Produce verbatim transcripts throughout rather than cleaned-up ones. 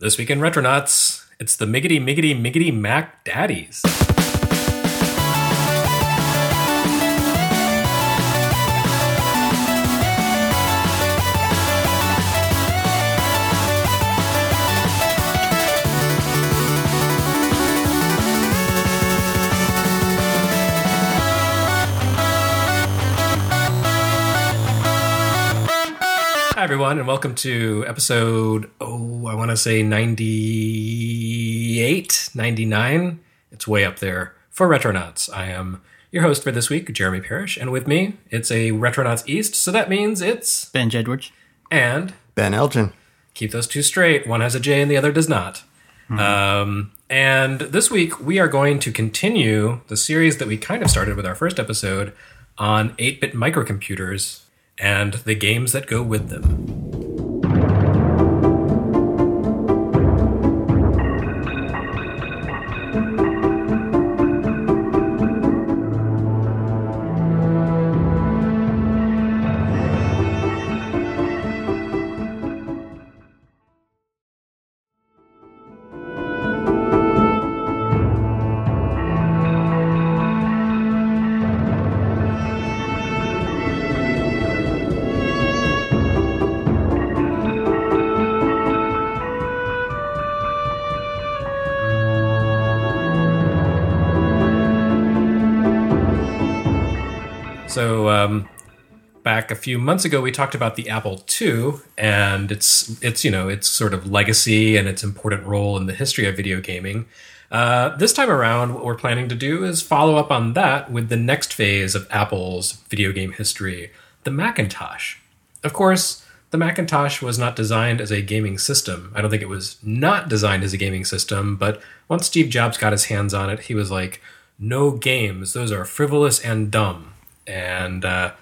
This week in Retronauts, it's the Miggity Miggity Miggity Mac Daddies. Hi, everyone, and welcome to episode, oh, I want to say ninety-eight, ninety-nine. It's way up there for Retronauts. I am your host for this week, Jeremy Parrish, and with me, it's a Retronauts East, so that means it's... Ben Jedward. And... Ben Elgin. Keep those two straight. One has a J and the other does not. Mm-hmm. Um, and this week, we are going to continue the series that we kind of started with our first episode on eight-bit microcomputers and the games that go with them. So, um, back a few months ago, we talked about the Apple two and its, its, you know, its sort of legacy and its important role in the history of video gaming. Uh, this time around, what we're planning to do is follow up on that with the next phase of Apple's video game history, the Macintosh. Of course, the Macintosh was not designed as a gaming system. I don't think it was not designed as a gaming system, but once Steve Jobs got his hands on it, he was like, no games, those are frivolous and dumb. And uh,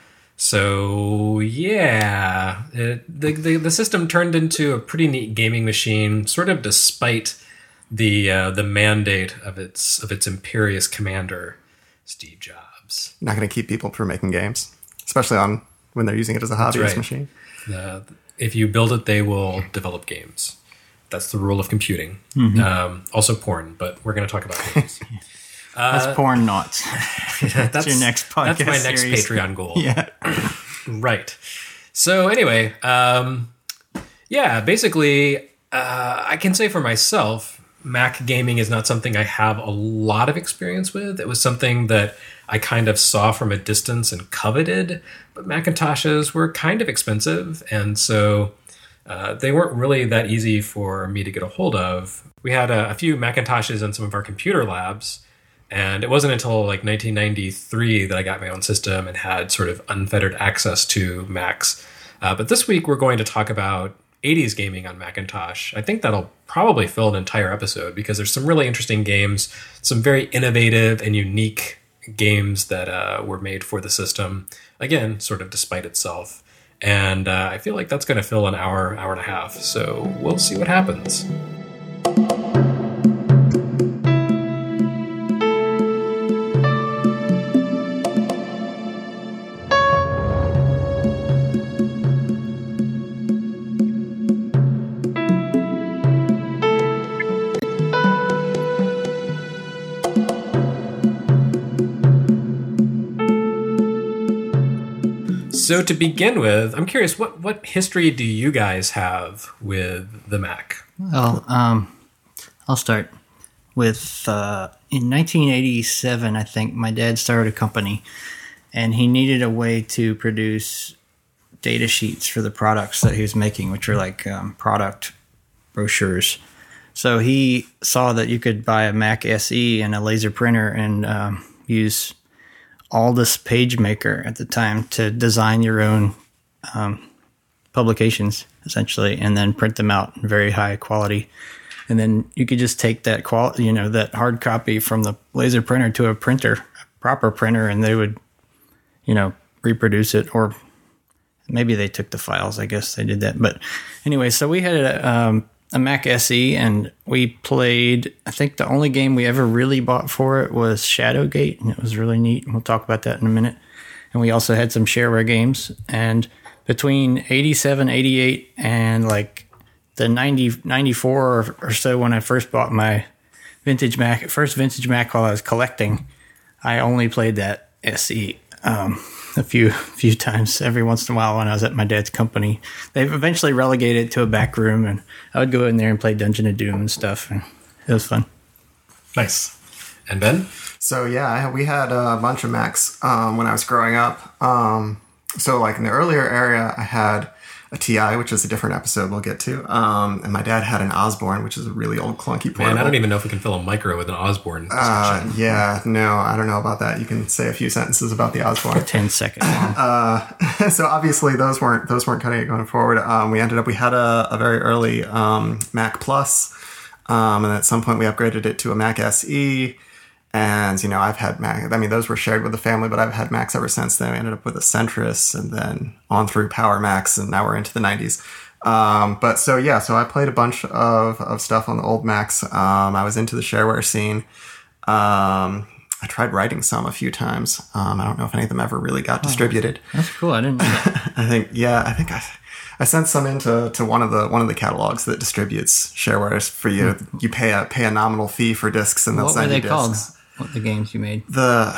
so, yeah, it, the, the the system turned into a pretty neat gaming machine, sort of despite the uh, the mandate of its of its imperious commander, Steve Jobs. Not going to keep people from making games, especially on when they're using it as a hobbyist right. machine. Uh, if you build it, they will develop games. That's the rule of computing. Mm-hmm. Um, also porn, but we're going to talk about games. That's uh, porn not. that's, that's your next podcast. That's my next series. Patreon goal. Yeah. Right. So anyway, um, yeah, basically, uh, I can say for myself, Mac gaming is not something I have a lot of experience with. It was something that I kind of saw from a distance and coveted, but Macintoshes were kind of expensive, and so uh, they weren't really that easy for me to get a hold of. We had a, a few Macintoshes in some of our computer labs, and it wasn't until like nineteen ninety-three that I got my own system and had sort of unfettered access to Macs. Uh, but this week we're going to talk about eighties gaming on Macintosh. I think that'll probably fill an entire episode because there's some really interesting games, some very innovative and unique games that uh, were made for the system. Again, sort of despite itself. And uh, I feel like that's going to fill an hour, hour and a half. So we'll see what happens. So to begin with, I'm curious, what, what history do you guys have with the Mac? Well, um, I'll start with, uh, in nineteen eighty-seven, I think, my dad started a company, and he needed a way to produce data sheets for the products that he was making, which were like um, product brochures. So he saw that you could buy a Mac S E and a laser printer and um, use Aldus PageMaker at the time to design your own um, publications, essentially, and then print them out in very high quality. And then you could just take that quality, you know, that hard copy from the laser printer to a printer, a proper printer, and they would, you know, reproduce it. Or maybe they took the files. I guess they did that. But anyway, so we had a, um, a Mac S E, and we played, I think the only game we ever really bought for it was Shadowgate, and it was really neat. We'll talk about that in a minute. And we also had some shareware games. And between eighty-seven, eighty-eight, and like the ninety, ninety-four or, or so when I first bought my vintage Mac, first vintage Mac while I was collecting, I only played that S E um, a few few times every once in a while when I was at my dad's company. They've eventually relegated it to a back room, and I would go in there and play Dungeon of Doom and stuff, and it was fun. Nice. And Ben? So yeah, I, we had a bunch of Macs um, when I was growing up. Um, so like in the earlier area, I had a T I, which is a different episode we'll get to. Um, and my dad had an Osborne, which is a really old clunky portable. Man, I don't even know if we can fill a micro with an Osborne. Uh, yeah, no, I don't know about that. You can say a few sentences about the Osborne. ten seconds long. Uh, so obviously those weren't those weren't cutting it going forward. Um, we ended up we had a, a very early um, Mac Plus, um, and at some point we upgraded it to a Mac S E. And, you know, I've had Mac, I mean, those were shared with the family, but I've had Macs ever since then. We ended up with a Centris and then on through Power Macs, and now we're into the nineties. Um, but so, yeah, so I played a bunch of, of stuff on the old Macs. Um, I was into the shareware scene. Um, I tried writing some a few times. Um, I don't know if any of them ever really got distributed. That's cool. I didn't know that. I think, yeah, I think I... I sent some into to one of the one of the catalogs that distributes sharewares for you. You pay a pay a nominal fee for discs, and they'll What were send they you called? discs. What the games you made? The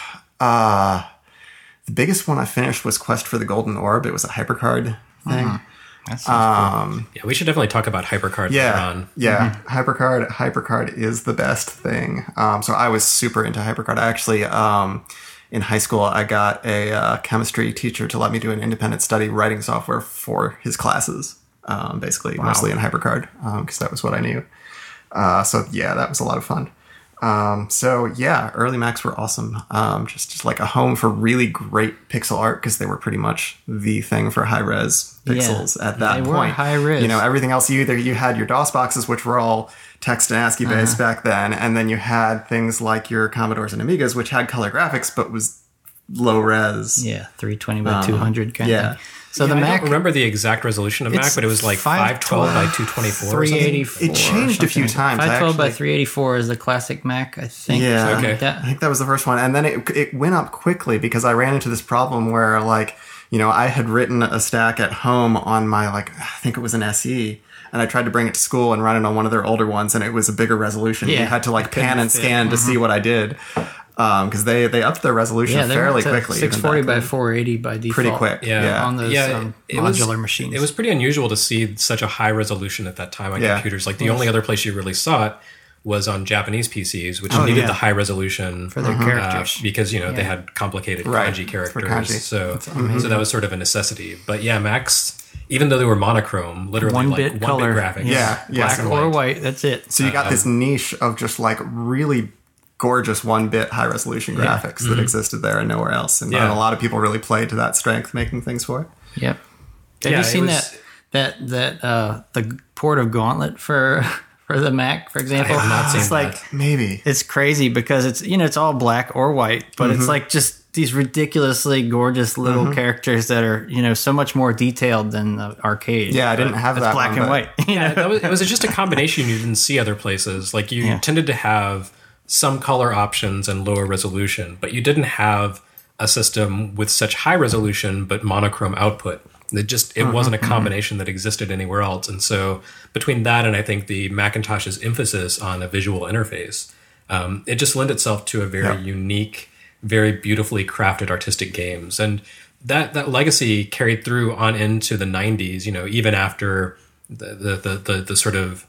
uh, the biggest one I finished was Quest for the Golden Orb. It was a HyperCard thing. Mm, that sounds Um, Yeah, we should definitely talk about HyperCard later yeah, on. yeah. HyperCard HyperCard is the best thing. Um, so I was super into HyperCard. I actually. Um, In high school, I got a uh, chemistry teacher to let me do an independent study writing software for his classes, um, basically, Wow. mostly in HyperCard, because that was what I knew. Uh, so, yeah, that was a lot of fun. Um, so, yeah, early Macs were awesome. Um, just, just like a home for really great pixel art, because they were pretty much the thing for high-res pixels Yeah, at that they point. were high-res. You know, everything else, you either you had your DOS boxes, which were all text and ASCII based Uh-huh. back then, and then you had things like your Commodores and Amigas, which had color graphics but was low res. Yeah, three twenty by two hundred kind yeah. of thing. So Yeah, the I Mac, don't remember the exact resolution of Mac, It's but it was like five five twelve by two twenty-four. three Or eighty-four. It changed a few something. times, five twelve by actually. three eighty-four is the classic Mac, I think. Yeah. something Okay. like that. I think that was the first one. And then it, it went up quickly because I ran into this problem where, like, you know, I had written a stack at home on my, like, I think it was an S E, and I tried to bring it to school and run it on one of their older ones, and it was a bigger resolution. Yeah. You had to, like, Couldn't pan and fit. scan to see what I did. Because they, they upped their resolution Yeah, they fairly went to quickly. even six forty back by then. four eighty by default. Pretty quick. Yeah. Yeah. On those Yeah, um, it was- modular machines. It was pretty unusual to see such a high resolution at that time on Yeah. computers. Like the only other place you really saw it was on Japanese P Cs, which Oh, needed yeah. the high resolution For their uh, characters. because you know they Yeah. had complicated Right, kanji for characters. kanji. So, so that was sort of a necessity. But yeah, Macs, even though they were monochrome, literally one like bit one color. bit graphics, Yeah, yeah. Black and or white. white. That's it. So you got this niche of just like really gorgeous one-bit high-resolution graphics that existed there and nowhere else, and, Yeah. and a lot of people really played to that strength, making things for it. Yep. Have Yeah, you it seen was- that that that uh the port of Gauntlet for for the Mac, for example? I have not seen it's like that. Maybe. it's crazy because it's you know it's all black or white, but Mm-hmm. it's like just these ridiculously gorgeous little characters that are you know so much more detailed than the arcade. Yeah, I didn't But have it's that black one, and but- white. You Yeah, know? that was, it was just a combination you didn't see other places. Like you Yeah. tended to have some color options and lower resolution, but you didn't have a system with such high resolution but monochrome output. It just it wasn't a combination that existed anywhere else. And so between that and I think the Macintosh's emphasis on a visual interface, um, it just lent itself to a very Yeah. unique, very beautifully crafted artistic games. And that that legacy carried through on into the nineties, you know, even after the the the, the, the sort of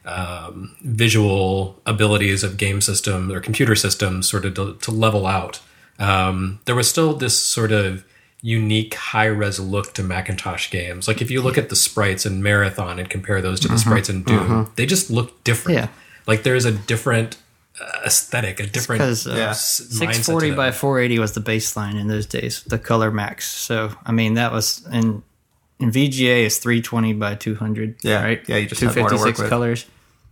um, visual abilities of game systems or computer systems sort of to, to level out. Um, there was still this sort of unique high-res look to Macintosh games. Like if you look at the sprites in Marathon and compare those to the sprites in Doom, they just look different. Yeah. Like there's a different uh, aesthetic, a different because uh, Yeah. s- mindset six to forty them. by four eighty was the baseline in those days, the color max. So I mean that was in in V G A is three twenty by two hundred. Yeah. right. Yeah, you just had more to work with. colors.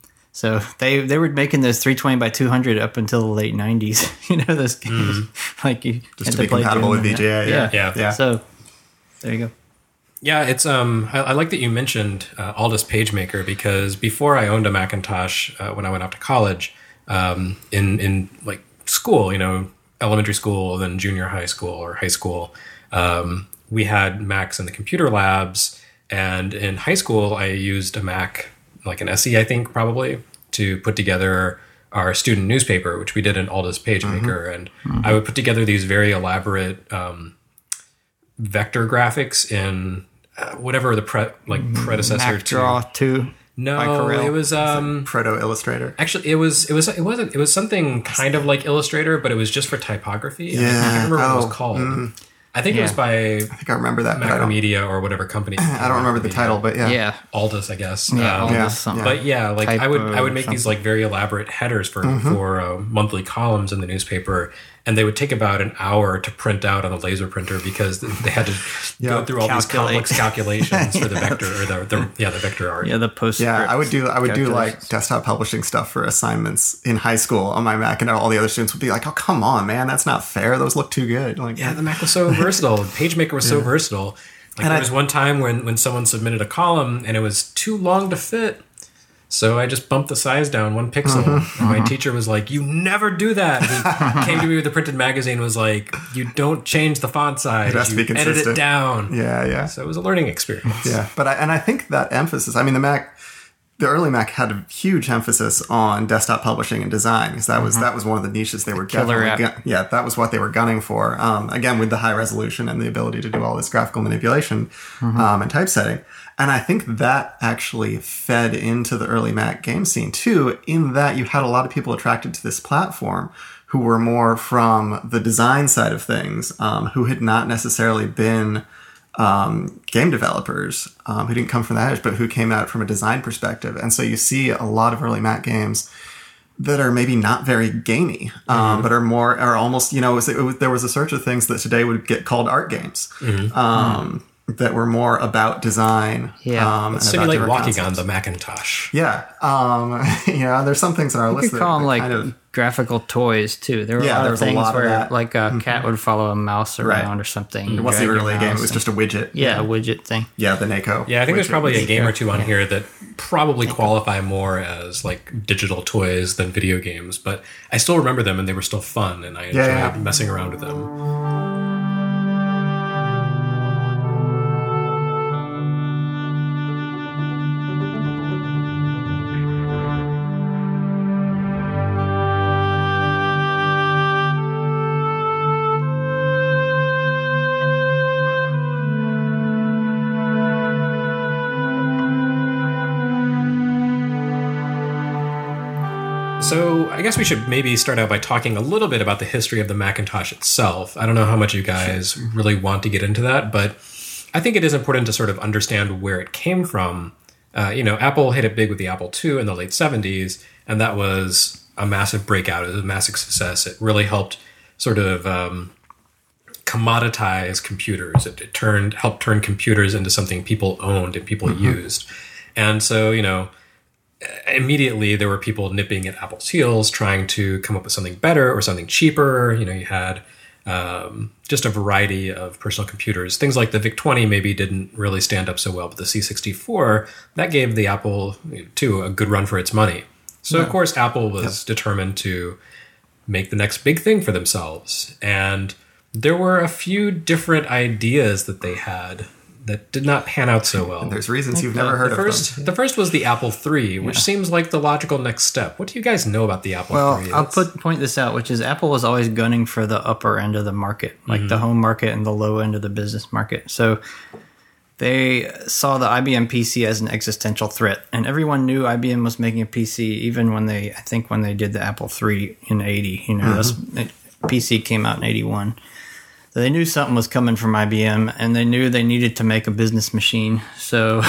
So they they were making those three twenty by two hundred up until the late nineties. You know those games like you Just had to be play compatible Doom with and V G A. that. Yeah. Yeah. Yeah. So there you go. Yeah, it's um. I, I like that you mentioned uh, Aldous PageMaker because before I owned a Macintosh, uh, when I went off to college, um, in in like school, you know, elementary school, then junior high school or high school, um, we had Macs in the computer labs, And in high school, I used a Mac, like an S E, I think, probably, to put together our student newspaper, which we did in Aldous PageMaker. Mm-hmm. And mm-hmm. I would put together these very elaborate um, vector graphics in uh, whatever the pre- like predecessor Mac Draw to two. No, it was um, Proto Illustrator. Actually, it was it was it wasn't it was something kind of like Illustrator, but it was just for typography. Yeah, I can't remember oh, what it was called. Mm. I think yeah. it was by I think I remember that Macromedia or whatever company. I don't remember the title, but yeah, yeah, Aldous, I guess. Yeah, um, Aldous yeah, something. But yeah, like I would I would make something. these like very elaborate headers for mm-hmm. for uh, monthly columns in the newspaper, and they would take about an hour to print out on a laser printer because they had to yeah, go through all calculate. these complex calculations for the vector or the, the yeah the vector art. Yeah, the post. Yeah, I would do I would do like desktop publishing stuff for assignments in high school on my Mac, and all the other students would be like, "Oh, come on, man, that's not fair. Those look too good." Like, yeah, the Mac was so versatile. PageMaker was so Yeah. versatile. Like And there I- was one time when when someone submitted a column and it was too long to fit. So I just bumped the size down one pixel. Mm-hmm. And my teacher was like, "You never do that." He came to me with the printed magazine and was like, "You don't change the font size. It has to be You edit it consistent." down." Yeah, yeah. So it was a learning experience. Yeah, but I, and I think that emphasis. I mean, the Mac, the early Mac had a huge emphasis on desktop publishing and design because that was that was one of the niches they were killer definitely. app. Gun, yeah, that was what they were gunning for. Um, again, with the high resolution and the ability to do all this graphical manipulation um, and typesetting. And I think that actually fed into the early Mac game scene too, in that you had a lot of people attracted to this platform who were more from the design side of things, um, who had not necessarily been um, game developers, um, who didn't come from that edge, but who came at it from a design perspective. And so you see a lot of early Mac games that are maybe not very gamey, um, mm-hmm. but are more, are almost, you know, it was, it was, there was a search of things that today would get called art games. Mm-hmm. Um, that were more about design. Yeah. Um, Let's and simulate about walking different on the concepts. Macintosh. Yeah. Um, yeah, there's some things on our You list could that, call them that like kind of... graphical toys too. There were Yeah, a lot there of was a things lot of where that. like a cat would follow a mouse around Right. or something. It wasn't drag really a your game, it mouse was and- just a widget. yeah, a widget thing. Yeah, the Nako. Yeah, I think there's widget. probably a game or two on here that probably qualify more as like digital toys than video games, but I still remember them and they were still fun and I enjoyed Yeah, yeah. messing around with them. So I guess we should maybe start out by talking a little bit about the history of the Macintosh itself. I don't know how much you guys really want to get into that, but I think it is important to sort of understand where it came from. Uh, you know, Apple hit it big with the Apple two in the late seventies, and that was a massive breakout. It was a massive success. It really helped sort of um, commoditize computers. It, it turned helped turn computers into something people owned and people mm-hmm. used. And so, you know, immediately there were people nipping at Apple's heels, trying to come up with something better or something cheaper. You know, you had um, just a variety of personal computers. Things like the V I C twenty maybe didn't really stand up so well, but the C sixty-four, that gave the Apple two a good run for its money. So, yeah. Of course, Apple was yep. determined to make the next big thing for themselves. And there were a few different ideas that they had that did not pan out so well. And there's reasons you've never uh, heard the of first, them. The first was the Apple three, which yeah. seems like the logical next step. What do you guys know about the Apple well, three? I'll put point this out, which is Apple was always gunning for the upper end of the market, like mm-hmm. the home market and the low end of the business market. So they saw the I B M P C as an existential threat, and everyone knew I B M was making a P C, even when they, I think when they did the Apple three in eighty. You know, mm-hmm. that's, P C came out in eighty-one. So they knew something was coming from I B M, and they knew they needed to make a business machine. So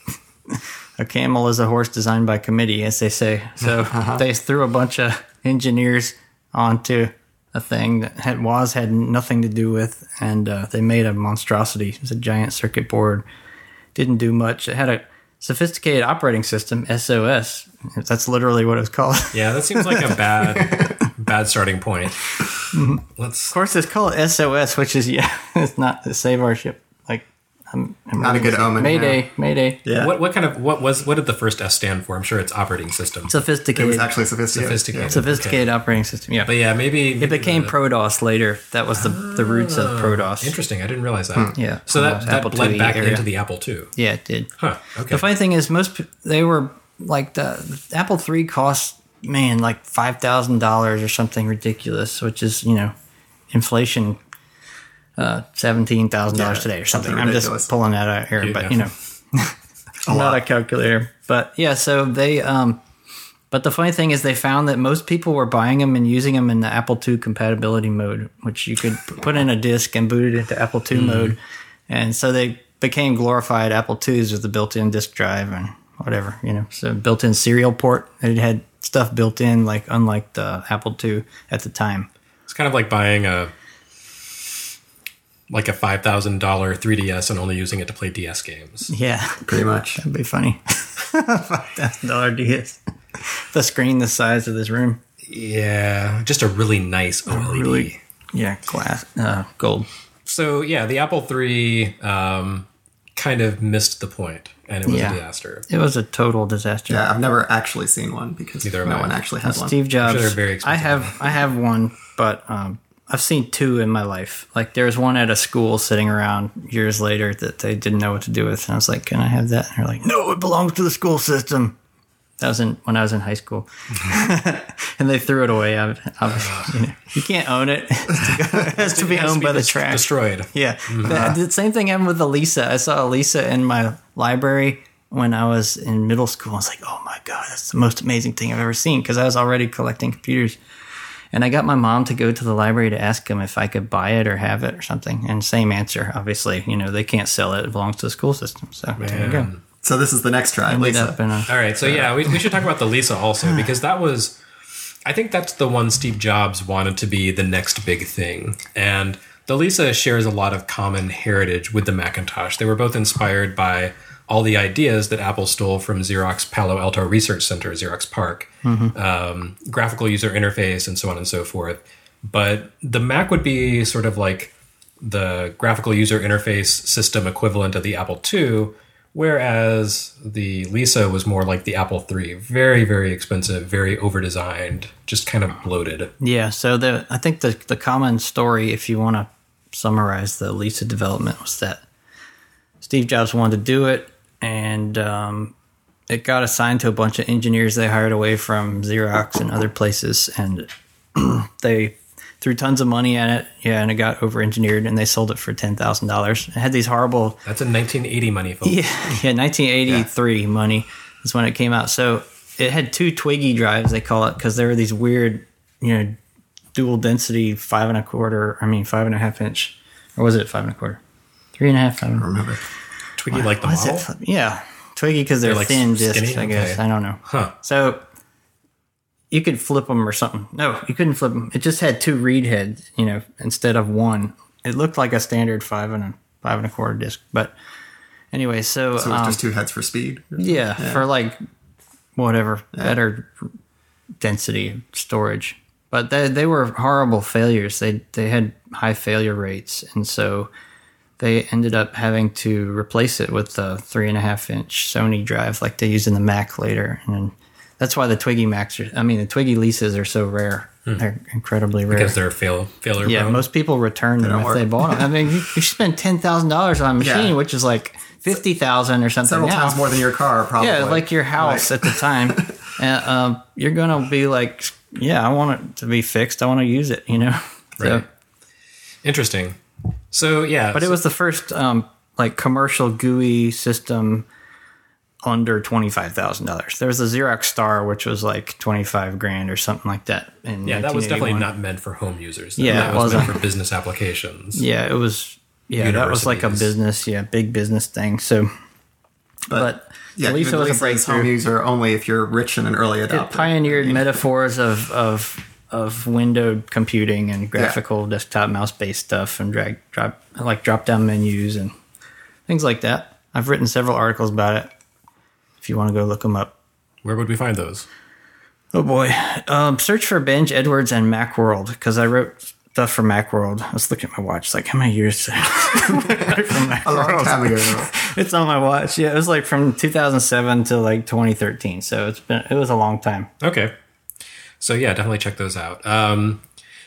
a camel is a horse designed by committee, as they say. So uh-huh. they threw a bunch of engineers onto a thing that had Woz had nothing to do with, and uh, they made a monstrosity. It was a giant circuit board. Didn't do much. It had a sophisticated operating system, S O S. That's literally what it was called. Yeah, that seems like a bad bad starting point. Let's. Of course, it's called S O S, which is yeah, it's not to save our ship. Like I'm, I'm Not a good omen. Mayday, yeah. Mayday. Yeah. What what kind of what was what did the first S stand for? I'm sure it's operating system. It Sophisticated. was actually sophisticated. Sophisticated. Sophisticated operating system, yeah. But yeah, maybe, maybe It became the- ProDOS later. That was the the roots of ProDOS. Interesting. I didn't realize that. Yeah. So that, Almost that Apple bled IIe back area. into the Apple two. Yeah, it did. Huh. Okay. The funny thing is, most pe- they were like the, the Apple three cost man like five thousand dollars or something ridiculous, which is you know inflation. Uh, seventeen thousand dollars Yeah, today or something. something I'm ridiculous. just pulling that out here, Yeah. but you know, I'm not lot. a calculator. But yeah, so they. Um, but the funny thing is, they found that most people were buying them and using them in the Apple two compatibility mode, which you could p- put in a disk and boot it into Apple two Mm-hmm. mode, and so they became glorified Apple twos with the built-in disk drive and whatever, you know, so built-in serial port. It had stuff built in, like unlike the Apple two at the time. It's kind of like buying a like a five thousand dollar three D S and only using it to play D S games. Yeah. Pretty much. That'd be funny. five thousand dollars D S. The screen the size of this room. Yeah, just a really nice O L E D. Really? Yeah, glass, uh, gold. So yeah, the Apple three um, kind of missed the point, and it was Yeah. a disaster. It was a total disaster. Yeah, I've never actually seen one because Neither have no I. one actually had one. Steve Jobs. they're very I expensive. have I have one, but um, I've seen two in my life. Like there was one at a school sitting around years later that they didn't know what to do with, and I was like, "Can I have that?" And they're like, "No, it belongs to the school system." That was in, when I was in high school, and they threw it away. I, I, you, know, you can't own it; it has to be It has to owned by the des- trash. Destroyed. Yeah. The, the same thing happened with Elisa. I saw Elisa in my library when I was in middle school. I was like, oh my God, that's the most amazing thing I've ever seen because I was already collecting computers. And I got my mom to go to the library to ask them if I could buy it or have it or something. And same answer, obviously. You know, they can't sell it. It belongs to the school system. So there you go. Man. So this is the next try, Ended Lisa. up in a- All right, so yeah, we, we should talk about the Lisa also because that was, I think that's the one Steve Jobs wanted to be the next big thing. And the Lisa shares a lot of common heritage with the Macintosh. They were both inspired by all the ideas that Apple stole from Xerox Palo Alto Research Center, Xerox PARC, um, graphical user interface, and so on and so forth. But the Mac would be sort of like the graphical user interface system equivalent of the Apple two, whereas the Lisa was more like the Apple three. Very, very expensive, very over-designed, just kind of bloated. Yeah. So the I think the, the common story, if you want to summarize the Lisa development, was that Steve Jobs wanted to do it, and um, it got assigned to a bunch of engineers they hired away from Xerox and other places, and they threw tons of money at it. Yeah, and it got over-engineered, and they sold it for ten thousand dollars. It had these horrible... That's in nineteen eighty money, folks. Yeah, yeah, nineteen eighty-three money is when it came out. So it had two Twiggy drives, they call it, because there were these weird, you know, dual density five and a quarter, I mean, five and a half inch, or was it five and a quarter? Three and a half, five and a quarter. Remember. Twiggy like the Was model? it? Yeah, Twiggy because they're, They're, like, thin skinny? discs, I guess. Okay. I don't know. Huh. So you could flip them or something. No, you couldn't flip them. It just had two read heads, you know, instead of one. It looked like a standard five and a five and a quarter disc, but anyway, so, So it's um, just two heads for speed. yeah, for like whatever better density storage. But they they were horrible failures. They they had high failure rates, and so they ended up having to replace it with the three and a half inch Sony drive, like they used in the Mac later. And that's why the Twiggy Macs are. I mean, the Twiggy Lisas are so rare. They're incredibly rare. Because they're fail, failure Yeah, prone. most people return them don't if work. they bought them. I mean, you, you spend ten thousand dollars on a machine, Yeah. which is like fifty thousand or something. Several now. times more than your car, probably. Yeah, like your house Right. at the time. And um, you're gonna be like, yeah, I want it to be fixed. I want to use it. You know. So, Right. Interesting. So, yeah. but it was the first um, like commercial G U I system under twenty five thousand dollars. There was a Xerox Star, which was like twenty five grand or something like that. In Yeah, that was definitely nineteen eighty-one. not meant for home users. Yeah, that it was meant wasn't. for business applications. Yeah, it was. Yeah, that was like a Universities. business. Yeah, big business thing. So, but, yeah, Lisa even was a Lisa is home breakthrough. user only if you're rich and an early adopter. It pioneered metaphors of of of windowed computing and graphical desktop mouse based stuff and drag drop like drop down menus and things like that. I've written several articles about it. If you want to go look them up. Where would we find those? Oh boy, um, search for Benj Edwards and Macworld because I wrote stuff for Macworld. I was looking at my watch, like how many years? from A long time ago. It's on my watch. Yeah, it was like from two thousand seven to like twenty thirteen. So it's been it was a long time. Okay. So yeah, definitely check those out. Um,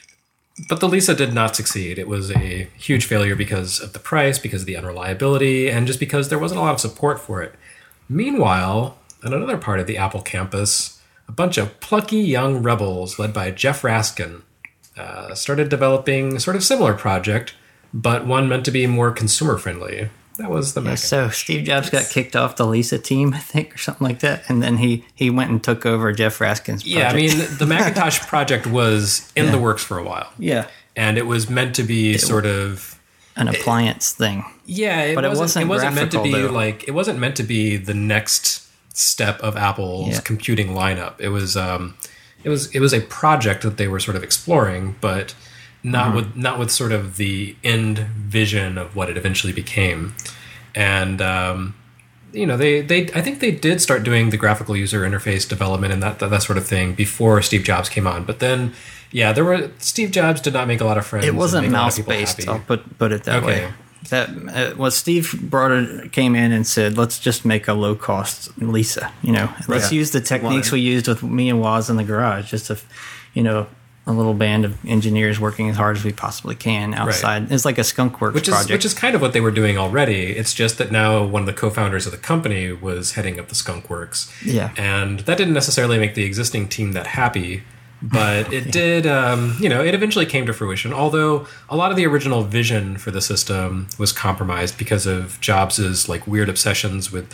but the Lisa did not succeed. It was a huge failure because of the price, because of the unreliability, and just because there wasn't a lot of support for it. Meanwhile, on another part of the Apple campus, a bunch of plucky young rebels led by Jeff Raskin uh, started developing a sort of similar project, but one meant to be more consumer friendly. That was the Yeah, Macintosh. so Steve Jobs got kicked off the Lisa team, I think, or something like that, and then he he went and took over Jeff Raskin's project. Yeah, I mean, the Macintosh project was in the works for a while. yeah, And it was meant to be sort of an appliance thing. yeah, it But it wasn't, wasn't it wasn't meant to be graphical, though. like it wasn't meant to be the next step of Apple's Yeah. computing lineup. It was um it was it was a project that they were sort of exploring, but not Mm-hmm. with not with sort of the end vision of what it eventually became. And um you know, they, they I think they did start doing the graphical user interface development and that, that that sort of thing before Steve Jobs came on. But then, yeah, there were Steve Jobs did not make a lot of friends. It and wasn't make a lot of mouse people based. happy. I'll put put it that Okay. way. That uh, was Steve brought it came in and said, "Let's just make a low cost Lisa." You know, let's Yeah. use the techniques Why? we used with me and Woz in the garage. Just a, you know, a little band of engineers working as hard as we possibly can outside. It's like a skunk works Which is project. which is kind of what they were doing already. It's just that now one of the co-founders of the company was heading up the Skunk Works. Yeah. And that didn't necessarily make the existing team that happy, but it did, um, you know, it eventually came to fruition. Although a lot of the original vision for the system was compromised because of Jobs's like weird obsessions with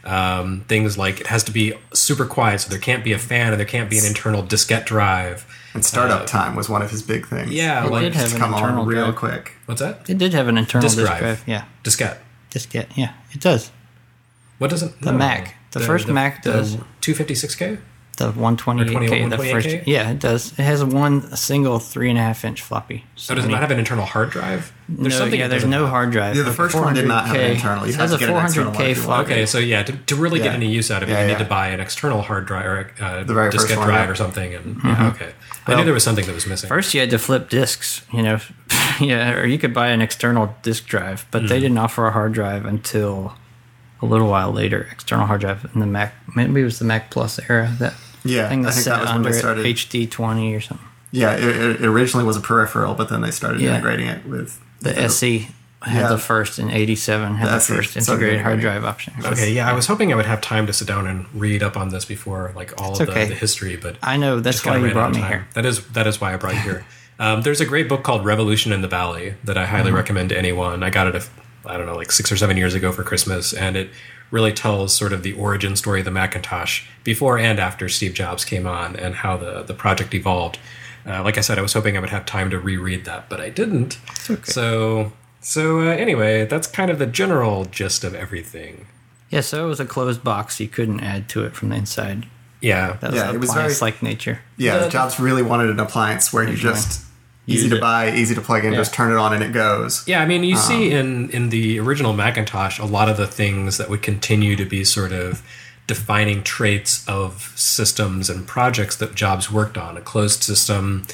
um, things like it has to be super quiet, so there can't be a fan and there can't be an internal diskette drive. And startup time was one of his big things. Yeah, It like did have Just an come on internal real drive. quick. what's that? It did have an internal Disk disk, drive. drive. Yeah, Diskette. diskette. Yeah, it does. What does it? The Mac. The first Mac does. two fifty-six K. The one twenty-eight K, Or twenty- the one twenty-eight K? first. Yeah, it does. It has one a single three and a half inch floppy. So does it not have an internal hard drive? No, yeah, it there's doesn't no have. hard drive. Yeah, the Like first one did not have an 400K. internal. You It had has to a get an external one four hundred K if you want. floppy. Okay, so yeah, to, to really get Yeah. any use out of it, Yeah, you yeah. need to buy an external hard drive or uh, The very first diskette one, drive yeah. or something. And yeah, okay, I knew there was something that was missing. First, you had to flip disks, you know, yeah, or you could buy an external disk drive, but Hmm. they didn't offer a hard drive until a little while later. External hard drive in the Mac, maybe it was the Mac Plus era. That Yeah, thing I that's think set that was when under they it, started. H D twenty or something. Yeah, it, it originally was a peripheral, but then they started Yeah. integrating it with The S E had Yeah. the first in eighty-seven had The the S E first started integrated hard integrating. drive option. Okay, yeah, I was hoping I would have time to sit down and read up on this before like all It's of okay. the, the history, but I know that's just why kinda you ran out brought of me time. here. That is that is why I brought you here. Um, there's a great book called Revolution in the Valley that I highly Mm-hmm. recommend to anyone. I got it, I don't know, like six or seven years ago for Christmas, and it really tells sort of the origin story of the Macintosh before and after Steve Jobs came on and how the, the project evolved. Uh, like I said, I was hoping I would have time to reread that, but I didn't. okay. So, so uh, anyway, that's kind of the general gist of everything. Yeah, so it was a closed box. You couldn't add to it from the inside. Yeah. That was Yeah, it was appliance-like nature. Yeah, The- Jobs really wanted an appliance where you just easy Use to it. buy, easy to plug in, Yeah. just turn it on and it goes. Yeah, I mean, you see Um, in, in the original Macintosh a lot of the things that would continue to be sort of defining traits of systems and projects that Jobs worked on. A closed system,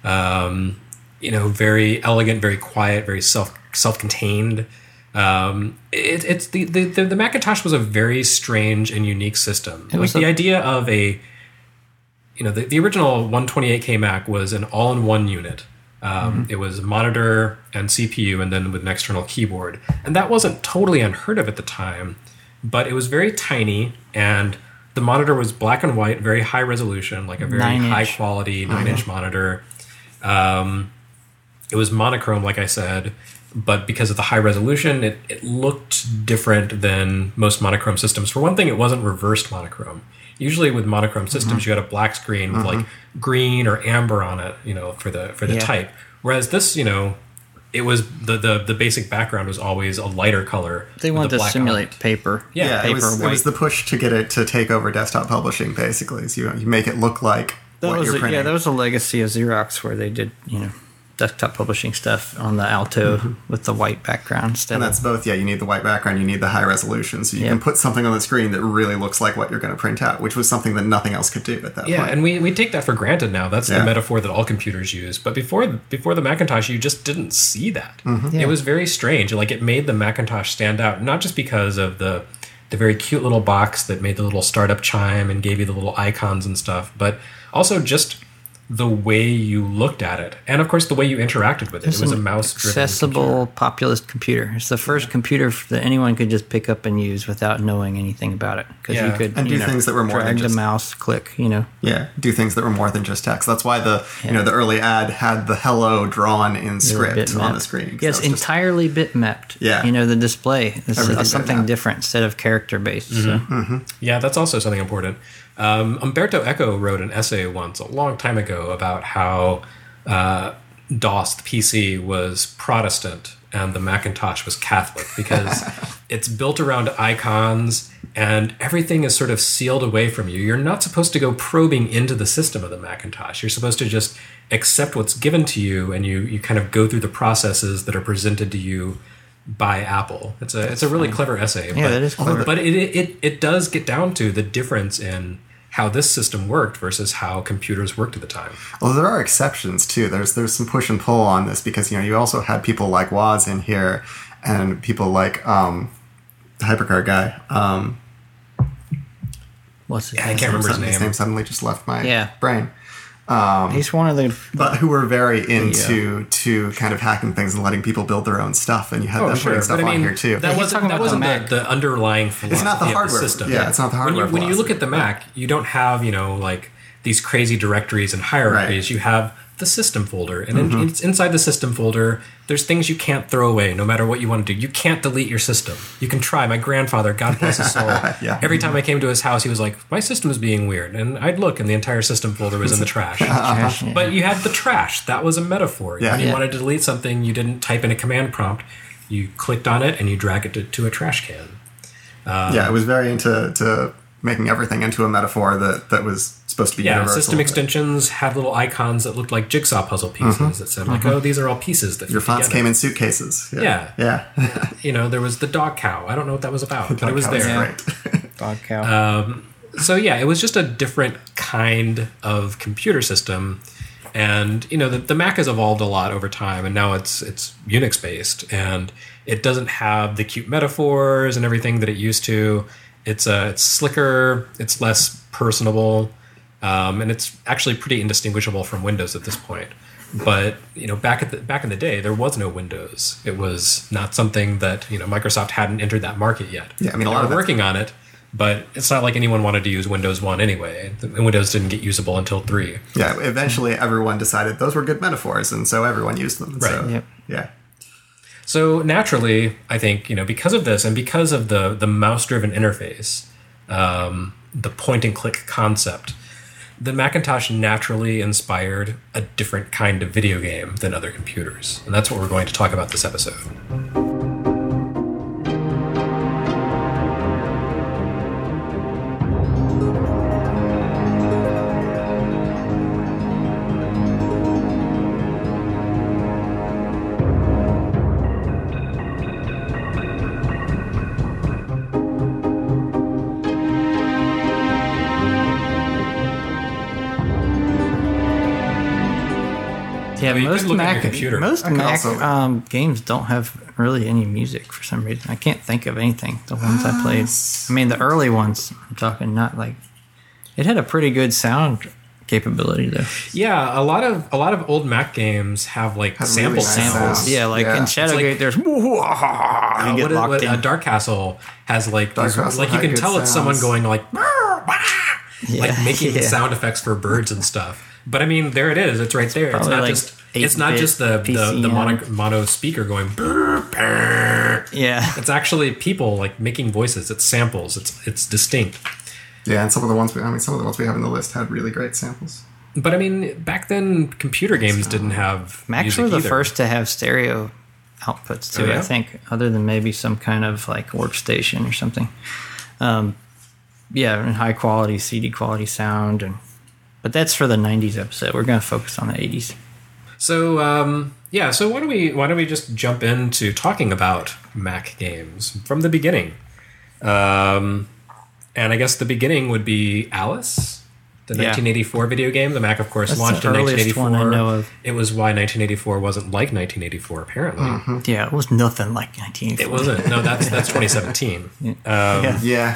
um, you know, very elegant, very quiet, very self self-contained. Um, it, it's the, the the the Macintosh was a very strange and unique system. It Like was the a- idea of a, you know, the, the original one twenty-eight K Mac was an all-in-one unit. Um, It was monitor and C P U, and then with an external keyboard. And that wasn't totally unheard of at the time, but it was very tiny, and the monitor was black and white, very high resolution, like a very Nine inch. high quality nine inch monitor. Um, it was monochrome, like I said, but because of the high resolution, it, it looked different than most monochrome systems. For one thing, it wasn't reversed monochrome. Usually with monochrome systems, Mm-hmm. you had a black screen with like green or amber on it, you know, for the for the Yeah. type. Whereas this, you know, it was the, the the basic background was always a lighter color. They with wanted a to black simulate element. paper. Yeah, Yeah, it paper was, it white. was the push to get it to take over desktop publishing, basically. So you, you make it look like That what was you're a, printing. yeah, that was a legacy of Xerox where they did, you know, desktop publishing stuff on the Alto mm-hmm. with the white background instead. And that's of, both, yeah, you need the white background, you need the high resolution, so you Yep. can put something on the screen that really looks like what you're going to print out, which was something that nothing else could do at that Yeah, point. and we, we take that for granted now. That's Yeah. the metaphor that all computers use. But before before the Macintosh, you just didn't see that. Mm-hmm. Yeah. It was very strange. Like, it made the Macintosh stand out, not just because of the the very cute little box that made the little startup chime and gave you the little icons and stuff, but also just the way you looked at it, and of course the way you interacted with it. It's It was a an mouse-driven accessible, computer. populist computer. It's the first computer that anyone could just pick up and use without knowing anything about it. Because Yeah. you could And you do know, things that were more than drag the just- mouse, click. You know, Yeah, do things that were more than just text. That's why the you know the early ad had the hello drawn in script bit on mapped. the screen. 'cause Yes, that was just- entirely bit mapped. Yeah. You know, the display is Everything uh, bit something mapped. different instead of character based. Mm-hmm. So. Yeah, that's also something important. Um, Umberto Eco wrote an essay once, a long time ago, about how uh, DOS, the P C, was Protestant and the Macintosh was Catholic, because it's built around icons and everything is sort of sealed away from you. You're not supposed to go probing into the system of the Macintosh. You're supposed to just accept what's given to you, and you, you kind of go through the processes that are presented to you by Apple. It's a it's a really clever essay. Yeah, but, that is clever. But it, it it does get down to the difference in how this system worked versus how computers worked at the time. Well, there are exceptions too. There's there's some push and pull on this, because you know you also had people like Woz in here, and people like um, the Hypercard guy. Um, What's his Yeah, I name? can't remember his His name. name suddenly just left my Yeah. brain. He's one of the. But who were very into to kind of hacking things and letting people build their own stuff, and you had them putting stuff But I on mean, here too. that he's wasn't talking that about wasn't the the, Mac. the underlying philosophy not the of hardware- the system. yeah, it's not the hardware When you, when you look philosophy. at the Mac, you don't have, you know, like these crazy directories and hierarchies. Right. You have the system folder, and in, it's inside the system folder, there's things you can't throw away no matter what you want to do. You can't delete your system. You can try. My grandfather, God bless his soul, Yeah. every time I came to his house, he was like, my system is being weird. And I'd look, and the entire system folder was in the trash. Trash, yeah. But you had the trash. That was a metaphor. Yeah. When you Yeah. wanted to delete something, you didn't type in a command prompt. You clicked on it, and you drag it to, to a trash can. yeah, it was very into to making everything into a metaphor that, that was supposed to be Yeah, universal. system extensions had little icons that looked like jigsaw puzzle pieces that said, like, oh, these are all pieces that Your fit fonts together. came in suitcases. Yeah. Yeah. You know, there was the dog cow. I don't know what that was about, but it was That there. great. Dog cow. Uh, So yeah, it was just a different kind of computer system, and you know the, the Mac has evolved a lot over time, and now it's it's Unix based, and it doesn't have the cute metaphors and everything that it used to. It's uh, it's slicker, it's less personable, um, and it's actually pretty indistinguishable from Windows at this point. But you know, back at the, back in the day, there was no Windows. It was not something that you know Microsoft hadn't entered that market yet. Yeah, I mean, a They lot were of it- working on it, but it's not like anyone wanted to use Windows one anyway. The- Windows didn't get usable until three. Yeah, eventually everyone decided those were good metaphors, and so everyone used them. Right. So, Yep. yeah. So naturally, I think you know because of this and because of the the mouse-driven interface, um, the point-and-click concept, the Macintosh naturally inspired a different kind of video game than other computers, and that's what we're going to talk about this episode. Yeah, I mean, you most could look at your Mac computer. most I can Mac also- um, games don't have really any music for some reason. I can't think of anything. The ones I played. I mean, the early ones. I'm talking not like. It had a pretty good sound capability though. Yeah, a lot of a lot of old Mac games have like Had sample really nice sounds. sounds. Yeah, like Yeah. in It's Shadowgate, like- there's you Uh, get what, locked what, in. uh, Dark Castle has like Dark these- Castle like you had can good tell it's someone sounds. going like Yeah, like making yeah. sound effects for birds and stuff. But I mean, there it is. It's right there. It's probably not like just it's not eight-bit just the the, the P C mono, on. mono speaker going. "Brr, brr." Yeah, It's actually people like making voices. It's samples. It's it's distinct. Yeah, and some of the ones we, I mean, some of the ones we have in the list had really great samples. But I mean, back then, computer games didn't have Macs music were the either. first to have stereo outputs too. Oh, yeah? I think, other than maybe some kind of like workstation or something. Um, yeah, and high quality C D quality sound, and but that's for the nineties episode. We're going to focus on the eighties. So um, yeah, so why don't we why don't we just jump into talking about Mac games from the beginning? Um, and I guess the beginning would be Alice, the Yeah. nineteen eighty-four video game. The Mac, of course, That's launched the in earliest nineteen eighty-four. one I know of. It was why nineteen eighty-four wasn't like nineteen eighty-four. Apparently, Yeah, it was nothing like nineteen eighty-four. it wasn't. No, that's that's twenty seventeen. Um, Yeah. Yeah.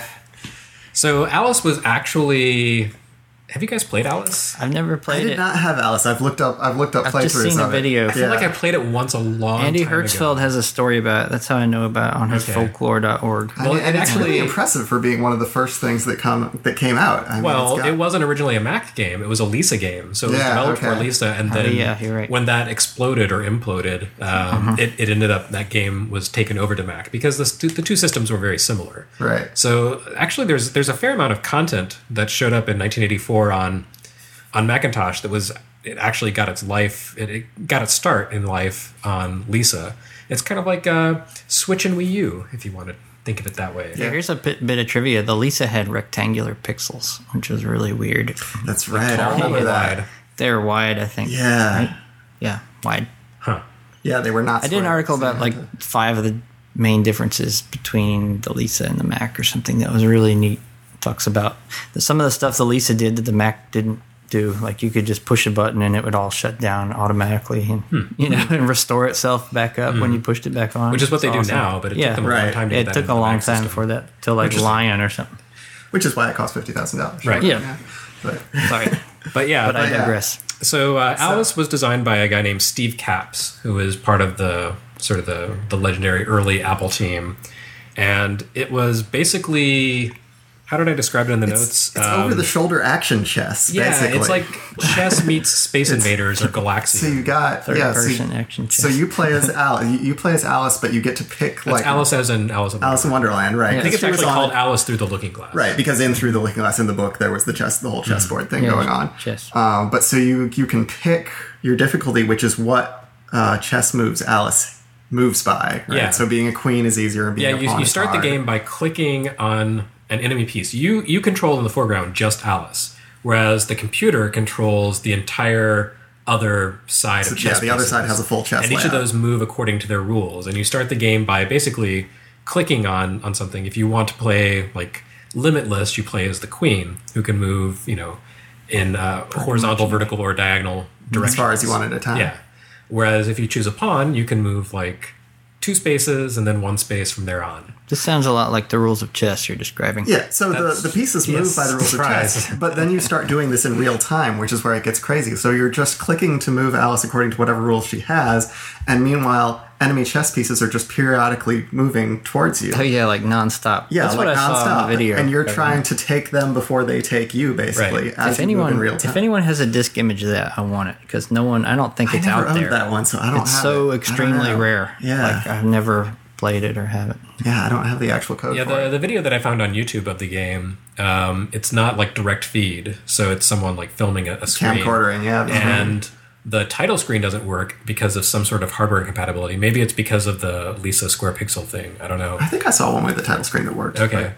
So Alice was actually. Have you guys played Alice? I've never I played did it. not have Alice. I've looked up. I've looked up I've playthroughs just seen a of it. video. I feel Yeah. like I played it once a long Andy time Hertzfeld ago. has a story about it. That's how I know about it on his Okay. folklore dot org. I Well, mean, it and it's actually- really impressive for being one of the first things that come that came out. I mean, Well, it's got- it wasn't originally a Mac game. It was a Lisa game. So it was Yeah, developed for okay. Lisa, and Oh, then yeah, you're right. when that exploded or imploded, um, it, it ended up that game was taken over to Mac because the, st- the two systems were very similar. right. So actually, there's there's a fair amount of content that showed up in nineteen eighty-four on on Macintosh that was it actually got its life it, it got its start in life on Lisa. It's kind of like uh, Switch and Wii U, if you want to think of it that way. Yeah, here's a bit, bit of trivia. The Lisa had rectangular pixels, which was really weird. That's right. I Tall remember and that. wide. They're wide, I think. Yeah. Right? Yeah, wide. Huh. Yeah, they were not. I did an square, article so you about had like to- five of the main differences between the Lisa and the Mac or something that was really neat. Talks about the, some of the stuff the Lisa did that the Mac didn't do. Like you could just push a button and it would all shut down automatically and you know and restore itself back up when you pushed it back on. Which is what they It's do awesome. now, but it Yeah. took them a long Right. time to get It that took into a the long Mac time system. for that to like Which is- Lion or something. which is why it cost fifty thousand dollars. Right. Yeah. But Sorry, But yeah, but I yeah. digress. so uh, Alice was designed by a guy named Steve Capps, who is part of the sort of the the legendary early Apple team, and it was basically. How did I describe it in the it's, notes? it's Um, over the shoulder action chess. Yeah, basically. it's like chess meets Space Invaders or Galaxia. So you got Third yeah. So person you, action. so chess. you play as Alice. You, you play as Alice, but you get to pick That's like Alice as in Alice in Alice in Wonderland, right? I think it's She was actually on called it- Alice Through the Looking Glass. Right, because in Through the Looking Glass in the book there was the chess, the whole chessboard thing Yeah, going on. chess. Um, but so you you can pick your difficulty, which is what uh, chess moves Alice moves by. Right? Yeah. So being a queen is easier. And being Yeah, a you, pawn you is start the hard. game by clicking on an enemy piece. You you control in the foreground just Alice, whereas the computer controls the entire other side So, of chess. yeah, the other pieces. side has a full chess and each of layout. those move according to their rules. And you start the game by basically clicking on on something. If you want to play like Limitless, you play as the queen, who can move, you know, in uh, horizontal, vertical, or diagonal directions. as far as you want at a time. Yeah. Whereas if you choose a pawn, you can move like two spaces and then one space from there on. This sounds a lot like the rules of chess you're describing. Yeah, so the, That's- the pieces yes, move by the rules surprise. of chess, but then you start doing this in real time, which is where it gets crazy. So you're just clicking to move Alice according to whatever rules she has, and meanwhile, enemy chess pieces are just periodically moving towards you. Oh yeah, like nonstop. Yeah, That's like what I nonstop, saw in the video. and you're Right. trying to take them before they take you, basically, Right. as If you move anyone, in real time. if anyone has a disc image of that, I want it because no one. I don't think I it's never out owned there. that one, so I don't. It's have so it. I don't extremely know. rare. Yeah, like I've never played it or have it. yeah, I don't have the actual code Yeah, for the, it. the video that I found on YouTube of the game, um, it's not like direct feed, so it's someone like filming a, a screen. Camcordering, yeah, that's right. And the title screen doesn't work because of some sort of hardware incompatibility. Maybe it's because of the Lisa square pixel thing. I don't know. I think I saw one with the title screen that worked. Okay.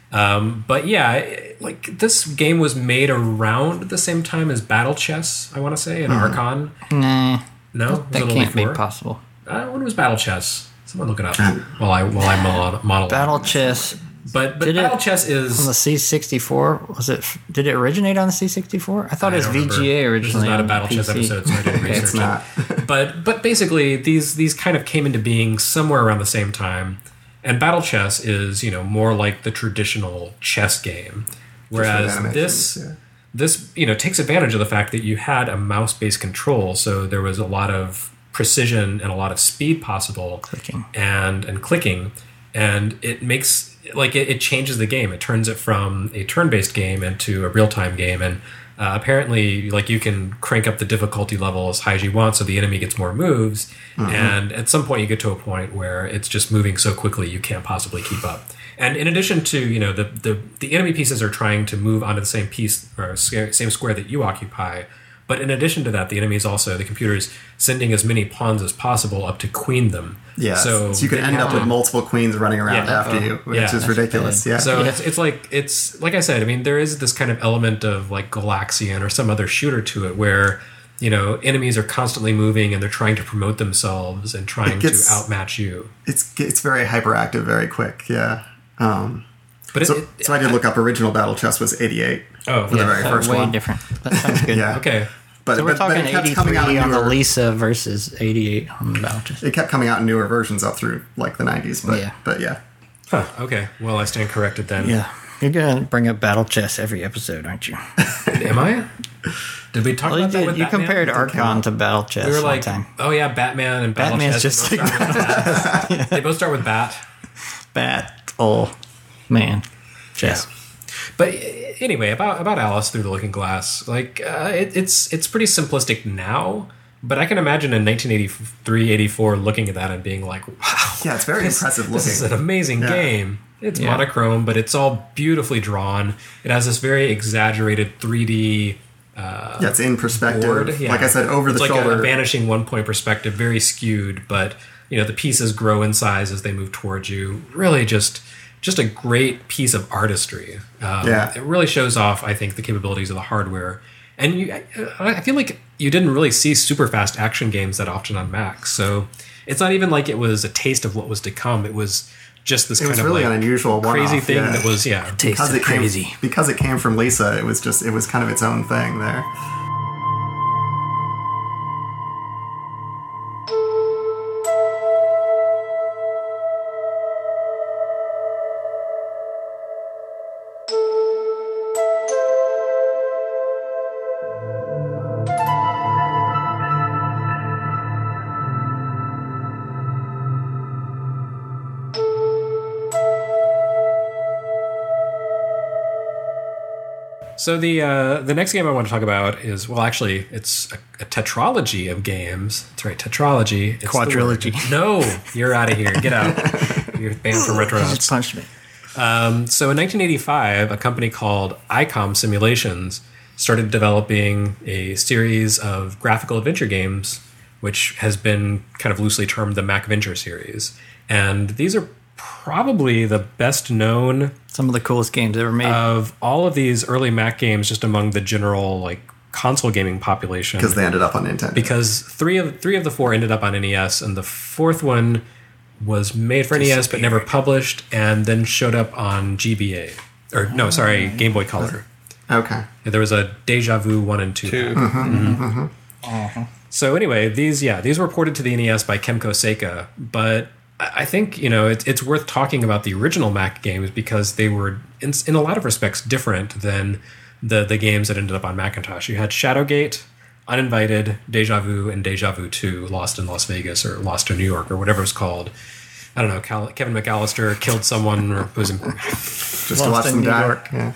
Um, but yeah, it- like this game was made around the same time as Battle Chess, I want to say, and Mm-hmm. Archon. Nah, No, was that it only can't be four? possible. Uh, when was Battle Chess? Someone look it up while I while I monologue. monologue. Battle chess but but Did it- Battle Chess is on the C sixty-four. Was it? Did it originate on the C sixty-four? I thought I it was don't V remember. G A This originally. is not a on Battle P Chess C. episode, so I didn't research It's it. not. but but basically, these these kind of came into being somewhere around the same time. And Battle Chess is you know more like the traditional chess game, whereas animations, this yeah. this you know takes advantage of the fact that you had a mouse based control, so there was a lot of precision and a lot of speed possible, Clicking. and and clicking, and it makes like it, it changes the game. It turns it from a turn based game into a real time game, and uh, apparently, like you can crank up the difficulty level as high as you want, so the enemy gets more moves, and at some point you get to a point where it's just moving so quickly you can't possibly keep up. And in addition to you know the the, the enemy pieces are trying to move onto the same piece or square- same square that you occupy. But in addition to that, the enemy is also the computer's sending as many pawns as possible up to queen them. Yeah, so, so, you could they end have up to- with multiple queens running around Yeah. after Uh-oh. you, which Yeah. is That's ridiculous. Yeah. So Yeah. it's it's like it's like I said. I mean, there is this kind of element of like Galaxian or some other shooter to it, where you know, enemies are constantly moving and they're trying to promote themselves and trying gets, to outmatch you. It's it's very hyperactive, very quick. Yeah. Um, but so, it, it, so I did look up original Battle Chess was eighty-eight. Oh, for yeah, the very so first way one. different. That sounds good. Yeah. Okay. But, so we're but, talking but it kept coming eighty-three out on newer, the Lisa versus eighty-eight on the Battle Chess. It kept coming out in newer versions up through like the nineties. But Yeah. but yeah. Huh, okay. Well, I stand corrected then. Yeah. You're going to bring up Battle Chess every episode, aren't you? Am I? Did we talk Well, you about that did. with You Batman? compared Archon to Battle Chess We were one like, time. oh yeah, Batman and Battle Batman's Chess. just They both start with bat. They both start with bat. Battle Man. Chess. Yeah. But anyway, about about Alice Through the Looking Glass, like uh, it, it's it's pretty simplistic now. But I can imagine in nineteen eighty-three, eighty-four looking at that and being like, wow. Yeah, it's very this, impressive looking. This is an amazing Yeah. game. It's Yeah. monochrome, but it's all beautifully drawn. It has this very exaggerated three D yeah, it's in perspective. board. Yeah. Like I said, over it's the like shoulder. a vanishing one point perspective, very skewed, but you know the pieces grow in size as they move towards you. Really, just just a great piece of artistry. Um, Yeah. it really shows off, I think, the capabilities of the hardware. And you, I, I feel like you didn't really see super fast action games that often on Mac, so it's not even like it was a taste of what was to come. It was just this It kind was of really like an unusual one-off, crazy thing yeah. that was yeah. Taste because of it came, crazy. because it came from Lisa, it was just it was kind of its own thing there. So the uh, the next game I want to talk about is well, actually, it's a, a tetralogy of games. That's right, tetralogy. It's the Quadrilogy. word. No, you're out of here. Get out. You're banned from Just Retronauts. punched me. Um, so in nineteen eighty-five, a company called ICOM Simulations started developing a series of graphical adventure games, which has been kind of loosely termed the MacVenture series. And these are probably the best known Some of the coolest games ever made. of all of these early Mac games, just among the general like console gaming population. Because they ended up on Nintendo. Because three of three of the four ended up on N E S, and the fourth one was made for N E S but never published, and then showed up on G B A, or no, sorry, Game Boy Color. Okay. There was a Deja Vu one and two. Two. Mhm. So anyway, these yeah these were ported to the N E S by Kemco Seika, but I think you know it, it's worth talking about the original Mac games because they were in, in a lot of respects different than the the games that ended up on Macintosh. You had Shadowgate, Uninvited, Deja Vu, and Deja Vu two, Lost in Las Vegas or Lost in New York or whatever it's called. I don't know. Cal- Kevin McAllister killed someone or was in, Just to Lost watch in them New die. York. Yeah.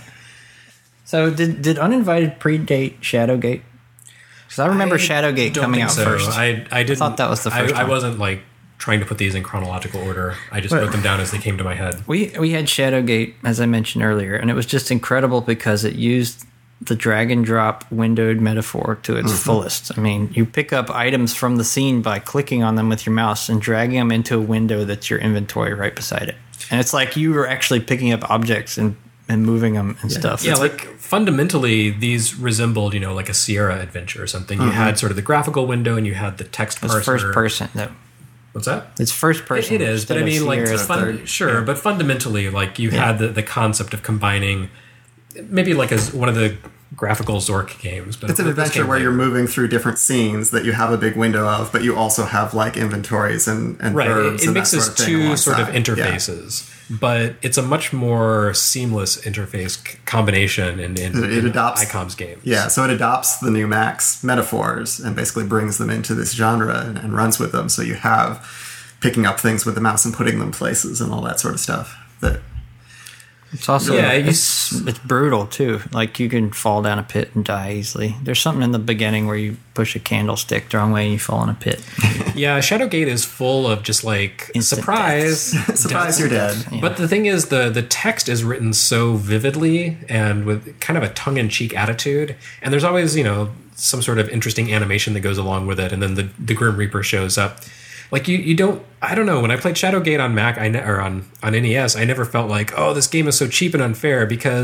So did did Uninvited predate Shadowgate? Because I remember I Shadowgate don't coming think out so. first. I I didn't. thought that was the first I, I one. wasn't like trying to put these in chronological order. I just But- wrote them down as they came to my head. We we had Shadowgate, as I mentioned earlier, and it was just incredible because it used the drag and drop windowed metaphor to its fullest. I mean, you pick up items from the scene by clicking on them with your mouse and dragging them into a window that's your inventory right beside it. And it's like you were actually picking up objects and, and moving them and stuff. Yeah, It's like fundamentally, these resembled, you know, like a Sierra adventure or something. You had sort of the graphical window and you had the text it's parser. first person, though. What's that? It's first It, person. it is, but I instead of mean, like, Sierra. fun, sure, but fundamentally, like, you had the, the concept of combining, maybe like as one of the graphical Zork games. But It's an this adventure came where later. you're moving through different scenes that you have a big window of, but you also have like inventories and, and Right, verbs it, it and that mixes sort of thing two sort of alongside. Yeah. interfaces, but it's a much more seamless interface c- combination in, in, It- it in adopts- ICOM's games. Yeah, so it adopts the new Mac's metaphors and basically brings them into this genre and, and runs with them. So you have picking up things with the mouse and putting them places and all that sort of stuff. That It's also Yeah, you it's, it's brutal too. Like you can fall down a pit and die easily. There's something in the beginning where you push a candlestick the wrong way and you fall in a pit. Yeah, Shadowgate is full of just like Instant surprise, surprise, death. you're dead. Yeah. But the thing is, the the text is written so vividly and with kind of a tongue in cheek attitude, and there's always you know some sort of interesting animation that goes along with it, and then the the Grim Reaper shows up. Like you, you don't. I don't know. When I played Shadowgate on Mac, I ne- or on on N E S, I never felt like, oh, this game is so cheap and unfair because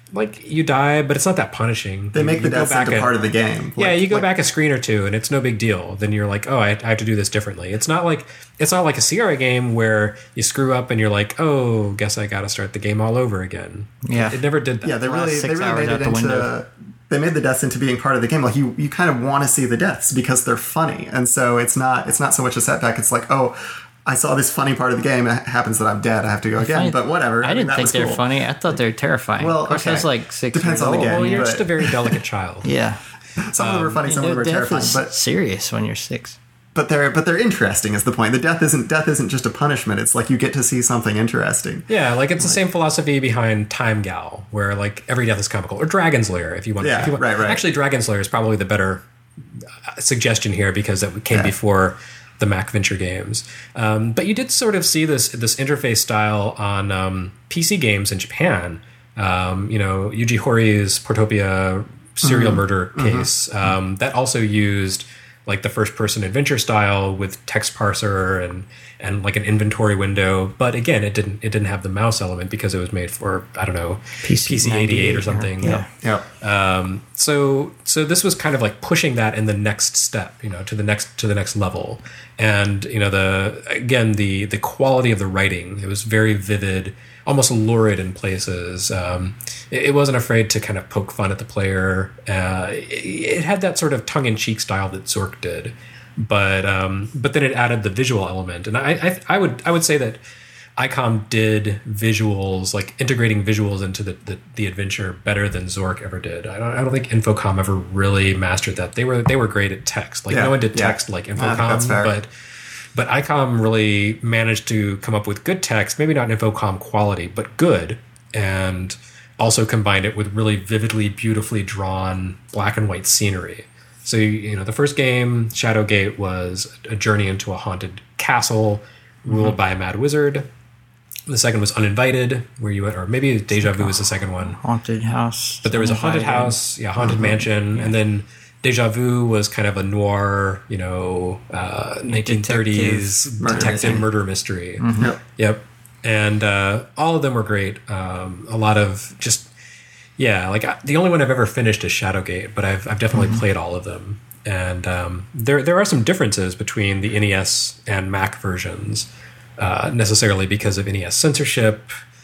like you die, but it's not that punishing. They You- make you the go deaths back into a- part of the game. Yeah, Like- you go like- back a screen or two, and it's no big deal. Then you're like, oh, I, I have to do this differently. It's not like it's not like a C R A game where you screw up and you're like, oh, guess I got to start the game all over again. Yeah. It never did that. Yeah, they Last really they six really hours made out it the into window. they made the deaths into being part of the game. Like you you kind of want to see the deaths because they're funny, and so it's not it's not so much a setback. It's like, oh, I saw this funny part of the game. It happens that I'm dead. I have to go again. Funny- But whatever. I mean, didn't that think was they were cool. funny. I thought they were terrifying. Well, of course, okay. I was like six Depends years on the old. game. well, you're but- just a very delicate child. Yeah. Some of them were funny. Some of them were death terrifying. is But serious when you're six. but they're but they're interesting. Is the point? The death isn't death isn't just a punishment. It's like you get to see something interesting. Yeah, like it's the same philosophy behind Time Gal, where like every death is comical, or Dragon's Lair, if you want. Yeah, if you want. right, right. Actually, Dragon's Lair is probably the better uh, suggestion here because it came Yeah. before the Mac Venture games. Um, but you did sort of see this this interface style on um, P C games in Japan. Um, you know, Yuji Hoри's Portopia serial Mm-hmm. murder case um, that also used like the first person adventure style with text parser and and like an inventory window, but again it didn't it didn't have the mouse element because it was made for I don't know P C P C eighty-eight or something. Yeah. Yep. Um, so so this was kind of like pushing that in the next step, you know, to the next to the next level. And you know, the again the the quality of the writing, it was very vivid, almost lurid in places. Um, it, it wasn't afraid to kind of poke fun at the player. Uh, it, it had that sort of tongue in cheek style that Zork did, but um, but then it added the visual element. And I I, I would I would say that ICOM did visuals, like integrating visuals into the, the, the adventure better than Zork ever did. I don't I don't think Infocom ever really mastered that. They were they were great at text. Like Yeah, no one did yeah. text like I think that's Infocom, fair. but but ICOM really managed to come up with good text, maybe not Infocom quality, but good, and also combined it with really vividly, beautifully drawn black and white scenery. So you know, the first game, Shadowgate, was a journey into a haunted castle ruled Mm-hmm. by a mad wizard. The second was Uninvited, where you went, or maybe Deja Vu was the second one. Haunted house. But there was a haunted Uninvited. house, yeah, haunted mansion, and then Deja Vu was kind of a noir, you know, uh, nineteen thirties murder detective mystery. murder mystery. Yep. Yep, and uh, all of them were great. Um, a lot of just, yeah, like I, the only one I've ever finished is Shadowgate, but I've I've definitely played all of them, and um, there there are some differences between the N E S and Mac versions. Uh, necessarily because of N E S censorship.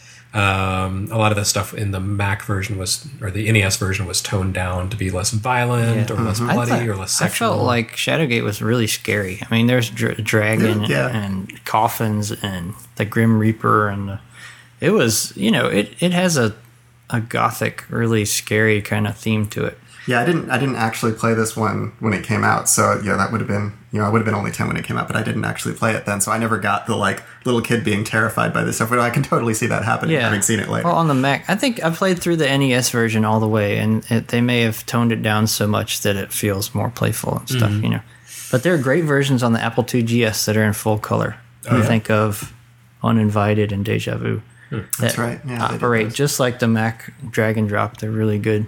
Um, a lot of the stuff in the Mac version was, or the N E S version was toned down to be less violent Yeah. or less I bloody thought- or less I sexual. felt like Shadowgate was really scary. I mean, there's dra- dragon Yeah. and, and coffins and the Grim Reaper, and the, it was, you know, it, it has a a gothic, really scary kind of theme to it. Yeah, I didn't. I didn't actually play this one when it came out. So yeah, that would have been. You know, I would have been only ten when it came out, but I didn't actually play it then. So I never got the like little kid being terrified by this stuff. But I can totally see that happening, Yeah, having seen it later. Well, on the Mac, I think I played through the N E S version all the way, and it, they may have toned it down so much that it feels more playful and stuff, Mm-hmm. you know. But there are great versions on the Apple two G S that are in full color. Oh, I yeah? think of Uninvited and Deja Vu. That That's right. Yeah, they did operate those. just like the Mac drag and drop. They're really good.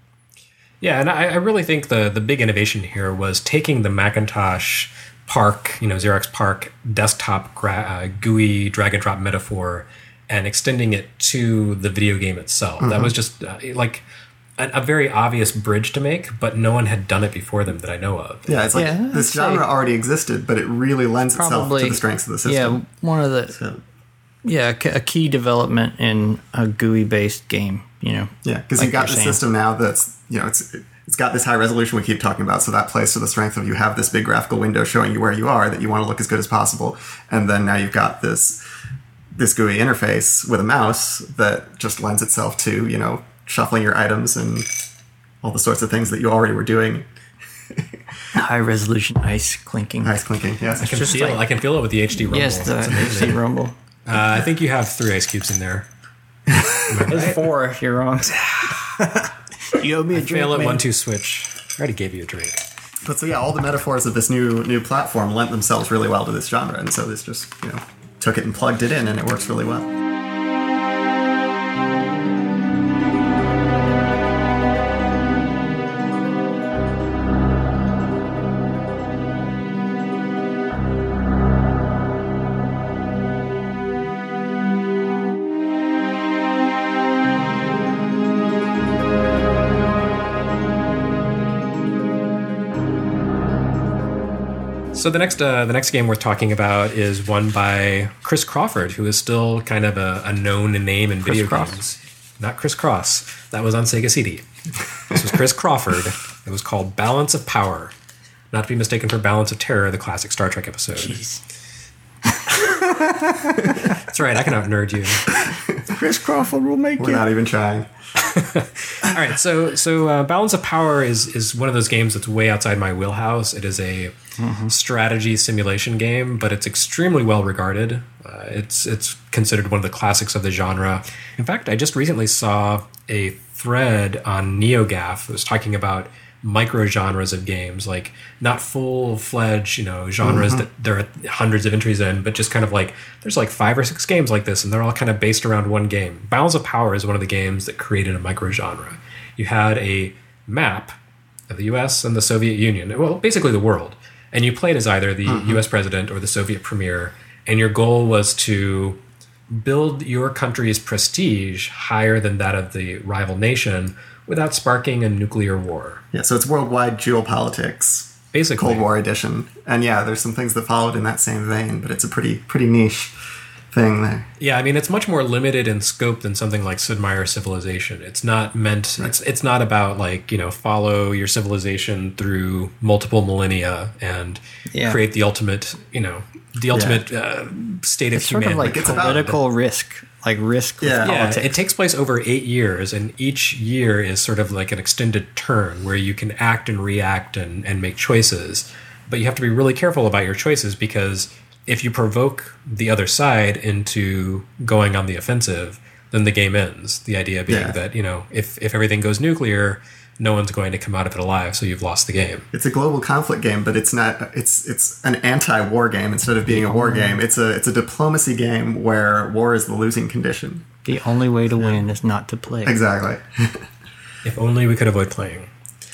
Yeah, and I, I really think the the big innovation here was taking the Macintosh Park, you know, Xerox Park desktop gra- uh, G U I drag and drop metaphor and extending it to the video game itself. That was just uh, like a, a very obvious bridge to make, but no one had done it before them that I know of. Yeah, it's like Yeah, I'd this say- genre already existed, but it really lends itself Probably to the strengths of the Yeah, system. one of the So, yeah a k- a key development in a G U I based game. You know. yeah, because like you got you're the saying. system now that's you know it's it's got this high resolution we keep talking about, so that plays to the strength of you have this big graphical window showing you where you are that you want to look as good as possible, and then now you've got this this G U I interface with a mouse that just lends itself to you know shuffling your items and all the sorts of things that you already were doing. High resolution ice clinking. Ice clinking, yes. I can just feel like- I can feel it with the H D rumble. Yes, the It's H amazing. D rumble. Uh, I think you have three ice cubes in there. There's four if you're wrong. You owe me a drink, Fail at man. one two switch. I already gave you a drink. But so yeah, all the metaphors of this new new platform lent themselves really well to this genre, and so this just you know took it and plugged it in, and it works really well. So the next uh, the next game we're talking about is one by Chris Crawford, who is still kind of a, a known name in video Cross. games. Not Chris Cross. That was on Sega C D. This was Chris Crawford. It was called Balance of Power. Not to be mistaken for Balance of Terror, the classic Star Trek episode. Jeez. That's right, I can out-nerd you. Chris Crawford will make We're it. not even trying. All right, so so uh, Balance of Power is is one of those games that's way outside my wheelhouse. It is a mm-hmm. strategy simulation game, but it's extremely well regarded. Uh, it's it's considered one of the classics of the genre. In fact, I just recently saw a thread on NeoGAF that was talking about micro genres of games, like not full fledged, you know, genres mm-hmm. that there are hundreds of entries in, but just kind of like there's like five or six games like this, and they're all kind of based around one game. Balance of Power is one of the games that created a micro genre. You had a map of the U S and the Soviet Union, well, basically the world, and you played as either the mm-hmm. U S president or the Soviet premier, and your goal was to build your country's prestige higher than that of the rival nation without sparking a nuclear war. Yeah, so it's worldwide geopolitics, basically Cold War edition. And yeah, there's some things that followed in that same vein, but it's a pretty pretty niche thing there. Yeah, I mean, it's much more limited in scope than something like Sid Meier's Civilization. It's not meant. Right. It's it's not about like you know follow your civilization through multiple millennia and yeah. create the ultimate you know the ultimate yeah. uh, state it's of sort humanity. Of like it's political about, risk. Like risk with yeah. politics. Yeah, it takes place over eight years, and each year is sort of like an extended turn where you can act and react and, and make choices. But you have to be really careful about your choices, because if you provoke the other side into going on the offensive, then the game ends. The idea being yeah. that, you know, if, if everything goes nuclear, no one's going to come out of it alive, so you've lost the game. It's a global conflict game, but it's not. It's it's an anti-war game instead of being a war game. It's a it's a diplomacy game where war is the losing condition. The only way to win is not to play. Exactly. If only we could avoid playing.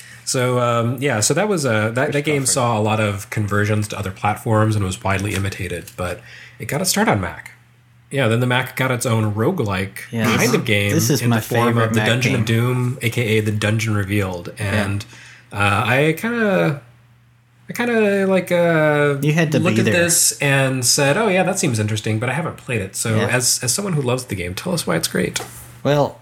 So um, yeah, so that was a that, that game saw a lot of conversions to other platforms and was widely imitated, but it got its start on Mac. Yeah, then the Mac got its own roguelike yeah, kind of game this is in my the form of the Mac Dungeon game. of Doom, aka the Dungeon Revealed, and yeah. uh, I kind of, I kind of like uh, you had to looked be at there. this and said, "Oh yeah, that seems interesting," but I haven't played it. So Yeah. as as someone who loves the game, tell us why it's great. Well,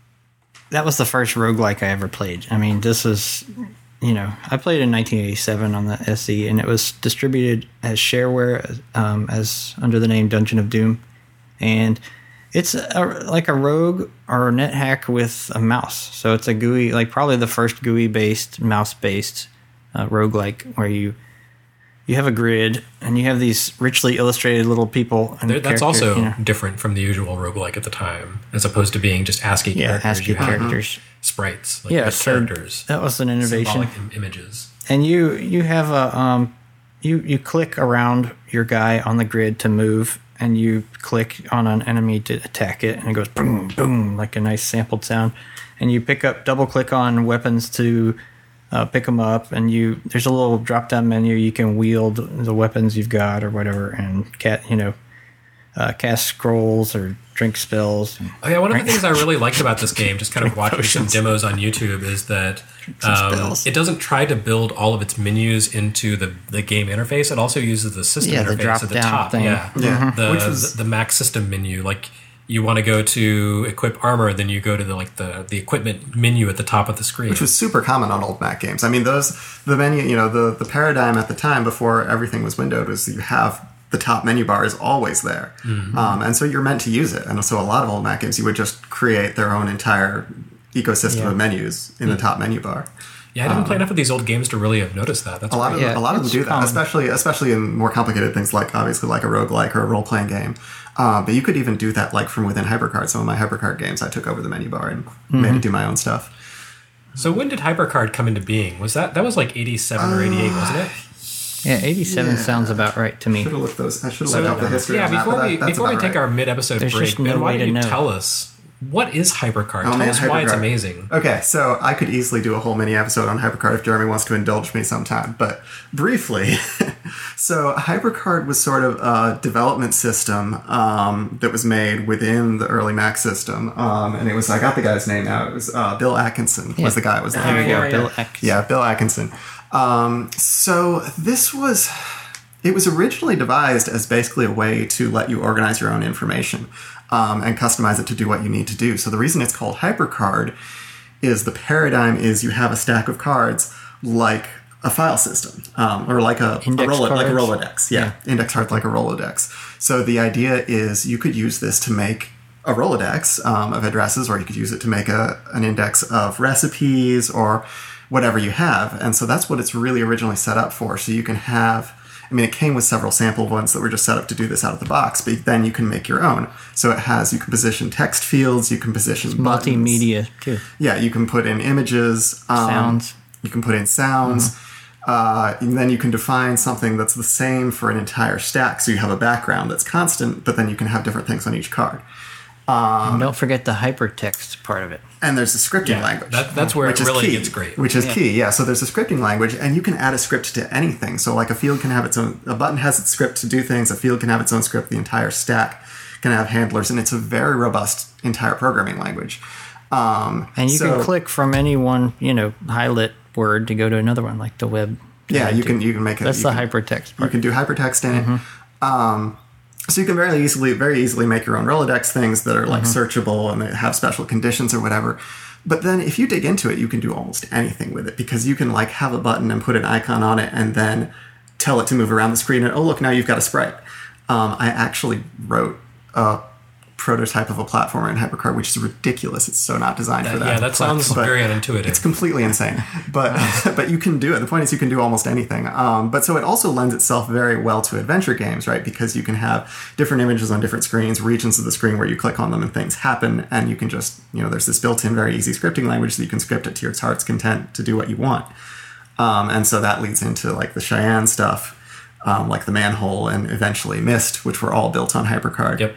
that was the first roguelike I ever played. I mean, this is, you know, I played in nineteen eighty-seven on the S E, and it was distributed as shareware um, as under the name Dungeon of Doom. And it's a, like a rogue or a net hack with a mouse. So it's a G U I, like probably the first G U I-based, mouse-based uh, roguelike where you you have a grid and you have these richly illustrated little people. And There- That's characters, also you know. different from the usual roguelike at the time, as opposed to being just ASCII Yeah, characters. ASCII You have characters. sprites, like Yeah, like so characters, that was an innovation. symbolic im- images. And you you have a um you you click around your guy on the grid to move, and you click on an enemy to attack it, and it goes boom boom like a nice sampled sound. And you pick up double click on weapons to uh, pick them up, and you there's a little drop down menu you can wield the weapons you've got or whatever, and cat you know uh, cast scrolls or drink spells. Oh yeah, one of the things I really liked about this game, just kind of watching some demos on YouTube, is that um, spells. it doesn't try to build all of its menus into the, the game interface. It also uses the system Yeah, the interface at the drop-down top. thing. Yeah, Yeah. the, Which was- the the Mac system menu. Like you want to go to equip armor, then you go to the like the the equipment menu at the top of the screen. Which was super common on old Mac games. I mean, those the menu, you know, the the paradigm at the time before everything was windowed was you have the top menu bar is always there, Mm-hmm. um, and so you're meant to use it. And so a lot of old Mac games, you would just create their own entire ecosystem Yeah. of menus in the top menu bar. yeah, I didn't play enough of these old games to really have noticed that. That's A lot of great. Yeah, a lot of them it's do that, common. especially especially in more complicated things like obviously like a roguelike or a role playing game. Uh, but you could even do that like from within HyperCard. Some of my HyperCard games, I took over the menu bar and Mm-hmm. made it do my own stuff. So when did HyperCard come into being? Was that that was like eighty-seven or eighty-eight, wasn't it? Yeah, eighty-seven Yeah. sounds about right to me. Should have looked those. I should have So, looked up the history. yeah, on that, before but we that, that's before we about take right. our mid episode There's break, just no Ben, why way don't to you know. tell us what is HyperCard? Oh, tell man, us why it's HyperCard. amazing. Okay, so I could easily do a whole mini episode on HyperCard if Jeremy wants to indulge me sometime, but briefly. So HyperCard was sort of a development system um, that was made within the early Mac system, um, and it was I got the guy's name now. It was uh, Bill Atkinson was the guy I was looking There we for. go, yeah. Bill X. Yeah, Bill Atkinson. Um, so this was it was originally devised as basically a way to let you organize your own information um, and customize it to do what you need to do. So the reason it's called HyperCard is the paradigm is you have a stack of cards like a file system um, or like a, a Rolo, like a Rolodex. Yeah, yeah, index cards like a Rolodex. So the idea is you could use this to make a Rolodex um, of addresses, or you could use it to make a an index of recipes or whatever you have. And so that's what it's really originally set up for. So you can have, I mean, it came with several sample ones that were just set up to do this out of the box, but then you can make your own. So it has, you can position text fields, you can position it's multimedia too. Yeah, you can put in images. Um, sounds. You can put in sounds. Mm-hmm. Uh, and then you can define something that's the same for an entire stack. So you have a background that's constant, but then you can have different things on each card. Um, don't forget the hypertext part of it. And there's the scripting yeah, language. That, that's where which it really key, gets great. Which is yeah. key, yeah. So there's a scripting language, and you can add a script to anything. So like a field can have its own, a button has its script to do things, a field can have its own script, the entire stack can have handlers, and it's a very robust entire programming language. Um, and you so, can click from any one, you know, highlight word to go to another one, like the web. Yeah, you can you can make it. That's the can, hypertext part. You can do hypertext in mm-hmm. it. Um, so you can very easily very easily make your own Rolodex things that are like mm-hmm. searchable and that have special conditions or whatever. But then if you dig into it, you can do almost anything with it, because you can like have a button and put an icon on it and then tell it to move around the screen and, oh, look, now you've got a sprite. Um, I actually wrote a prototype of a platformer in HyperCard, which is ridiculous. It's so not designed that, for that. Yeah, that sounds but very unintuitive. It's completely insane. But but you can do it. The point is you can do almost anything. Um, but so it also lends itself very well to adventure games, right? Because you can have different images on different screens, regions of the screen where you click on them and things happen, and you can just, you know, there's this built-in very easy scripting language that you can script it to your heart's content to do what you want. Um, and so that leads into like the Cheyenne stuff, um, like the Manhole and eventually Myst, which were all built on HyperCard. Yep.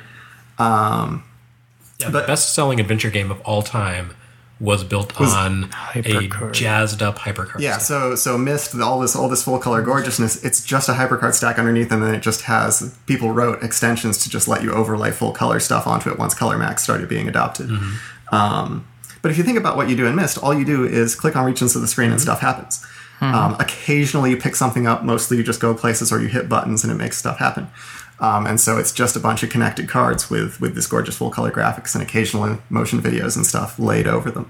Um, yeah, but the best-selling adventure game of all time was built was on HyperCard. A jazzed-up HyperCard. Yeah, stack. so so Myst, all this all this full-color gorgeousness, it's just a HyperCard stack underneath, and then it just has, people wrote extensions to just let you overlay full-color stuff onto it once Color Max started being adopted. Mm-hmm. Um, but if you think about what you do in Myst, all you do is click on regions of the screen mm-hmm. and stuff happens. Mm-hmm. Um, occasionally you pick something up, mostly you just go places or you hit buttons and it makes stuff happen. Um, and so it's just a bunch of connected cards with, with this gorgeous full-color graphics and occasional motion videos and stuff laid over them.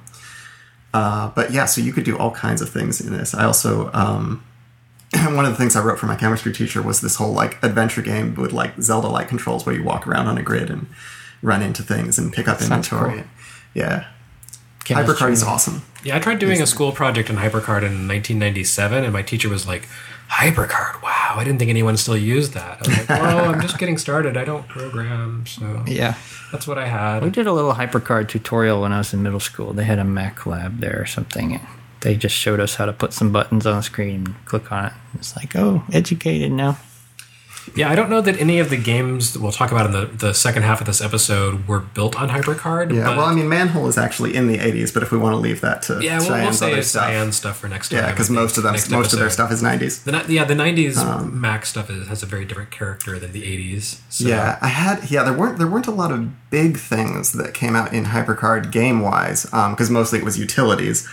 Uh, but yeah, so you could do all kinds of things in this. I also, um, one of the things I wrote for my chemistry teacher was this whole like adventure game with like Zelda-like controls where you walk around on a grid and run into things and pick up Sounds inventory. Cool. Yeah. Chemistry. HyperCard is awesome. Yeah, I tried doing a school project in HyperCard in nineteen ninety-seven, and my teacher was like, HyperCard, wow, I didn't think anyone still used that. I was like, well, I'm just getting started. I don't program, so yeah, that's what I had. We did a little HyperCard tutorial when I was in middle school. They had a Mac lab there or something. And they just showed us how to put some buttons on the screen and click on it. It's like, oh, educated now. Yeah, I don't know that any of the games that we'll talk about in the, the second half of this episode were built on HyperCard. Yeah, but well, I mean, Manhole is actually in the eighties, but if we want to leave that to yeah, we'll, we'll Cheyenne's say other it's stuff. Cyan stuff for next time. Yeah, because most of them, most episode. of their stuff is nineties. The, yeah, the nineties um, Mac stuff is, has a very different character than the eighties. So. Yeah, I had yeah there weren't there weren't a lot of big things that came out in HyperCard game wise because um, mostly it was utilities.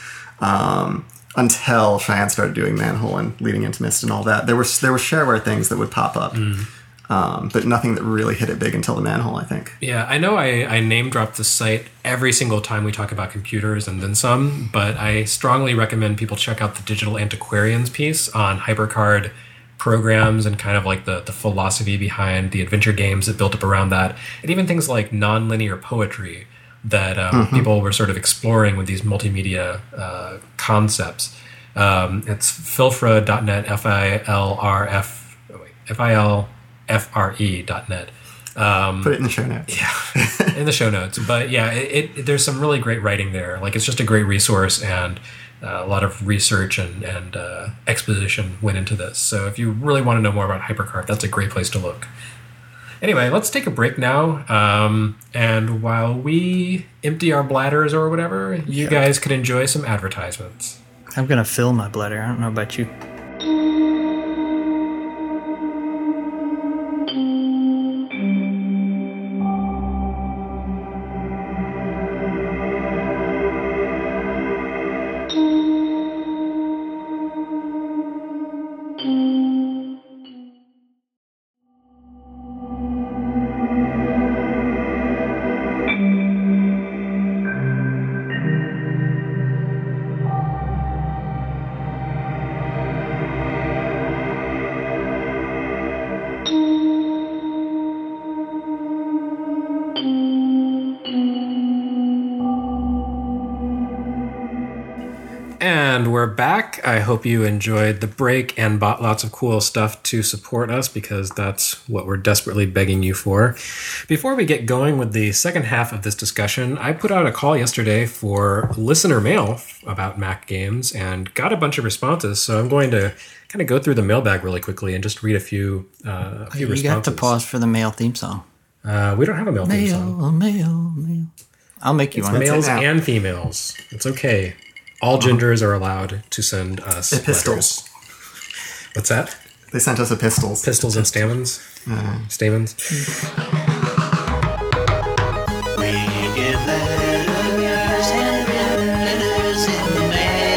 Um, until Cheyenne started doing Manhole and leading into Myst and all that, there were there were shareware things that would pop up. Mm. Um, but nothing that really hit it big until the Manhole, I think. Yeah, I know I, I name drop the site every single time we talk about computers and then some, but I strongly recommend people check out the Digital Antiquarians piece on HyperCard programs and kind of like the, the philosophy behind the adventure games that built up around that, and even things like nonlinear poetry that um, mm-hmm. people were sort of exploring with these multimedia uh, concepts. Um, it's filfra dot net, F I L R F, F I L F R E dot net. Um, Put it in the show notes. Yeah, in the show notes. But yeah, it, it, there's some really great writing there. Like, it's just a great resource, and uh, a lot of research and, and uh, exposition went into this. So if you really want to know more about HyperCard, that's a great place to look. Anyway, let's take a break now. Um, and while we empty our bladders or whatever, you sure. guys could enjoy some advertisements. I'm going to fill my bladder. I don't know about you. And we're back. I hope you enjoyed the break and bought lots of cool stuff to support us, because that's what we're desperately begging you for. Before we get going with the second half of this discussion, I put out a call yesterday for listener mail about Mac games and got a bunch of responses. So I'm going to kind of go through the mailbag really quickly and just read a few, uh, a few You responses. got to pause for the mail theme song. Uh, we don't have a mail, theme Mail, song. mail, mail. I'll make you It's one. males now. and females. It's okay. All genders are allowed to send us Epistles. letters. What's that? They sent us epistles. Pistols and stamens? Stamens? We get letters, handwritten letters in the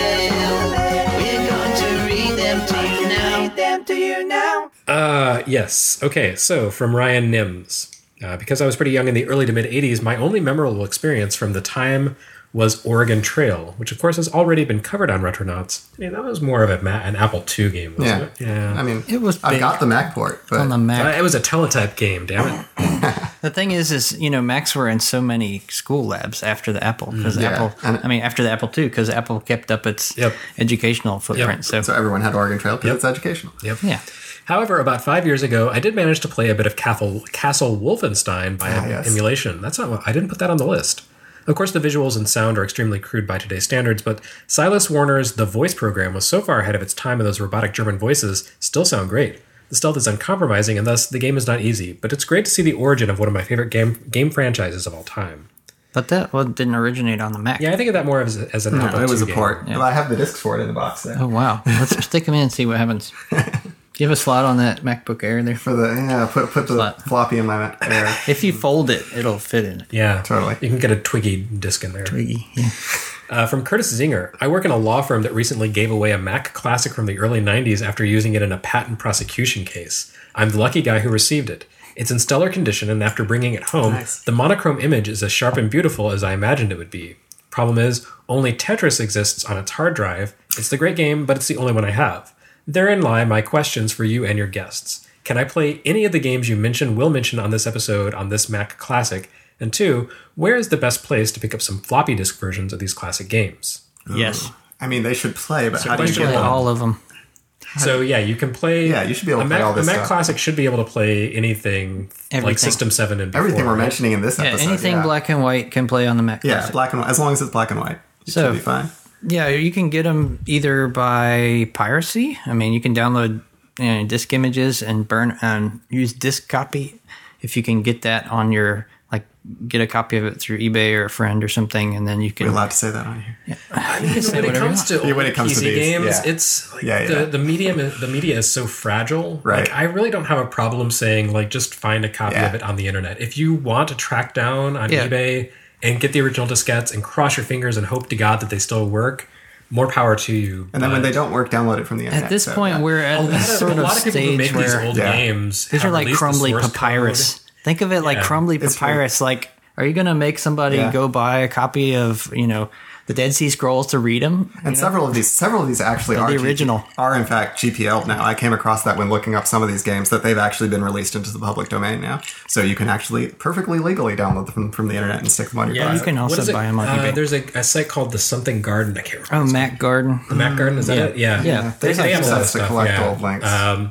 mail. We're going to read them to you now. Read them to you now. Uh, yes. Okay, so from Ryan Nims. Uh, because I was pretty young in the early to mid eighties, my only memorable experience from the time was Oregon Trail, which of course has already been covered on Retronauts. I mean, that was more of a Ma- an Apple two game, wasn't Yeah. it? Yeah. I mean, It was I've big got the Mac port, but on the Uh, Mac. it was a teletype game, damn it. The thing is, is you know, Macs were in so many school labs after the Apple, because Yeah, Apple. and- I mean, after the Apple two, because Apple kept up its Yep. educational footprint. So, so everyone had Oregon Trail because Yep. it's educational. Yep. yeah. However, about five years ago, I did manage to play a bit of Castle, Castle Wolfenstein by Ah, yes. emulation. That's not what, I didn't put that on the list. Of course, the visuals and sound are extremely crude by today's standards, but Silas Warner's The Voice program was so far ahead of its time, and those robotic German voices still sound great. The stealth is uncompromising, and thus the game is not easy, but it's great to see the origin of one of my favorite game game franchises of all time. But that well, didn't originate on the Mac. Yeah, I think of that more as, as an No, Apple it was two a game. port. But I have the discs for it in the box there. Oh wow! Let's stick them in and see what happens. Do you have a slot on that MacBook Air there? For the yeah, put put the Slot. floppy in my Mac Air. If you fold it, it'll fit in. Yeah, Totally. You can get a Twiggy disc in there. Twiggy. Yeah. Uh, from Curtis Zinger, I work in a law firm that recently gave away a Mac classic from the early nineties after using it in a patent prosecution case. I'm the lucky guy who received it. It's in stellar condition, and after bringing it home, Nice. the monochrome image is as sharp and beautiful as I imagined it would be. Problem is, only Tetris exists on its hard drive. It's the great game, but it's the only one I have. Therein lie my questions for you and your guests. Can I play any of the games you mention will mention on this episode on this Mac Classic? And two, where is the best place to pick up some floppy disk versions of these classic games? Yes. I mean, they should play, but how do you question get Play one. them? all of them. So yeah, you can play. Yeah, you should be able a to play Mac, all this A Mac stuff. Classic should be able to play anything like Everything. System Seven and before, Everything we're right? mentioning in this Yeah, episode. anything yeah. black and white can play on the Mac. Yeah, Classic. black and white. As long as it's black and white, it So- should be fine. Yeah, you can get them either by piracy. I mean, you can download you know, disk images and burn and use disk copy. If you can get that on your like, get a copy of it through eBay or a friend or something, and then you can. We're allowed to say that on here. say When it whatever comes you to Yeah, when it old comes P to C these, games, yeah. it's like Yeah, yeah. the the medium is- the media is so fragile. Right. Like I really don't have a problem saying like just find a copy Yeah. of it on the internet. If you want to track down on Yeah. eBay and get the original diskettes and cross your fingers and hope to God that they still work, more power to you. And then when But they don't work, download it from the internet. At this So, point, yeah. we're at a a lot of, sort a of lot of people who stage make these where old Yeah. games these have are like released the crumbly source papyrus. code. Think of it like Yeah. crumbly It's papyrus. Like, are you going to make somebody Yeah. go buy a copy of you know the Dead Sea Scrolls to read them? And several of these, several of these actually They're are the G- original. are in fact G P L now. I came across that when looking up some of these games that they've actually been released into the public domain now, so you can actually perfectly legally download them from, from the internet and stick them on your Yeah, browser. you can What also is it? buy them on Uh, eBay. there's a, a site called the Something Garden. I can't remember. Oh, Mac Garden. The Mac Garden, is that Yeah. it? Yeah. Yeah. They have a lot of sites to stuff, collect yeah. old links. Um,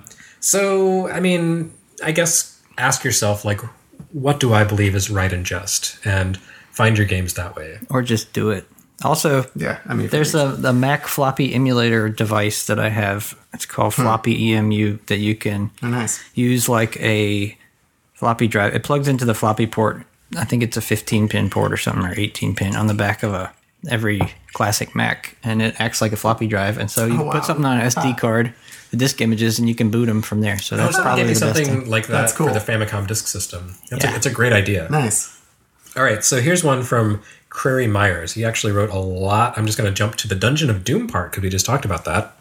so, I mean, I guess ask yourself, like, what do I believe is right and just? And find your games that way. Or just do it. Also, yeah, I mean, there's a the Mac floppy emulator device that I have. It's called Floppy E M U that you can oh, nice. use like a floppy drive. It plugs into the floppy port. I think it's a fifteen pin port or something, or eighteen pin on the back of a every classic Mac, and it acts like a floppy drive. And so you Oh, wow. put something on an S D card, the disk images, and you can boot them from there. So that's Somebody probably gave me the best something thing. like that That's cool. for the Famicom Disk System. That's Yeah. a, it's a great idea. Nice. All right, so here's one from Crary Myers. He actually wrote a lot. I'm just going to jump to the Dungeon of Doom part because we just talked about that.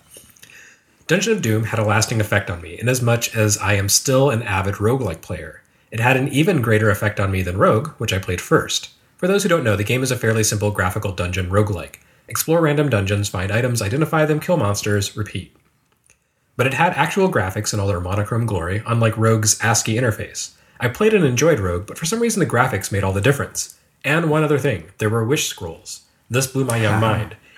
Dungeon of Doom had a lasting effect on me, inasmuch as I am still an avid roguelike player. It had an even greater effect on me than Rogue, which I played first. For those who don't know, the game is a fairly simple graphical dungeon roguelike. Explore random dungeons, find items, identify them, kill monsters, repeat. But it had actual graphics in all their monochrome glory, unlike Rogue's ASCII interface. I played and enjoyed Rogue, but for some reason the graphics made all the difference. And one other thing, there were wish scrolls. This blew my young mind.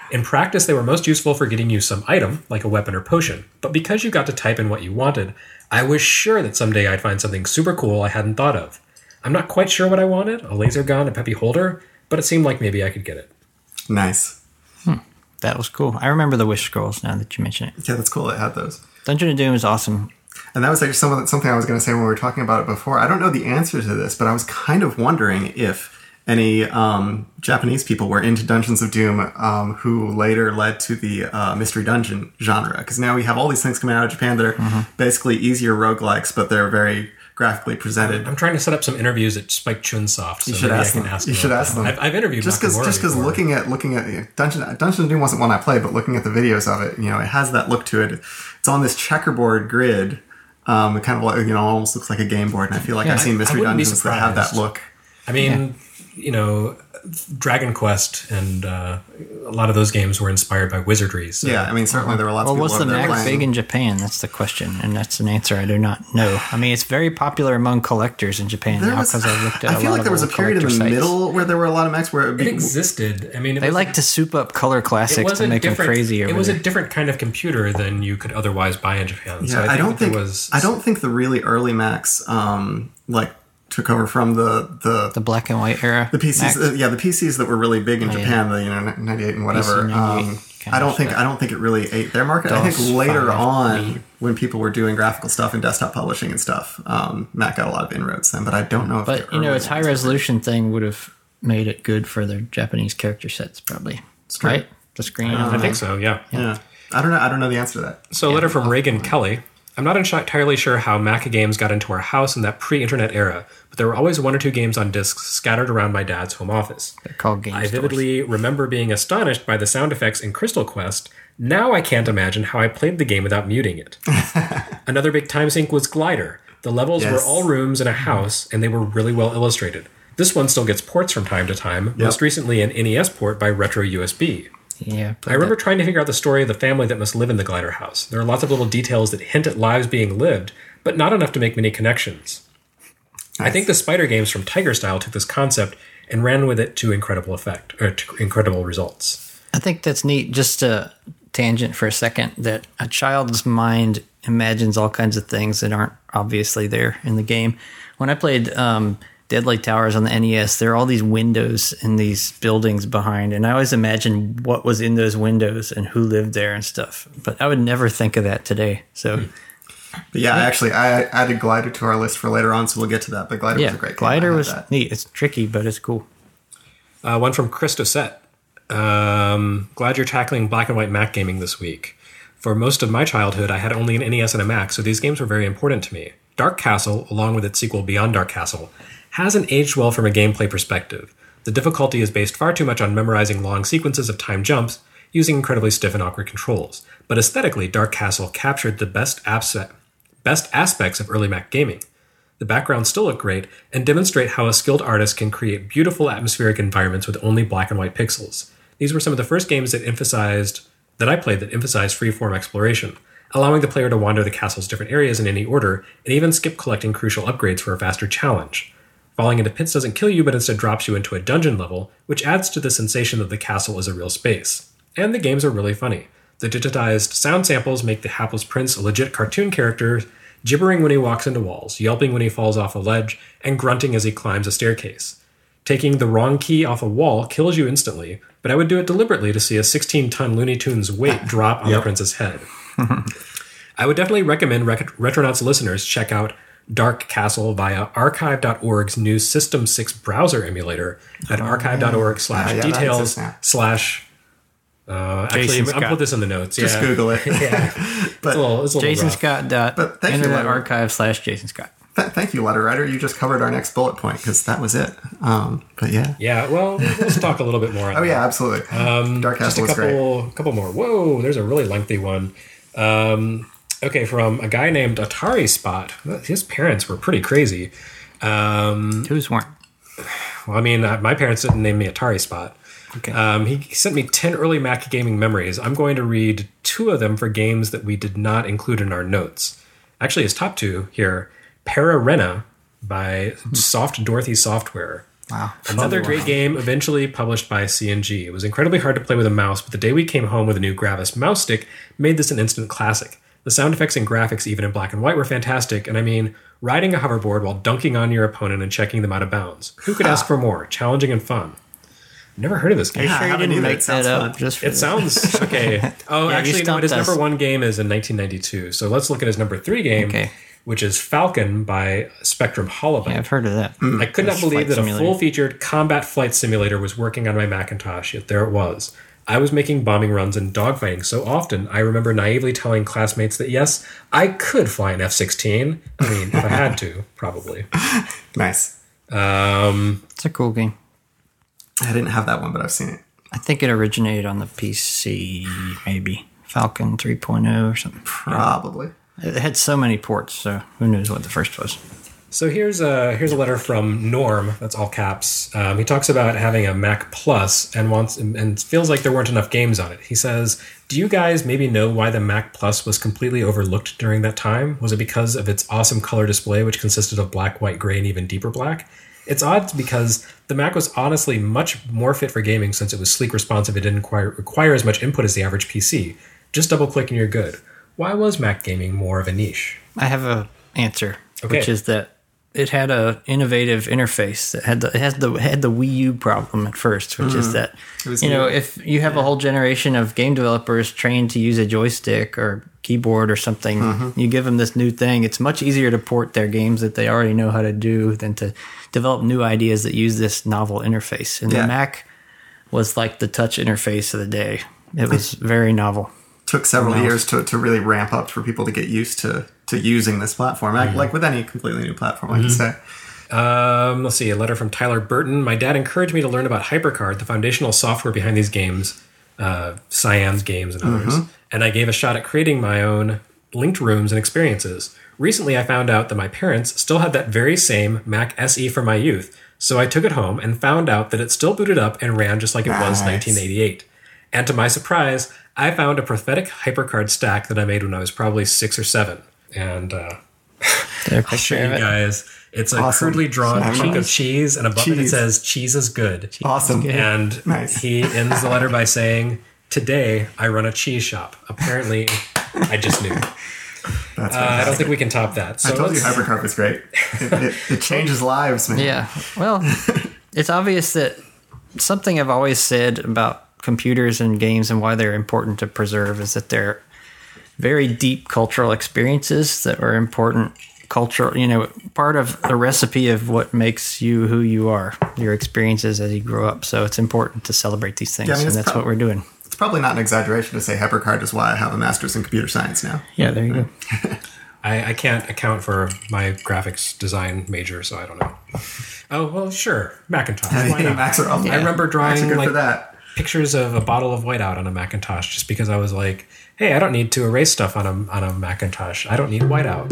In practice, they were most useful for getting you some item, like a weapon or potion. But because you got to type in what you wanted, I was sure that someday I'd find something super cool I hadn't thought of. I'm not quite sure what I wanted, a laser gun, a peppy holder, but it seemed like maybe I could get it. Nice. Hmm. That was cool. I remember the wish scrolls now that you mention it. Yeah, that's cool. It had those. Dungeon of Doom is awesome. And that was actually some, something I was going to say when we were talking about it before. I don't know the answer to this, but I was kind of wondering if any um, Japanese people were into Dungeons of Doom um, who later led to the uh, Mystery Dungeon genre. Because now we have all these things coming out of Japan that are mm-hmm. basically easier roguelikes, but they're very graphically presented. I'm trying to set up some interviews at Spike Chunsoft. So you should maybe ask I can them. Ask you them should ask them. I've, I've interviewed just because just because looking at looking at Dungeon Dungeons of Doom wasn't one I played, but looking at the videos of it, you know, it has that look to it. It's on this checkerboard grid. Um, it kind of like, you know, almost looks like a game board, and I feel like yeah, I've seen Mystery Dungeons that have that look. I mean, yeah. you know, Dragon Quest and uh, a lot of those games were inspired by wizardry. So. Yeah, I mean, certainly there were lots well, of people was the over there Mac playing. big in Japan? That's the question, and that's an answer I do not know. I mean, it's very popular among collectors in Japan There now was- because I looked at I a feel lot like of there was a old period in the collector sites. middle where there were a lot of Macs where it, It be, existed. I mean, it They was, like to soup up color it classics was to a make them different- crazy over It was there. a different kind of computer than you could otherwise buy in Japan. Yeah, so I, I, think don't that think there was. I don't think the really early Macs um, like took over from the the the black and white era. The P Cs, Macs. uh, yeah, the P Cs that were really big in Oh, Japan, the you know ninety-eight and whatever. P C ninety-eight Um, kind I don't of think stuff. I don't think it really ate their market. I DOS think later five, on, eight. when people were doing graphical stuff and desktop publishing and stuff, um, Mac got a lot of inroads then. But I don't know if. But the you know, early its high ones were- resolution thing would have made it good for their Japanese character sets, probably. true. Right? The screen. I on think that. so. Yeah. Yeah, I don't know. I don't know the answer to that. So a letter from Reagan Kelly. I'm not entirely sure how Mac games got into our house in that pre-internet era, but there were always one or two games on discs scattered around my dad's home office. They're called game I stores. vividly remember being astonished by the sound effects in Crystal Quest. Now I can't imagine how I played the game without muting it. Another big time sink was Glider. The levels Yes. were all rooms in a house, and they were really well illustrated. This one still gets ports from time to time, most recently an N E S port by Retro U S B. Yeah. I remember trying to figure out the story of the family that must live in the Glider house. There are lots of little details that hint at lives being lived, but not enough to make many connections. I think the Spider games from Tiger Style took this concept and ran with it to incredible effect, or to incredible results. I think that's neat. Just a tangent for a second, that a child's mind imagines all kinds of things that aren't obviously there in the game. When I played um, Deadly Towers on the N E S, there are all these windows in these buildings behind, and I always imagined what was in those windows and who lived there and stuff. But I would never think of that today. So, But yeah, actually, I added Glider to our list for later on, so we'll get to that. But Glider yeah, was a great game. Glider I had was that. neat. It's tricky, but it's cool. Uh, one from Chris Doucette. Um, glad you're tackling black and white Mac gaming this week. For most of my childhood, I had only an N E S and a Mac, so these games were very important to me. Dark Castle, along with its sequel Beyond Dark Castle, hasn't aged well from a gameplay perspective. The difficulty is based far too much on memorizing long sequences of time jumps, using incredibly stiff and awkward controls. But aesthetically, Dark Castle captured the best, abs- best aspects of early Mac gaming. The backgrounds still look great and demonstrate how a skilled artist can create beautiful atmospheric environments with only black and white pixels. These were some of the first games that emphasized that I played that emphasized freeform exploration, allowing the player to wander the castle's different areas in any order and even skip collecting crucial upgrades for a faster challenge. Falling into pits doesn't kill you, but instead drops you into a dungeon level, which adds to the sensation that the castle is a real space. And the games are really funny. The digitized sound samples make the hapless prince a legit cartoon character, gibbering when he walks into walls, yelping when he falls off a ledge, and grunting as he climbs a staircase. Taking the wrong key off a wall kills you instantly, but I would do it deliberately to see a sixteen-ton Looney Tunes weight drop on Yep. the prince's head. I would definitely recommend Ret- Retronauts listeners check out Dark Castle via archive dot org's new System six browser emulator at archive dot org slash Yeah, yeah, that details exists now. slash... Uh, actually, Jason I'll Scott. put this in the notes. Just yeah. Google it. Yeah. But It's a little, it's a little Jason rough. Scott dot But thank you, Internet Letter. Archive slash Jason Scott. Th- thank you, Letter Writer. You just covered our next bullet point because that was it. Um, but yeah. Yeah, well, let's talk a little bit more on Oh that. yeah, absolutely. Um, Dark Just a Castle was great. couple, couple more. Whoa, there's a really lengthy one. Um, okay, from a guy named Atari Spot. His parents were pretty crazy. Um, Who's weren't? well, I mean, uh, my parents didn't name me Atari Spot. Okay. Um, he sent me ten early Mac gaming memories. I'm going to read two of them for games that we did not include in our notes. Actually, his top two here, Pararena by Soft Dorothy Software. Wow. Another great game, eventually published by C and G. It was incredibly hard to play with a mouse, but the day we came home with a new Gravis mouse stick made this an instant classic. The sound effects and graphics, even in black and white, were fantastic, and I mean, riding a hoverboard while dunking on your opponent and checking them out of bounds. Who could ask for more? Challenging and fun. Never heard of this game. Yeah, Sure I you haven't didn't either. make It sounds that up fun. just for It this. sounds okay. Oh, Yeah, you actually, no. His stumped us. number one game is in nineteen ninety-two. So let's look at his number three game, Okay. which is Falcon by Spectrum Holobyte. Yeah, I've heard of that. I could not That's believe flight that simulator. a full-featured combat flight simulator was working on my Macintosh, yet there it was. I was making bombing runs and dogfighting so often, I remember naively telling classmates that yes, I could fly an F sixteen. I mean, if I had to, probably. Nice. Um, It's a cool game. I didn't have that one, but I've seen it. I think it originated on the P C, maybe. Falcon three point oh or something. Probably. It had so many ports, so who knows what the first was. So here's a here's a letter from Norm. That's all caps. Um, he talks about having a Mac Plus and wants and, and feels like there weren't enough games on it. He says, "Do you guys maybe know why the Mac Plus was completely overlooked during that time? Was it because of its awesome color display, which consisted of black, white, gray, and even deeper black? It's odd because the Mac was honestly much more fit for gaming since it was sleek, responsive, it didn't require, require as much input as the average P C. Just double click and you're good. Why was Mac gaming more of a niche?" I have a answer, Okay. which is that it had a innovative interface that had the it has the it had the Wii U problem at first, which is that was you know new. if you have a whole generation of game developers trained to use a joystick or keyboard or something, you give them this new thing. It's much easier to port their games that they already know how to do than to develop new ideas that use this novel interface. And Yeah. the Mac was like the touch interface of the day. It was very novel. Took several Mouse. years to, to really ramp up for people to get used to to using this platform, like, like with any completely new platform, like you say. Um, let's see, a letter from Tyler Burton. My dad encouraged me to learn about HyperCard, the foundational software behind these games, uh, Cyan's games and others. And I gave a shot at creating my own linked rooms and experiences. Recently, I found out that my parents still had that very same Mac S E from my youth. So I took it home and found out that it still booted up and ran just like it was Nice. nineteen eighty-eight. And to my surprise, I found a prophetic HyperCard stack that I made when I was probably six or seven. And uh, Their I'll show picture you of it. guys. It's a Awesome. crudely drawn Nice. chunk of cheese, and above it it Cheese. says, "Cheese is good." Awesome. And Nice. he ends the letter by saying, "Today I run a cheese shop." Apparently, I just knew. That's Uh, I don't fantastic. think we can top that. So I told you let's- HyperCard was great. It, it, it changes lives, man. Yeah. Well, it's obvious that something I've always said about computers and games and why they're important to preserve is that they're very deep cultural experiences that are important cultural, you know, part of the recipe of what makes you who you are, your experiences as you grow up. So it's important to celebrate these things, Yeah, I mean, and it's that's prob- what we're doing. It's probably not an exaggeration to say HyperCard is why I have a master's in computer science now. Yeah, there you go. I, I can't account for my graphics design major, so I don't know. Oh, well, sure. Macintosh. Why not? Macs are awesome. I remember Macs are drawing good like for that. pictures of a bottle of whiteout on a Macintosh just because I was like, hey, I don't need to erase stuff on a, on a Macintosh. I don't need whiteout.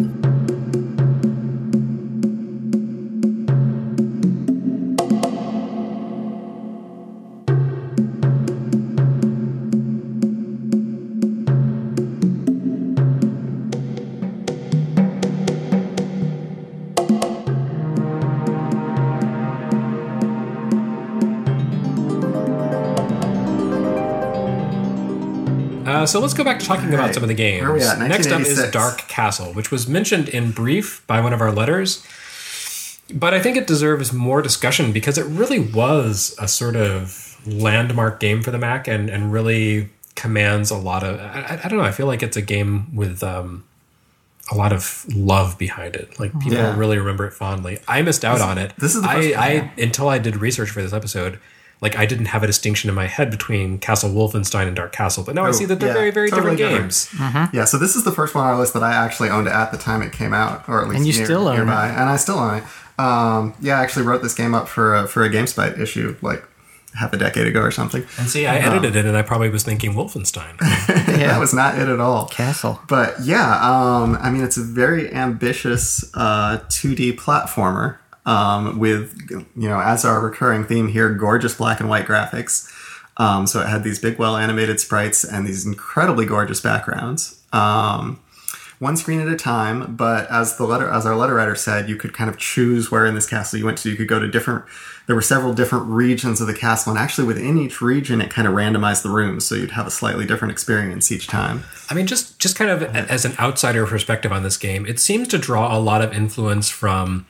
Uh, so let's go back to talking about right. some of the games. Where are we at? Next up is nineteen eighty-six. Dark Castle, which was mentioned in brief by one of our letters. But I think it deserves more discussion because it really was a sort of landmark game for the Mac and, and really commands a lot of... I, I don't know, I feel like it's a game with um, a lot of love behind it. Like, people Yeah. really remember it fondly. I missed out on it. this is the I, first- I Until I did research for this episode, like, I didn't have a distinction in my head between Castle Wolfenstein and Dark Castle. But now I Oh, see that they're yeah, very, very totally different different. games. Yeah, so this is the first one on our list that I actually owned at the time it came out, or at least And you near, still own nearby, and I still own it. Um, yeah, I actually wrote this game up for a, for a GameSpot issue like half a decade ago or something. And see, I edited it, and I probably was thinking Wolfenstein. That was not it at all. Castle. But yeah, um, I mean, it's a very ambitious uh, two D platformer um, with, you know, as our recurring theme here, gorgeous black and white graphics. Um, so it had these big, well animated sprites and these incredibly gorgeous backgrounds. Um, one screen at a time. But as the letter, as our letter writer said, you could kind of choose where in this castle you went to. You could go to different. There were several different regions of the castle, and actually within each region, it kind of randomized the rooms, so you'd have a slightly different experience each time. I mean, just just kind of as an outsider perspective on this game, it seems to draw a lot of influence from.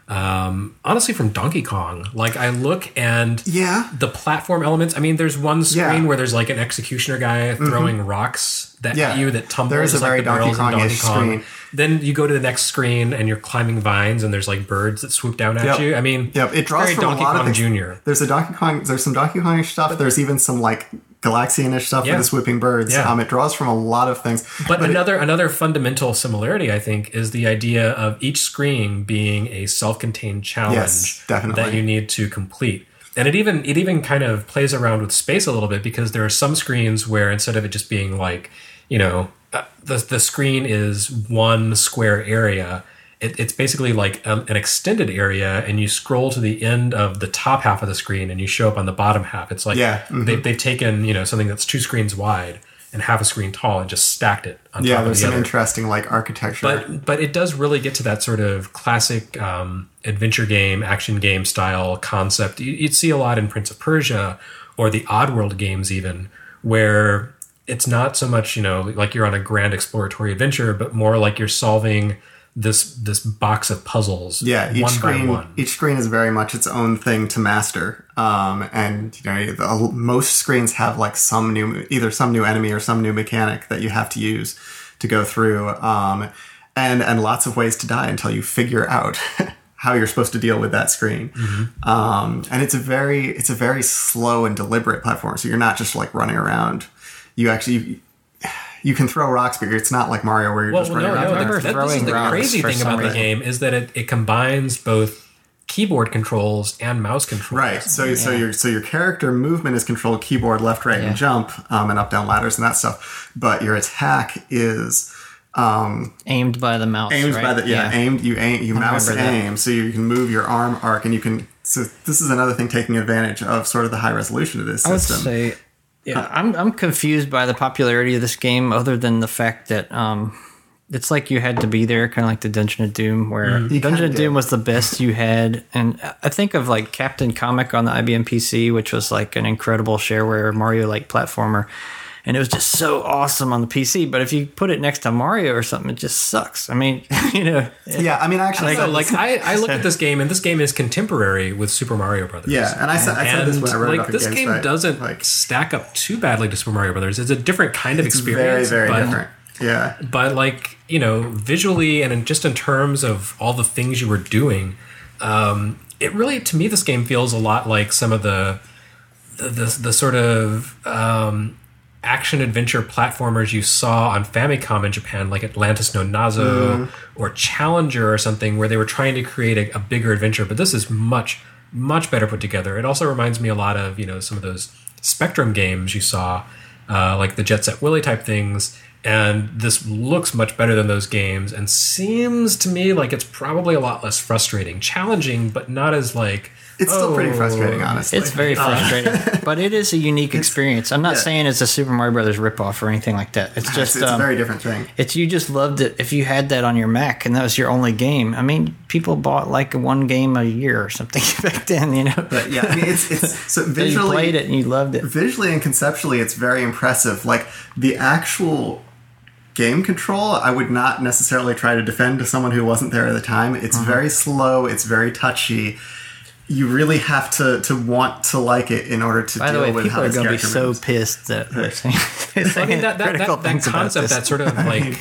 Um, honestly, from Donkey Kong. Like, I look and yeah. the platform elements. I mean, there's one screen yeah. where there's like an executioner guy throwing mm-hmm. rocks that yeah. at you that tumble. There is a like very the Donkey Kong-ish screen. Then you go to the next screen and you're climbing vines and there's like birds that swoop down at yep. you. I mean, yep. it draws very from Donkey a lot Kong of things. Junior There's a Donkey Kong. There's some Donkey Kong-ish stuff. But there's even some like Galaxian-ish stuff yeah. with the swooping birds. Yeah. Um, it draws from a lot of things. But, but another it, another fundamental similarity, I think, is the idea of each screen being a self-contained challenge yes, definitely. that you need to complete. And it even it even kind of plays around with space a little bit, because there are some screens where instead of it just being like, you know, uh, the the screen is one square area. It, it's basically like um, an extended area, and you scroll to the end of the top half of the screen, and you show up on the bottom half. It's like yeah. mm-hmm. they, they've taken, you know, something that's two screens wide and half a screen tall and just stacked it on yeah, top of the there's some other. interesting like architecture. But but it does really get to that sort of classic um, adventure game, action game style concept. You, you'd see a lot in Prince of Persia or the Oddworld games even, where it's not so much, you know, like you're on a grand exploratory adventure, but more like you're solving this this box of puzzles. Yeah, each one screen by one. each screen is very much its own thing to master. Um, and you know, the, most screens have like some new, either some new enemy or some new mechanic that you have to use to go through. Um, and and lots of ways to die until you figure out how you're supposed to deal with that screen. Mm-hmm. Um, and it's a very it's a very slow and deliberate platform. So you're not just like running around. You actually. You can throw rocks, but it's not like Mario where you're well, just well, running no, around. no, remember that, that, this is throwing the rocks crazy for thing some about the reason. game is that it, it combines both keyboard controls and mouse controls. Right. So Yeah. so your so your character movement is controlled keyboard left, right, Yeah. and jump, um, and up, down ladders and that stuff. But your attack is um, Aimed by the mouse. aimed right? by the yeah, aimed. You aim. You I mouse remember that. aim, so you can move your arm arc, and you can. So this is another thing taking advantage of sort of the high resolution of this I would system. say, yeah, I'm I'm confused by the popularity of this game, other than the fact that um, it's like you had to be there, kind of like the Dungeon of Doom, where You Dungeon kinda of Doom did. was the best you had. And I think of like Captain Comic on the I B M P C, which was like an incredible shareware Mario-like platformer. And it was just so awesome on the P C. But if you put it next to Mario or something, it just sucks. I mean, you know. Yeah, I mean, actually, So, like I, I look at this game, and this game is contemporary with Super Mario Brothers. yeah, and I said I said And this when I wrote like about this the game GameSpot, doesn't like stack up too badly to Super Mario Brothers. It's a different kind of it's very experience. very but, different. Yeah. But like, you know, visually and in, just in terms of all the things you were doing, um, it really, to me, this game feels a lot like some of the the the, the sort of um, action adventure platformers you saw on Famicom in Japan, like Atlantis no Nazo Mm. or Challenger or something, where they were trying to create a, a bigger adventure. But this is much much better put together. It also reminds me a lot of, you know, some of those Spectrum games you saw, uh, like the Jet Set Willy type things. And this looks much better than those games, and seems to me like it's probably a lot less frustrating, challenging, but not as like. It's still pretty oh, frustrating, honestly. It's very frustrating, but it is a unique experience. I'm not yeah. saying it's a Super Mario Brothers ripoff or anything like that. It's It's, just it's um, a very different thing. It's you just loved it if you had that on your Mac and that was your only game. I mean, people bought like one game a year or something back then, you know. But yeah, I mean, it's it's so So you visually played it and you loved it. visually and conceptually, it's very impressive. Like the actual game control, I would not necessarily try to defend to someone who wasn't there at the time. It's Uh-huh. very slow. It's very touchy. You really have to to want to like it in order to By the deal way, with people how are this going to be character so moves. pissed that they're saying, they're I saying mean, that, that, critical that, that things about concept, this. that sort of like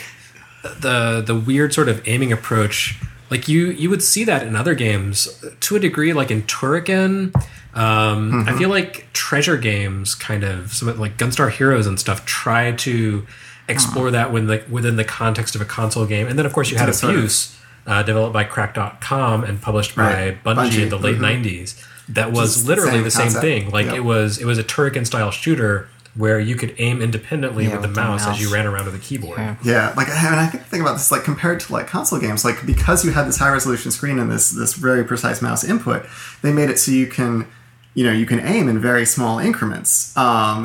the the weird sort of aiming approach, like you you would see that in other games to a degree, like in Turrican. Um, Mm-hmm. I feel like treasure games, kind of some of, like Gunstar Heroes and stuff, try to explore that within the, within the context of a console game. And then, of course, you had To sort of- Abuse, uh, developed by Crack dot com and published by Right. Bungie, Bungie, in the late mhm. nineties. That was Just literally same the same concept. thing. Like Yep. it was it was a Turrican style shooter where you could aim independently Yeah, with the with the mouse, mouse. as you ran around with the keyboard. Yeah. Yeah, like, and I think the thing about this, like, compared to like console games, like because you had this high resolution screen and this this very precise mouse input, they made it so you can, you know, you can aim in very small increments. Um,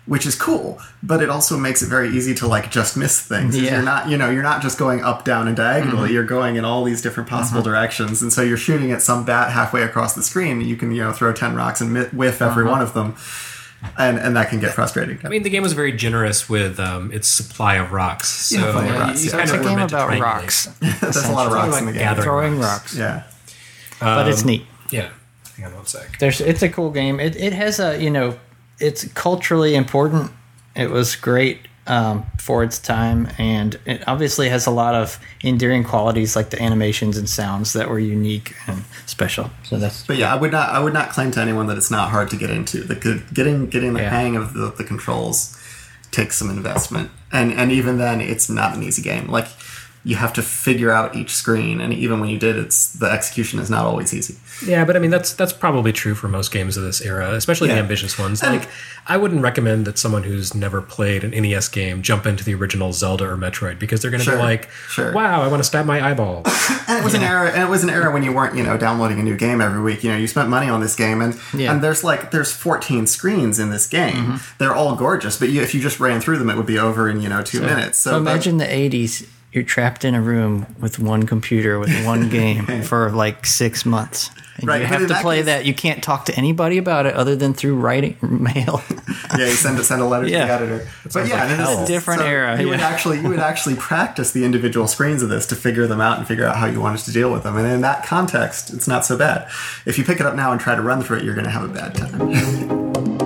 which is cool, but it also makes it very easy to like just miss things. Yeah. You're not, you know, you're not just going up, down, and diagonally. Mm-hmm. You're going in all these different possible mm-hmm. directions, and so you're shooting at some bat halfway across the screen. You can, you know, throw ten rocks and mi- whiff every uh-huh. one of them, and and that can get frustrating. I mean, the game was very generous with um, its supply of rocks. So yeah, yeah, rocks. you, you So kind it's of a were game meant to about triangulate. rocks. There's a lot of rocks in the game. Gathering Throwing rocks. rocks. Yeah, But it's neat. Yeah. Hang on one sec. There's, it's a cool game. It it has a, you know, it's culturally important. It was great um, for its time, and it obviously has a lot of endearing qualities, like the animations and sounds that were unique and special. So that's. But yeah, I would not I would not claim to anyone that it's not hard to get into. The getting getting the Yeah. hang of the, the controls takes some investment, and and even then, it's not an easy game. Like, you have to figure out each screen, and even when you did, it's the execution is not always easy. Yeah, but I mean that's that's probably true for most games of this era, especially Yeah. the ambitious ones. And- Like, I wouldn't recommend that someone who's never played an N E S game jump into the original Zelda or Metroid, because they're going to Sure, be like, sure. "Wow, I want to stab my eyeball." And it was an era, and it was an era when you weren't, you know, downloading a new game every week. You know, you spent money on this game, and Yeah. and there's like there's fourteen screens in this game. They're all gorgeous, but you, if you just ran through them, it would be over in you know two minutes. So, So that- imagine the eighties. You're trapped in a room with one computer with one game for like six months. And Right, you but have in to that play case- that. You can't talk to anybody about it other than through writing mail. yeah, you send a send a letter Yeah. to the editor. But sounds yeah, like and hell. it's Different era, You would yeah. actually you would actually practice the individual screens of this to figure them out and figure out how you wanted to deal with them. And in that context, it's not so bad. If you pick it up now and try to run through it, you're going to have a bad time.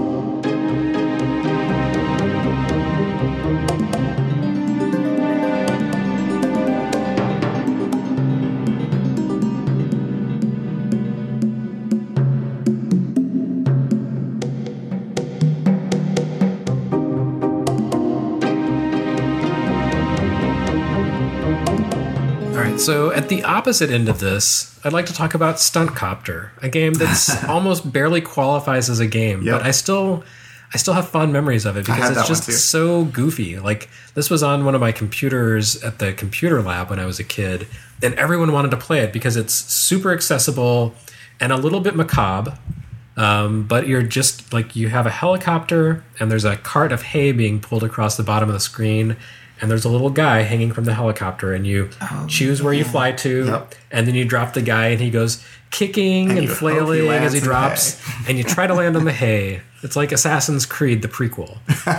All right, so at the opposite end of this, I'd like to talk about Stunt Copter, a game that's almost barely qualifies as a game, Yep. but I still I still have fond memories of it because had it's that one just too. so goofy. Like, this was on one of my computers at the computer lab when I was a kid, and everyone wanted to play it because it's super accessible and a little bit macabre. Um, but you're just like, you have a helicopter and there's a cart of hay being pulled across the bottom of the screen, and there's a little guy hanging from the helicopter, and you choose where you fly to, Yep. and then you drop the guy and he goes kicking And and, you hope he flailing lands as he in the drops, and you try to land on the hay. It's like Assassin's Creed, the prequel.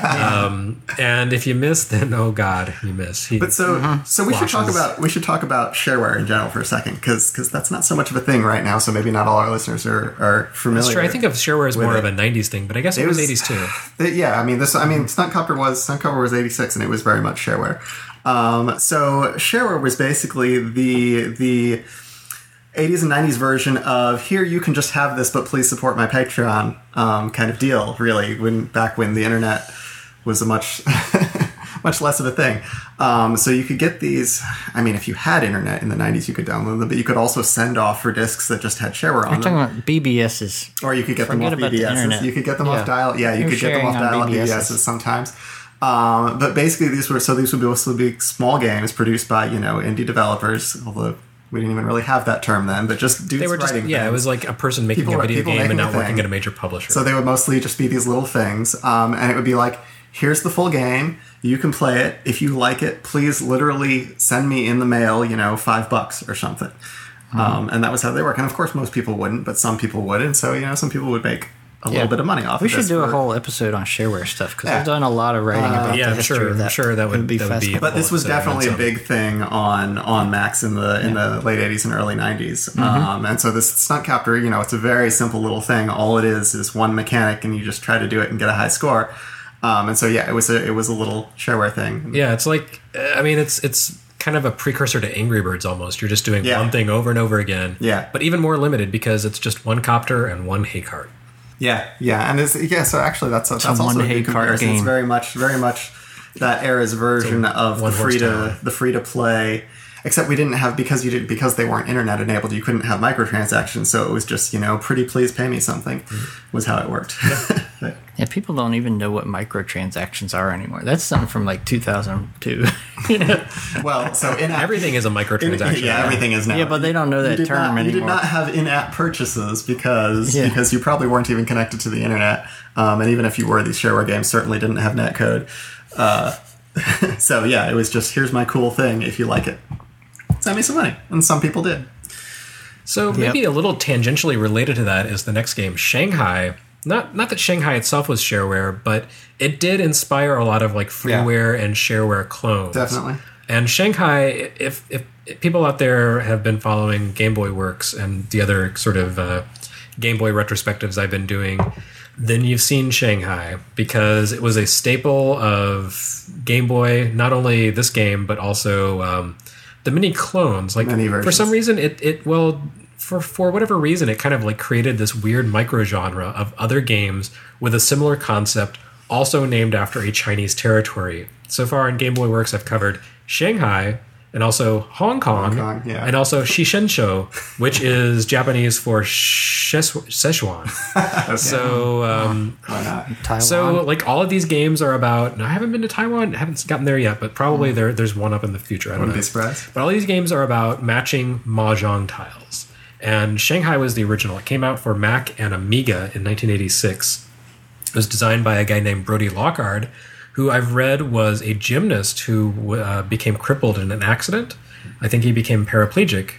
um, and if you miss, then oh god, you miss. He, But so, so we should talk Flashes. about we should talk about shareware in general for a second, because that's not so much of a thing right now. So maybe not all our listeners are, are familiar. That's true. I think of shareware as more it. of a nineties thing, but I guess it, It was, was- eighties too. Th- Yeah, I mean this. I mean, Stuntcopter was Stuntcopter was eighty-six, and it was very much shareware. Um, so shareware was basically the the eighties and nineties version of here you can just have this, but please support my Patreon um, kind of deal. Really, when back when the internet was a much much less of a thing. Um, so you could get these. I mean, if you had internet in the nineties, you could download them, but you could also send off for discs that just had shareware on You're them. talking about B B Ss. Or you could get them Forget off about the B B Ss. internet. You could get them Yeah. off dial. Yeah, you You're could get them sharing off on dial-up B B B B Ss Ss. sometimes. Um, but basically, these were so these would be also be small games produced by you know indie developers. Although we didn't even really have that term then, but just dudes They were just writing. yeah, things. it was like a person making People a were- video people game making and a not working thing. at a major publisher. So they would mostly just be these little things, um, and it would be like, here's the full game. You can play it. If you like it, please literally send me in the mail, you know, five bucks or something. Mm-hmm. Um, and that was how they work. And of course, most people wouldn't, but some people would. And so, you know, some people would make a Yeah. little bit of money off We of should this. do a for- whole episode on shareware stuff, because Yeah. I've done a lot of writing about yeah, the I'm history sure- of that. I'm sure that It would- be that would be- fascinating. But this was episode on definitely a its own. big thing on on Macs in the in the late eighties and early nineties. Mm-hmm. Um, and so this Stuntcopter, you know, it's a very simple little thing. All it is is one mechanic, and you just try to do it and get a high score. Um, and so yeah, it was a it was a little shareware thing. Yeah, it's like I mean, it's it's kind of a precursor to Angry Birds almost. You're just doing Yeah. one thing over and over again. Yeah. but even more limited because it's just one copter and one hay cart. Yeah, yeah, and it's, yeah. So actually, that's a, that's also one a hay good cart comparison. It's game. very much very much that era's version of the one horse free to town. the free to play. Except we didn't have, because you did because they weren't internet enabled, you couldn't have microtransactions. So it was just, you know, pretty please pay me something was how it worked. Yeah, people don't even know what microtransactions are anymore. That's something from like two thousand two. Well, so in-app, Everything is a microtransaction. yeah, everything is now. Yeah, but they don't know that You did term not, You did anymore. not have in-app purchases because Yeah. because you probably weren't even connected to the internet, um, and even if you were, these shareware games certainly didn't have netcode. Uh, so yeah, it was just, here's my cool thing. If you like it, send me some money, and some people did. So maybe a little tangentially related to that is the next game, Shanghai. Not not that Shanghai itself was shareware, but it did inspire a lot of like freeware and shareware clones. Definitely. And Shanghai, if, if, if people out there have been following Game Boy Works and the other sort of uh, Game Boy retrospectives I've been doing, then you've seen Shanghai, because it was a staple of Game Boy, not only this game, but also um, the mini clones. Like Many for versions. some reason, it, it well, for, for whatever reason, it kind of like created this weird microgenre of other games with a similar concept, also named after a Chinese territory. So far in Game Boy Works, I've covered Shanghai, and also Hong Kong, Hong Kong, yeah. and also Shishensho, which is Japanese for Shes- Szechuan. So, um, Why not? Taiwan. so like all of these games are about. No, I haven't been to Taiwan, haven't gotten there yet, but probably there there's one up in the future. I don't Wouldn't know. be surprised. But all these games are about matching mahjong tiles. And Shanghai was the original. It came out for Mac and Amiga in nineteen eighty-six. It was designed by a guy named Brody Lockhart, who I've read was a gymnast who uh, became crippled in an accident. I think he became paraplegic.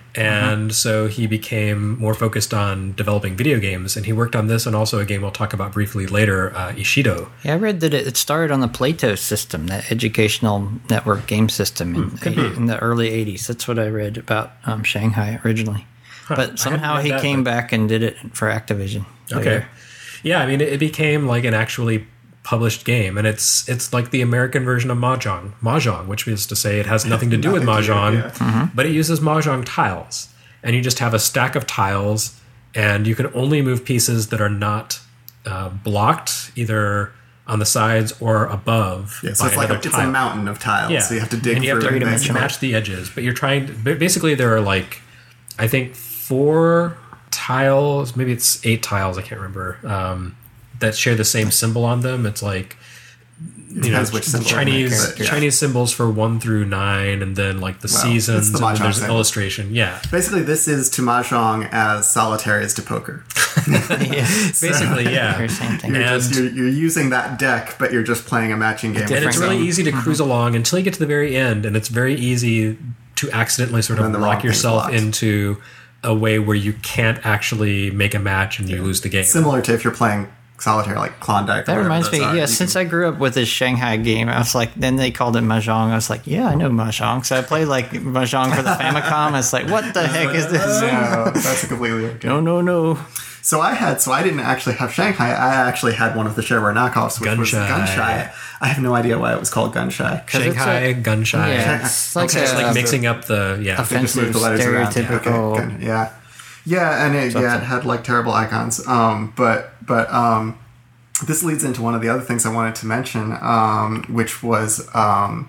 And so he became more focused on developing video games. And he worked on this and also a game we'll talk about briefly later, uh, Ishido. Yeah, I read that it it started on the Plato system, that educational network game system in, in the early eighties. That's what I read about um, Shanghai originally. But somehow read he that, came but- back and did it for Activision. Okay. later. Yeah, I mean, it, it became like an actually published game, and it's it's like the American version of Mahjong, Mahjong, which is to say it has nothing to do with Nothing to do, Mahjong, yeah. but it uses Mahjong tiles. And you just have a stack of tiles, and you can only move pieces that are not uh, blocked, either on the sides or above Yeah, so by it's like another a, it's tile. a mountain of tiles. Yeah. So you have to dig and you through have to it. match, basically. match the edges, but you're trying. To, basically, there are like, I think four tiles, maybe it's eight tiles. I can't remember. Um, that share the same symbol on them. It's like, you know, Depends which symbol you Chinese make, but yeah. Chinese symbols for one through nine, and then like the Well, seasons, it's the and then Mahjong there's an symbol. illustration. Yeah, Basically, this is to Mahjong as solitaire is to poker. Yeah, basically, yeah. very same thing. You're, And- just, you're, you're using that deck, but you're just playing a matching game. And with it's your really own. easy to cruise along until you get to the very end, and it's very easy to accidentally sort And of then the wrong lock thing's yourself blocked. into a way where you can't actually make a match and you lose the game. Similar to if you're playing solitaire, like Klondike. That reminds me, yeah, You since can- I grew up with this Shanghai game, I was like, then they called it Mahjong. I was like, yeah, I know Mahjong. So I played like Mahjong for the Famicom. I was like, what the heck is this? No, that's a completely different game. No, no, no. So I had, so I didn't actually have Shanghai. I actually had one of the shareware knockoffs, which was Gunshy. Gunshy. I have no idea why it was called Gunshy. Shanghai, it's a- Gunshy. Yeah, it's like It's just a, like mixing up the yeah. They just moved offensive, the letters around. Yeah, stereotypical. okay, good. yeah, yeah, and it, yeah, it had like terrible icons. Um, but but um, this leads into one of the other things I wanted to mention, um, which was um,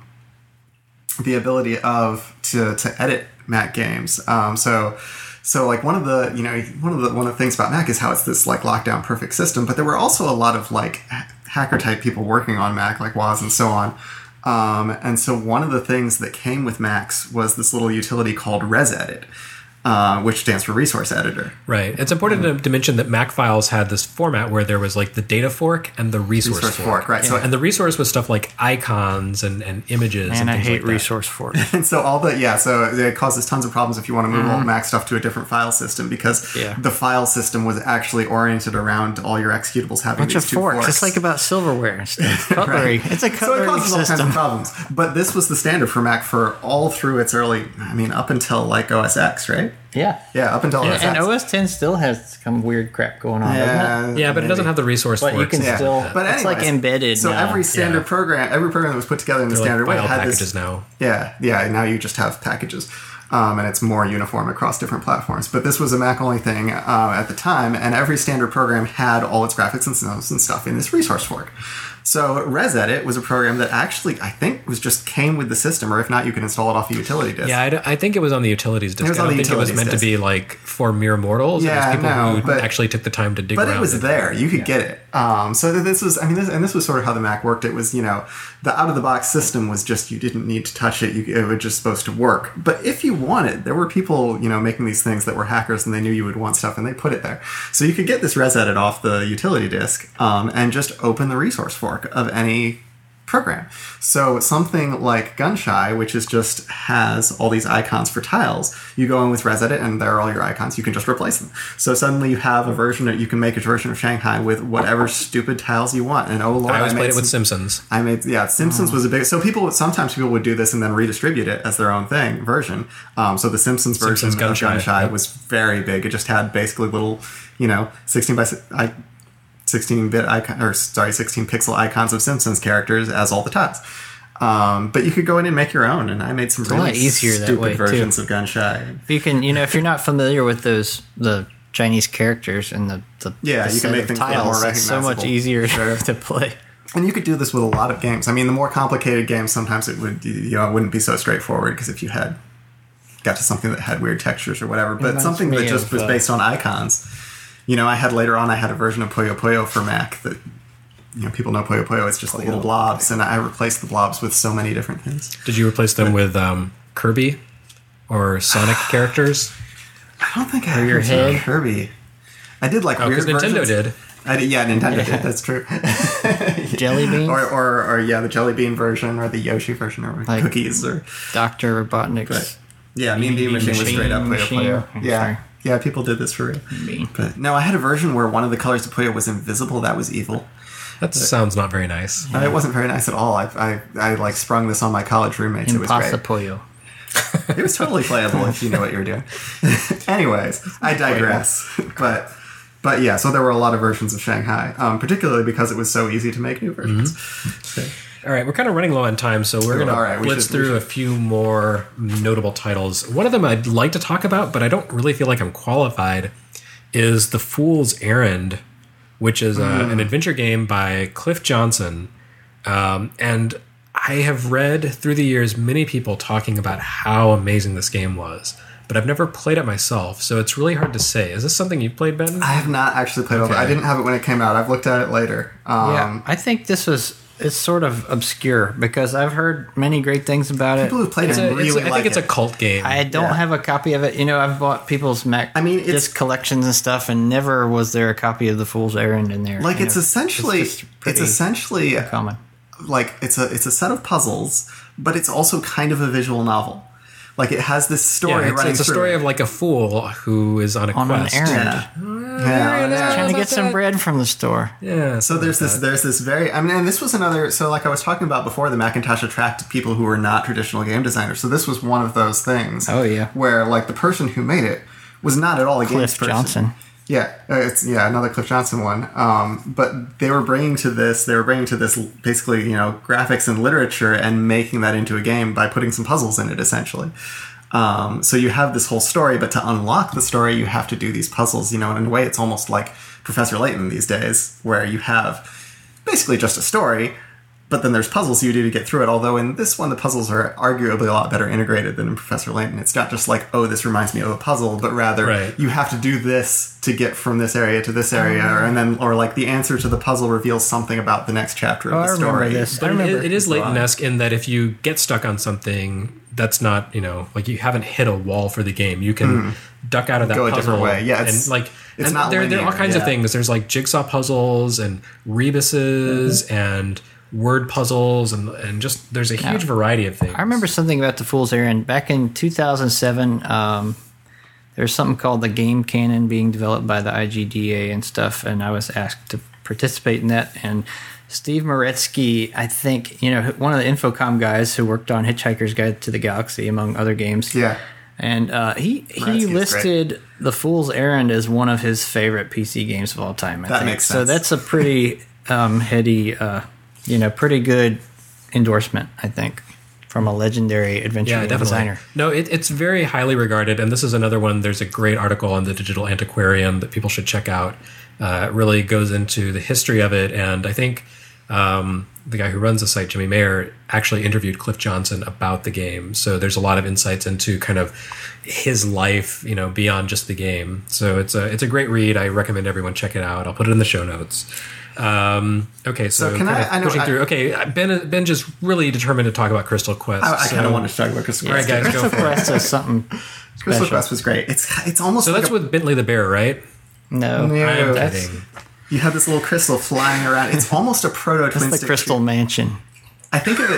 the ability of to to edit Mac games. Um, so. So, like one of the, you know, one of the one of the things about Mac is how it's this like lockdown perfect system. But there were also a lot of like ha- hacker type people working on Mac, like Woz and so on. Um, and so, one of the things that came with Macs was this little utility called ResEdit, uh, which stands for Resource Editor. Right. It's important to, to mention that Mac files had this format where there was like the data fork and the resource, Resource fork. fork, right? So And the resource was stuff like icons and, and images. And and I things hate like that. resource fork. And so all the yeah, so it causes tons of problems if you want to move old Mac stuff to a different file system because Yeah. the file system was actually oriented around all your executables having Bunch these of two forks. forks. It's like about silverware and stuff. Cutlery. It's a So it cutlery causes all kinds of system. problems. But this was the standard for Mac for all through its early, I mean, up until like O S X, right? Yeah. Yeah, up until O S X. And O S ten still has some weird crap going on, doesn't it? yeah, Yeah, but it doesn't have the resource But you forks can and stuff still- like that. But It's like anyways, embedded So now. every standard Yeah. program, every program that was put together in the They're standard like way file had packages this. now. Yeah, yeah. Now you just have packages, um, and it's more uniform across different platforms. But this was a Mac only thing uh, at the time, and every standard program had all its graphics and, and stuff in this resource fork. So ResEdit was a program that actually, I think, was just came with the system, or if not, you can install it off a utility disk. Yeah, I, d- I think it was on the utilities disk. It was I on don't the think it was utilities meant to disk. be like for mere mortals. Yeah, it was people no, who but- actually took the time to dig But around. it was there. You could get it. Um, so this was, I mean, this, and this was sort of how the Mac worked. It was, you know, the out-of-the-box system was just, you didn't need to touch it. You, it was just supposed to work. But if you wanted, there were people, you know, making these things that were hackers, and they knew you would want stuff, and they put it there. So you could get this ResEdit off the utility disk um, and just open the resource fork of any program. So something like Gunshy, which is just has all these icons for tiles, you go in with ResEdit and there are all your icons. You can just replace them. So suddenly you have a version that you can make a version of Shanghai with whatever stupid tiles you want. And oh lord, I always made played it with some- Simpsons. I made yeah, Simpsons was a big. So people would- sometimes people would do this and then redistribute it as their own thing version. Um, so the Simpsons version Simpsons of Gunshy, Gunshy yep. was very big. It just had basically little, you know, sixteen by si- I. sixteen-bit icon, or sorry, sixteen pixel icons of Simpsons characters as all the tiles. Um, but you could go in and make your own, and I made some a really lot easier that stupid way, too. versions of Gunshy. If you can, you know, if you're not familiar with those the Chinese characters and the, the Yeah, the you can set make of things a little tiles, more it's so much recognizable. easier to play. And you could do this with a lot of games. I mean, the more complicated games, sometimes it would, you know, it wouldn't be so straightforward, because if you had got to something that had weird textures or whatever, but Reminds something that me just of, was uh, based on icons. You know, I had later on, I had a version of Puyo Puyo for Mac that, you know, people know Puyo Puyo. It's just the little blobs, and I replaced the blobs with so many different things. Did you replace them with um, Kirby or Sonic characters? I don't think I Or your ever did head? Kirby. I did like Oh, weird because Nintendo versions. did. I did, yeah, Nintendo Yeah. did. That's true. Jelly beans, or, or, or yeah, the Jelly Bean version, or the Yoshi version, or Like- cookies, or Doctor Robotnik's but, yeah, Mean Bean Machine was Machine, straight up Puyo Machine. Puyo. I'm Yeah, sorry. yeah, people did this for real. Bean. But no, I had a version where one of the colors of Puyo was invisible. That was evil. That sounds not very nice. Uh, It wasn't very nice at all. I, I, I like sprung this on my college roommates. It was great. Impossible. It was totally playable if you know what you're doing. Anyways, I digress. but but yeah, so there were a lot of versions of Shanghai, um, particularly because it was so easy to make new versions. So, All right, we're kind of running low on time, so we're going All right, to we blitz should- we through should- a few more notable titles. One of them I'd like to talk about, but I don't really feel like I'm qualified, is The Fool's Errand, which is uh, Hmm. an adventure game by Cliff Johnson. Um, and I have read through the years many people talking about how amazing this game was, but I've never played it myself, so it's really hard to say. Is this something you've played, Ben? I have not actually played it. Okay. I didn't have it when it came out. I've looked at it later. Um, Yeah, I think this was it's sort of obscure because I've heard many great things about it. People who played It's it a, it's really a, I like think it's it. a cult game. I don't Yeah. have a copy of it. You know, I've bought people's Mac I mean, it's- disc collections and stuff, and never was there a copy of The Fool's Errand in there. Like You it's know, essentially, just it's, pretty essentially common. like it's a it's a set of puzzles, but it's also kind of a visual novel. Like it has this story yeah, it's, running it's a through story it. of like a fool who is on a On an quest. errand. Yeah. Yeah, yeah. Trying to get That's some it. bread from the store. Yeah. So there's this there's this very I mean and this was another so like I was talking about before, the Macintosh attracted people who were not traditional game designers. So this was one of those things. Oh, yeah. Where like the person who made it was not at all a games Cliff person. Johnson. Yeah, uh, it's yeah another Cliff Johnson one. Um, but they were bringing to this they were bringing to this basically you know graphics and literature and making that into a game by putting some puzzles in it essentially. Um, so you have this whole story, but to unlock the story, you have to do these puzzles. You know, and in a way, it's almost like Professor Layton these days, where you have basically just a story, but then there's puzzles you do to get through it. Although in this one, the puzzles are arguably a lot better integrated than in Professor Layton. It's not just like, oh, this reminds me of a puzzle, but rather Right. you have to do this to get from this area to this area, or, and then or like the answer to the puzzle reveals something about the next chapter of Oh, the I remember story. this. I But it, remember. it is Layton-esque in that if you get stuck on something, that's not, you know, like you haven't hit a wall for the game. You can duck out of that Hmm. Go a puzzle. different way. Yeah, it's- and like it's and not there, there are all linear, kinds of yeah. things. There's like jigsaw puzzles and rebuses Mm-hmm. and word puzzles and and just there's a huge variety of things. I remember something about The Fool's Errand. Back in two thousand seven, um, there's something called the Game Canon being developed by the I G D A and stuff, and I was asked to participate in that. And Steve Moretsky, I think, you know, one of the Infocom guys who worked on Hitchhiker's Guide to the Galaxy, among other games. Yeah. And uh, he he Moretsky's listed The Fool's Errand as one of his favorite P C games of all time. I That think. makes So sense. that's a pretty um, heady, uh, you know, pretty good endorsement, I think, from a legendary adventure Yeah, game definitely. designer. No, it, it's very highly regarded, and this is another one. There's a great article on the Digital Antiquarian that people should check out. Uh, it really goes into the history of it, and I think um, the guy who runs the site, Jimmy Mayer, actually interviewed Cliff Johnson about the game. So there's a lot of insights into kind of his life, you know, beyond just the game. So it's a it's a great read. I recommend everyone check it out. I'll put it in the show notes. Um, okay, so, So can kind I- of I know- pushing I- through. Okay, Ben Ben just really determined to talk about Crystal Quest. I, I so, kind of wanted to talk about Crystal All right, Quest. guys, go Crystal for it. Quest is something Crystal special. Quest was great. It's it's almost So like that's a, with Bentley the Bear, right? No, No, I'm that's, kidding. you have this little crystal flying around. It's almost a proto that's twin the stick Crystal shooter. Mansion. I think of it.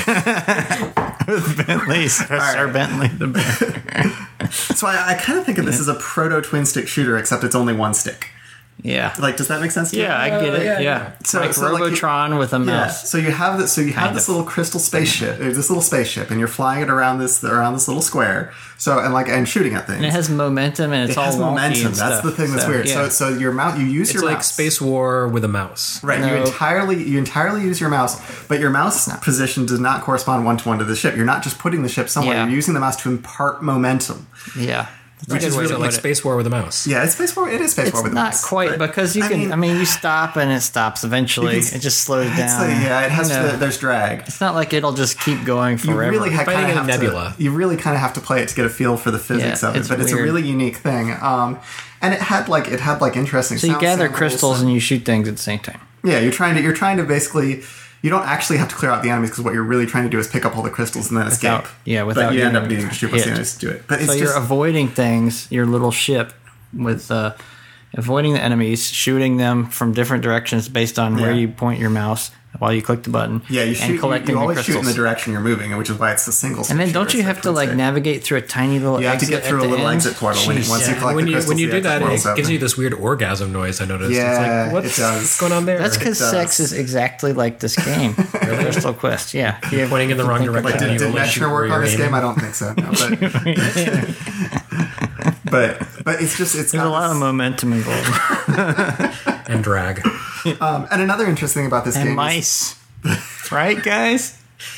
Bentley, Sir right. Bentley the Bear. So I, I kind of think of this as a proto twin stick shooter, except it's only one stick. Yeah. Like, does that make sense to you? Yeah, I get it. yeah, Yeah. yeah. So- like so, like, you- Robotron with a Yeah. mouse. So you have this. So you have Kind this of. little crystal spaceship. uh, This little spaceship, and you're flying it around this around this little square. So and like and shooting at things. And it has momentum and it's It all has wonky momentum. and That's stuff. the thing that's So, weird. yeah. So so your mouse. You use It's your like mouse. Space War with a mouse. Right, you No. entirely you entirely use your mouse, but your mouse position does not correspond one to one to the ship. You're not just putting the ship somewhere. Yeah. You're using the mouse to impart momentum. Yeah. That's a Which good is way really to like put it. Space War with a mouse. Yeah, it's Space War. It is Space It's War with the not mouse, quite but, because you can. I mean, you stop and it stops eventually. You can- It just slows it's down. like- yeah, it has You know, to. There's drag. It's not like it'll just keep going You forever. really ha- Fighting kind in a of have nebula. to. You really kind of have to play it to get a feel for the physics Yeah, of it. it's But it's a weird. really unique thing. Um, and it had like it had like interesting. so you sound gather samples crystals and you shoot things at the same time. Yeah, you're trying to you're trying to basically you don't actually have to clear out the enemies because what you're really trying to do is pick up all the crystals and then Without- escape. yeah, without but you end up getting needing to shoot most of the hit. enemies to do it. But it's So just you're avoiding things. Your little ship with uh, avoiding the enemies, shooting them from different directions based on where Yeah. you point your mouse while you click the button. yeah, you and shoot. You, collecting you the always shoot in crystals. the direction you're moving, which is why it's the single. And then stick don't shooter, you so have to twin like stick. navigate through a tiny little You have to exit get through at a the little end? exit portal when, Jeez. once you Yeah, collect when the you crystals. when you the do exit that, portal's it gives open. you this weird orgasm noise. I noticed. Yeah, it's like, it what's, does. what's going on there? That's because does. sex is exactly like this game, Crystal Quest. Yeah, if you- pointing in the if you wrong think direction. Like, about did, you did only Metzner shoot work where on you're this game? aiming. I don't think so. No, but, but but it's just it's There's got a lot this- of momentum involved. and drag. um, and another interesting thing about this And game is, mice. Right, guys?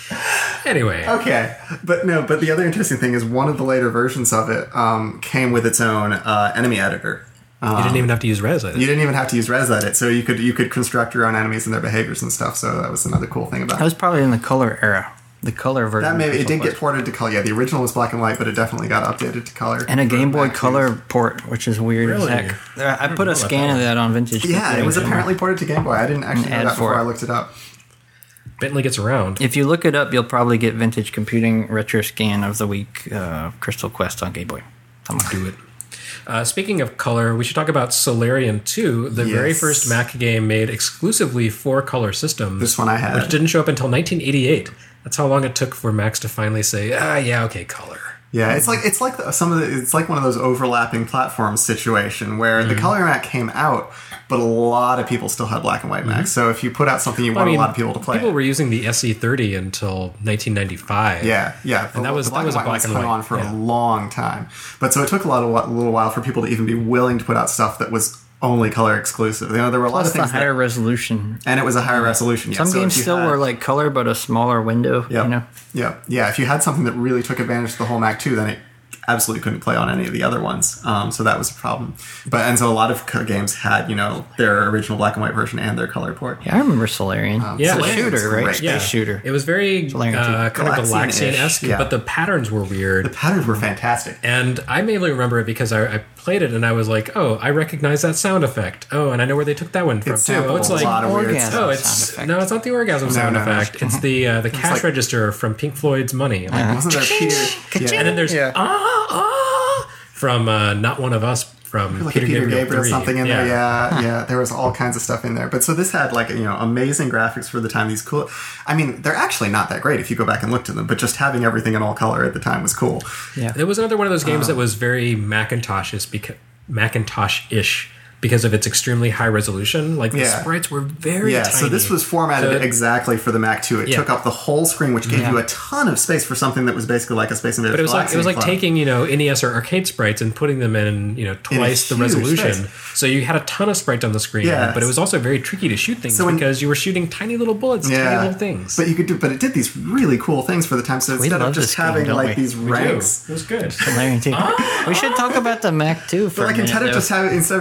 Anyway, okay, but no, but the other interesting thing is one of the later versions of it um, came with its own uh, enemy editor. you didn't even have to use res. I think. You didn't even have to use res edit, so you could you could construct your own enemies and their behaviors and stuff. So that was another cool thing about That it. was probably in the color era. The color version. That of maybe it Crystal did get Quest. ported to color. Yeah, the original was black and white, but it definitely got updated to color. And a for Game Boy Mac Color use. port, which is weird Really? as heck. There- I put know a about scan that. of that on Vintage. Yeah, it was Computing. apparently ported to Game Boy. I didn't actually know ad that for before it. I looked it up. Bentley gets around. If you look it up, you'll probably get Vintage Computing Retro Scan of the Week uh, Crystal Quest on Game Boy. Something like Do it. Uh, speaking of color, we should talk about Solarian two, the very Yes. first Mac game made exclusively for color systems. This one I had. Which didn't show up until nineteen eighty-eight. That's how long it took for Macs to finally say, ah, yeah, okay, color. Yeah, it's like it's like the, some of the it's like one of those overlapping platforms situation where Mm-hmm. the Color Mac came out, but a lot of people still had black and white Macs. So if you put out something, you Well, want a lot of people to play. People it. were using the S E thirty until nineteen ninety-five. Yeah, yeah, And that was- the that was a white black ones and hung white, on for yeah. a long time. But so it took a lot of a little while for people to even be willing to put out stuff that was only color exclusive. You know, there were a lot Plus of the things, higher that, resolution. and it was a higher resolution. Yeah. Some so games if you still had- were like color, but a smaller window. Yep. You know, Yeah, yeah. If you had something that really took advantage of the whole Mac too, then it absolutely couldn't play on any of the other ones. Um, so that was a problem. But and so a lot of co- games had, you know, their original black and white version and their color port. yeah, I remember Solarian. Um, Yeah. it's a Solarian was shooter, right? great. Space Yeah. shooter. It was very uh, Solarian two. kind of Galaxian-ish, Galaxian-esque, yeah. but the patterns were weird. The patterns were fantastic. And I mainly remember it because I, I played it and I was like, oh, I recognize that sound effect. Oh, and I know where they took that one from. It too. Oh, it's sampled a like, lot of weird orgasm. stuff. oh, sound it's effect. no, it's not the orgasm sound no, no. effect. It's the uh, the cash like- register from Pink Floyd's Money. Like, Wasn't there Peter? Yeah. and then there's Yeah. ah ah from uh, Not One of Us from like Peter, a Peter Gabriel, Gabriel three. something in there. Yeah, yeah. There was all kinds of stuff in there. But so this had like you know amazing graphics for the time. These cool. I mean, they're actually not that great if you go back and look to them. But just having everything in all color at the time was cool. Yeah. It was another one of those games Uh-huh. that was very Macintosh-ish because Macintosh-ish because of its extremely high resolution. Like the Yeah. sprites were very Yeah, tiny. so this was formatted So it- exactly for the Mac two. It Yeah. took up the whole screen, which gave Yeah. you a ton of space for something that was basically like a Space Invaders But it was like it was like Galaxy taking you know N E S or arcade sprites and putting them in you know twice the huge resolution. space. So you had a ton of sprites on the screen, Yeah. but it was also very tricky to shoot things So when- because you were shooting tiny little bullets, tiny yeah, little things. But you could do, but it did these really cool things for the time. So instead love of just this game, having don't like we? these We do. ranks, It was good. Solarian two. We should talk about the Mac too for but like a minute. instead of though. just having instead of just having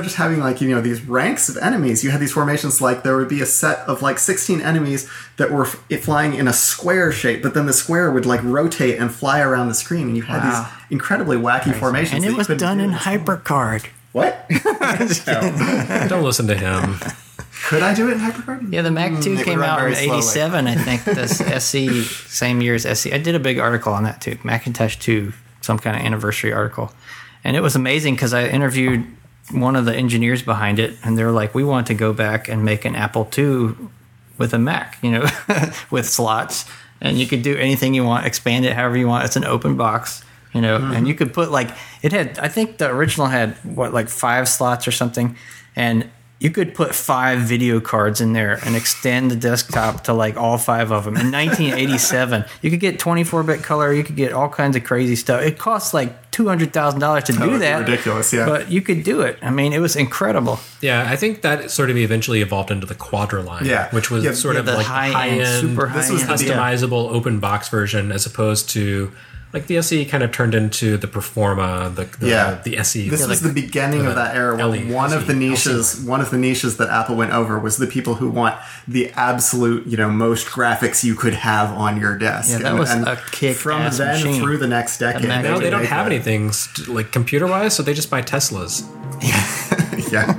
like, you know, these ranks of enemies. You had these formations, like there would be a set of like sixteen enemies that were f- flying in a square shape, but then the square would like rotate and fly around the screen, and you had Wow. these incredibly wacky formations. And that it you was couldn't done do in this one. HyperCard. What? No. Don't listen to him. Could I do it in HyperCard? Yeah, the Mac two it would came run out in very slowly. eighty-seven, I think. This S E, same year as S E. I did a big article on that too. Macintosh two, some kind of anniversary article. And it was amazing because I interviewed one of the engineers behind it, and they're like, we want to go back and make an Apple two with a Mac, you know, with slots. And you could do anything you want, expand it however you want. It's an open box, you know, Mm-hmm. and you could put like, it had, I think the original had, what, like five slots or something. And you could put five video cards in there and extend the desktop to like all five of them. In nineteen eighty-seven, you could get twenty-four bit color. You could get all kinds of crazy stuff. It costs like two hundred thousand dollars to would do be that. ridiculous, yeah. But you could do it. I mean, it was incredible. Yeah, I think that sort of eventually evolved into the Quadra line, Yeah. which was Yeah, sort Yeah, of the like high the high end, end, super high This was end. the- customizable open box version, as opposed to like the S E kind of turned into the Performa, the the, Yeah. the S E. This like, was the beginning of that era. Where L E, one of the L C. niches, one of the niches that Apple went over was the people who want the absolute, you know, most graphics you could have on your desk. Yeah, that was a kick-ass From then machine. through the next decade. Mac- Now they don't made have that. anything st- like computer wise, so they just buy Teslas. Yeah.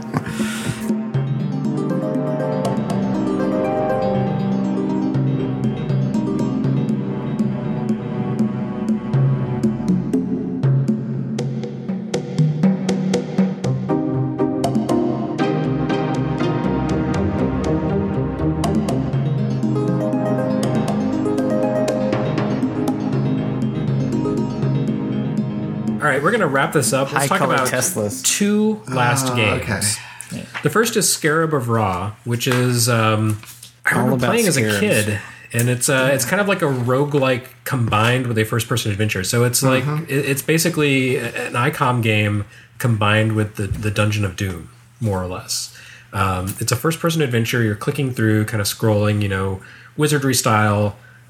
All right, we're gonna wrap this up. Let's High talk color about Teslas. two last Oh, games. okay. The first is Scarab of Ra, which is um, I All remember about playing as a scarabs. kid, and it's uh, it's kind of like a roguelike combined with a first person adventure. So it's like it, it's basically an I COM game combined with the the Dungeon of Doom, more or less. Um, it's a first person adventure. You're clicking through, kind of scrolling, you know, wizardry style,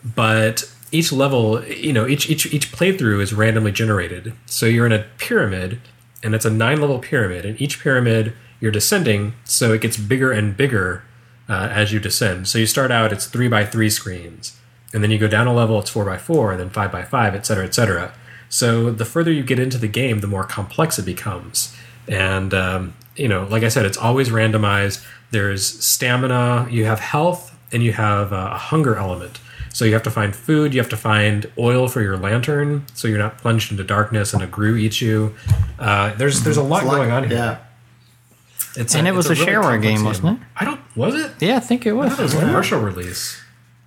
but each level, you know, each each each playthrough is randomly generated. So you're in a pyramid, and it's a nine level pyramid, and each pyramid you're descending, so it gets bigger and bigger uh, as you descend. So you start out, it's three by three screens, and then you go down a level, it's four by four, and then five by five, et cetera, et cetera. So the further you get into the game, the more complex it becomes. And um, you know, like I said, it's always randomized. There's stamina, you have health, and you have uh, a hunger element. So you have to find food, you have to find oil for your lantern, so you're not plunged into darkness and a grue eats you. Uh, there's there's a lot It's like- going on here. Yeah. It's And it was it's a really shareware complex game, wasn't it? I don't. Was it? Yeah, I think it was. It was a commercial release.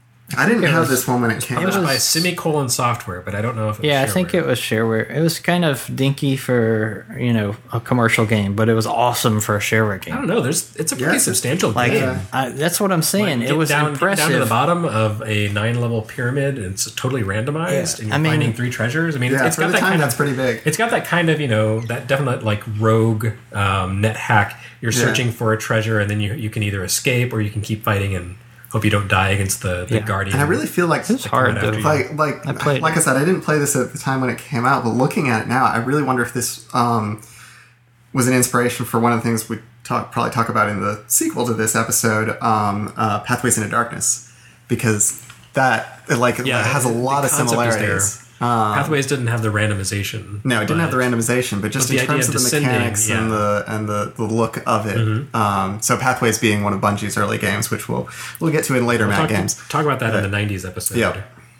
I didn't it have was- this one when it came It was out. by Semicolon Software, but I don't know if it was Yeah, I think shareware. it was shareware. It was kind of dinky for, you know, a commercial game, but it was awesome for a shareware I game. don't know. There's it's a pretty Yeah. substantial Like, game. I, that's what I'm saying. Like, it get was down, get impressive. down to the bottom of a nine level pyramid, and it's totally randomized, Yeah. and you're I mean- finding three treasures. I mean, yeah, it's for got the that time, kind that's of pretty big. It's got that kind of, you know, that definite like rogue um, net hack. You're Yeah. searching for a treasure, and then you you can either escape or you can keep fighting and hope you don't die against the, the Yeah. guardian. And I really feel like It's hard, after though. you. like like I played like it. I said, I didn't play this at the time when it came out, but looking at it now, I really wonder if this um, was an inspiration for one of the things we talk probably talk about in the sequel to this episode, um, uh, Pathways into Darkness, because that it, like Yeah, it has a the lot of concept is there. similarities. Um, Pathways didn't have the randomization. no, it didn't have the but- randomization, but just but in the idea terms of of the descending, mechanics and yeah. the and the, the look of it. Um, so Pathways being one of Bungie's early games, which we'll we'll get to in later Mac Talk, games. talk about that in Uh, the nineties episode. yeah.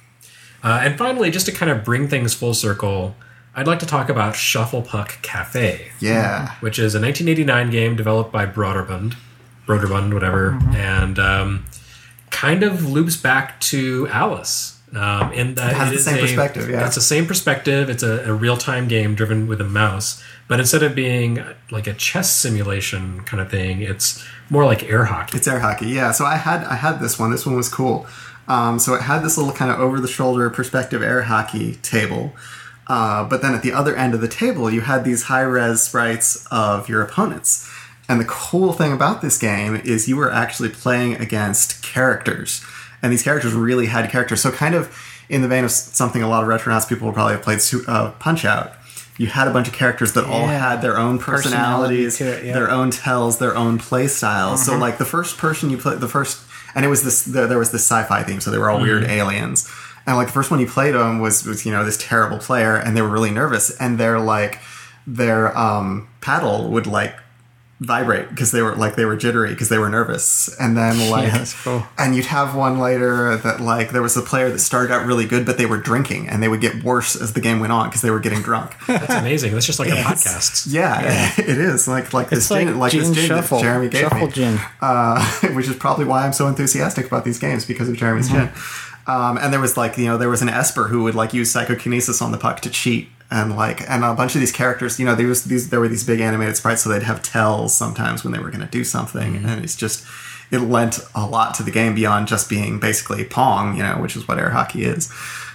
Uh, and finally, just to kind of bring things full circle, I'd like to talk about Shufflepuck Cafe, Yeah. which is a nineteen eighty-nine game developed by Broderbund, Broderbund, whatever, and um, kind of loops back to Alice. Um, in that It has the is same a- perspective, yeah. It's the same perspective. It's a, a real-time game driven with a mouse, but instead of being like a chess simulation kind of thing, it's more like air hockey. It's air hockey, yeah. So I had I had this one. This one was cool. Um, so it had this little kind of over the shoulder perspective air hockey table, uh, but then at the other end of the table, you had these high res sprites of your opponents. And the cool thing about this game is you were actually playing against characters, and these characters really had characters. So kind of in the vein of something a lot of Retronauts people will probably have played, uh, Punch Out. you had a bunch of characters that all Yeah. had their own Personality personalities, to it, yeah. their own tells, their own play styles. So like the first person you play, the first, and it was this, the, there was this sci-fi theme, so they were all weird aliens. And like the first one you played on was, was, you know, this terrible player, and they were really nervous, and their like, their um, paddle would like vibrate because they were like they were jittery because they were nervous, and then like Yeah, that's cool. and you'd have one later that like there was a player that started out really good, but they were drinking, and they would get worse as the game went on because they were getting drunk. That's amazing. That's just like a It's- podcast. Yeah, it is like like this It's like gin, like gin this gin shuffle. that Jeremy gave Shuffle me, gin. uh, which is probably why I'm so enthusiastic about these games because of Jeremy's Mm-hmm. gin. Um, and there was like you know there was an Esper who would like use psychokinesis on the puck to cheat. And like, and a bunch of these characters, you know, there was these, there were these big animated sprites, so they'd have tells sometimes when they were going to do something, Mm-hmm. and it's just, it lent a lot to the game beyond just being basically Pong, you know, which is what air hockey is.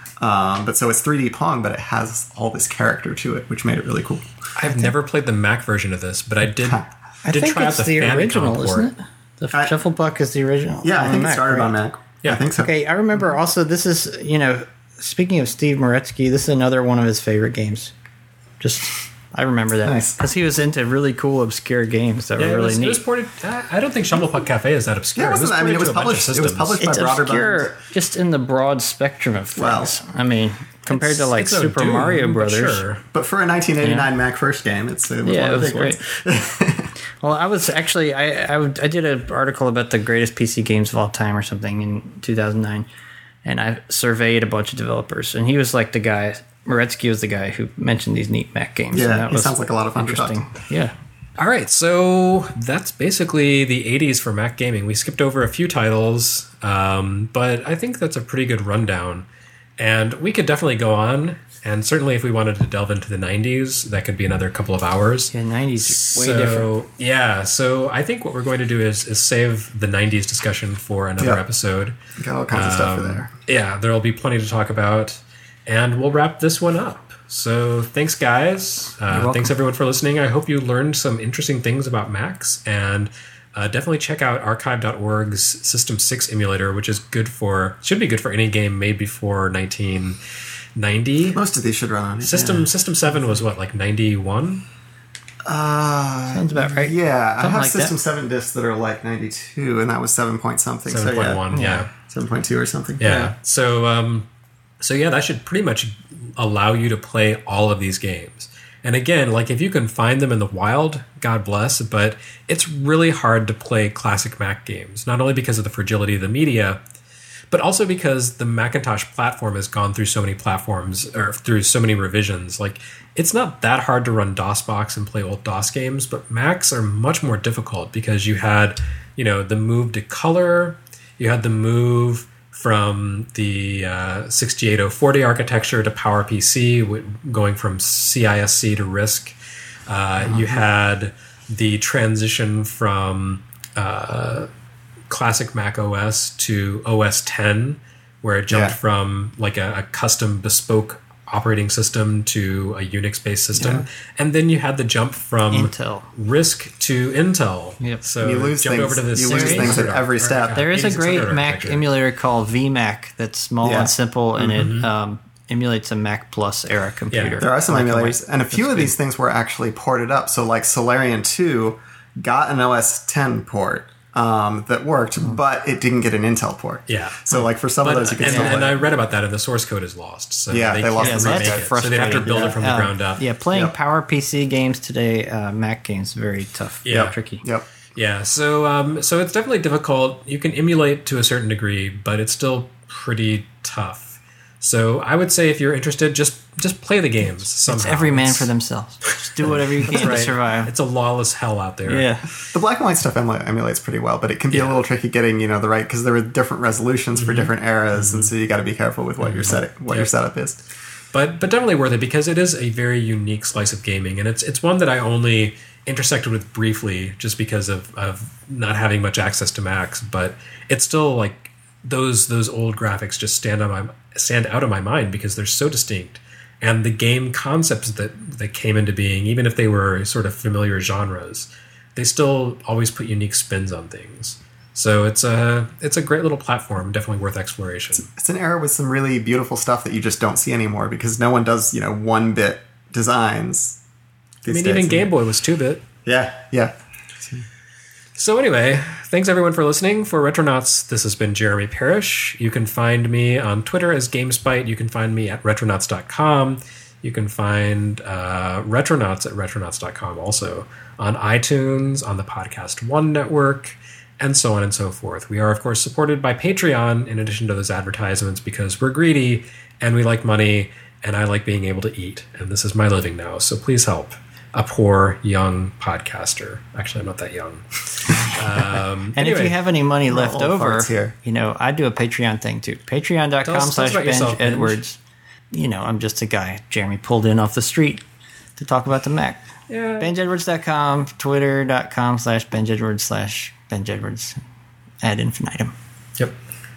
Um, but so it's three D Pong, but it has all this character to it, which made it really cool. I've never played the Mac version of this, but I did. I did think try it's out the, Famicom original, port. isn't it? The I- Shuffle Puck is the original. Yeah, I on think the it Mac, started right? on Mac. Yeah. I think so. Okay, I remember also this is, you know, speaking of Steve Moretsky, this is another one of his favorite games. Just, I remember that. Nice. Because he was into really cool, obscure games that Yeah, were it really was, neat. it was ported. I I don't think Shuttlepuck Cafe is that obscure. Yeah, it wasn't, I mean, it was ported to a bunch of published, it was systems. published by It's Broader obscure Bones. just in the broad spectrum of Wow. things. I mean, compared to like It's a Super Doom, Mario but Brothers. Sure. But for a nineteen eighty-nine Yeah. Mac first game, it's, it was Yeah, one it of the was big great. ones. Well, I was actually I, I would- I did an article about the greatest P C games of all time or something in two thousand nine, and I surveyed a bunch of developers, and he was like the guy. Moretsky was the guy who mentioned these neat Mac games. Yeah, and that he was sounds like a lot of fun to talk interesting. Yeah, All right, so that's basically the eighties for Mac gaming. We skipped over a few titles, um, but I think that's a pretty good rundown. And we could definitely go on, and certainly if we wanted to delve into the nineties, that could be another couple of hours. yeah, nineties way so, different. Yeah, so I think what we're going to do is, is save the nineties discussion for another Yeah. episode. Got all kinds of stuff for Um, there. Yeah, there'll be plenty to talk about, and we'll wrap this one up. So thanks, guys. Uh, welcome. thanks, everyone, for listening. I hope you learned some interesting things about Macs, and uh, definitely check out archive dot org's System six emulator, which is good for should be good for any game made before nineteen ninety. Most of these should run on it. System yeah. System seven was what, like ninety-one? Uh, Sounds about right. Yeah, I Something have like System that. seven discs that are like ninety-two, and that was seven point something. seven so point yeah, one, yeah. seven point two or something. Yeah. So, um, so yeah, that should pretty much allow you to play all of these games. And again, like if you can find them in the wild, God bless, but it's really hard to play classic Mac games, not only because of the fragility of the media, but also because the Macintosh platform has gone through so many platforms or through so many revisions. Like it's not that hard to run DOSBox and play old DOS games, but Macs are much more difficult because you had, you know, the move to color, you had the move from the uh, sixty-eight oh forty architecture to PowerPC, w- going from C I S C to RISC. Uh, You had the transition from uh, classic Mac O S to O S ten, where it jumped Yeah. from like a, a custom bespoke operating system to a Unix-based system. Yeah. And then you had the jump from Intel. RISC to Intel. Yep. So You lose jump things- over to the you lose things at every step. There is a great eighty-six hundred Mac architecture. emulator called V Mac that's small Yeah. and simple, and Mm-hmm. it um, emulates a Mac Plus era computer. There are some Black and emulators, white. and a few That's of good. these things were actually ported up. So, like Solarian two got an O S ten port um, that worked, but it didn't get an Intel port. Yeah. So, like for some But, of those, you can and, still and play. I read about that, and the source code is lost. So Yeah, they lost can't the remake source it. code. So they have to Frustrating. build it from the Um, ground up. Yeah, playing Yep. PowerPC games today, uh, Mac games, very tough. Yeah. Very tricky. Yep. Yeah, so um, so it's definitely difficult. You can emulate to a certain degree, but it's still pretty tough. So I would say if you're interested, just just play the games. Somehow. It's every man It's- for themselves. Just do whatever you can to right. survive. It's a lawless hell out there. Yeah. The black and white stuff emu- emulates pretty well, but it can be a Yeah. little tricky getting you know the right because there were different resolutions Mm-hmm. for different eras, and so you got to be careful with what your set what your Yep. setup is. But but definitely worth it because it is a very unique slice of gaming, and it's it's one that I only intersected with briefly just because of, of not having much access to Macs. But it's still like those those old graphics just stand on my stand out of my mind because they're so distinct, and the game concepts that that came into being, even if they were sort of familiar genres, they still always put unique spins on things. So it's a it's a great little platform, definitely worth exploration. It's an era with some really beautiful stuff that you just don't see anymore because no one does you know one bit designs. I mean, even Game Boy was two bit. Yeah, yeah. So anyway, thanks everyone for listening. For Retronauts, this has been Jeremy Parrish. You can find me on Twitter as GameSpite. You can find me at retronauts dot com. You can find uh, Retronauts at retronauts dot com also, on iTunes, on the Podcast One Network, and so on and so forth. We are, of course, supported by Patreon in addition to those advertisements because we're greedy and we like money and I like being able to eat. And this is my living now, so please help a poor, young podcaster. Actually, I'm not that young. Um, and anyway, if you have any money left old over, farts here. you know, I do a Patreon thing too. Patreon.com Tell us- tell us slash about Benj yourself, Benj. Edwards. You know, I'm just a guy Jeremy pulled in off the street to talk about the Mac. yeah, Benj Edwards dot com, Twitter.com slash Benj Edwards slash Benj Edwards ad infinitum. yep.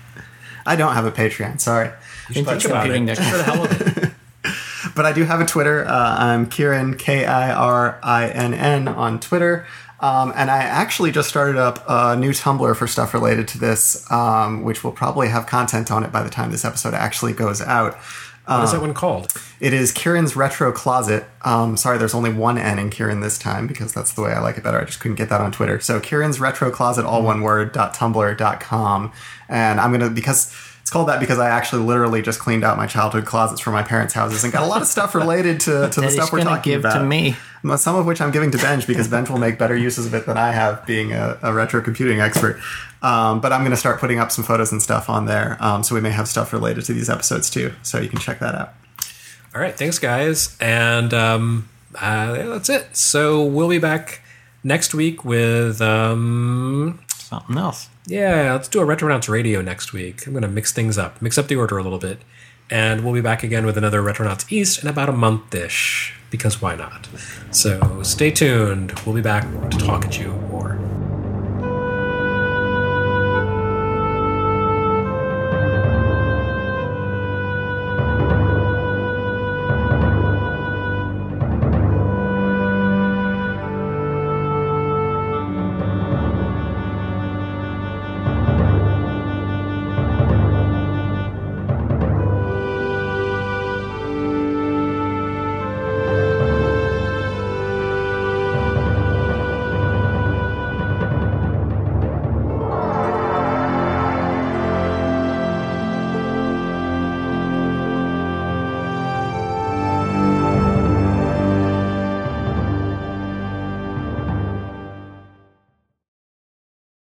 I don't have a Patreon, sorry. Think about it. Just for the hell of it. But I do have a Twitter. Uh, I'm Kieran, K I R I N N on Twitter. Um, and I actually just started up a new Tumblr for stuff related to this, um, which will probably have content on it by the time this episode actually goes out. What is that one called? It is Kieran's Retro Closet. Um, sorry, there's only one N in Kieran this time because that's the way I like it better. I just couldn't get that on Twitter. So Kieran's Retro Closet, all one word, dot tumblr dot com. And I'm going to, because it's called that because I actually literally just cleaned out my childhood closets from my parents' houses and got a lot of stuff related to, to the That stuff he's we're gonna talking give about. to me. Some of which I'm giving to Benj because Benj will make better uses of it than I have, being a, a retro computing expert. Um, but I'm going to start putting up some photos and stuff on there. Um, so we may have stuff related to these episodes too. So you can check that out. All right, thanks, guys. And um, uh, that's it. So we'll be back next week with, um, Something else. yeah, let's do a Retronauts Radio next week. I'm going to mix things up, mix up the order a little bit. And we'll be back again with another Retronauts East in about a month-ish, because why not? So stay tuned. We'll be back to talk at you more.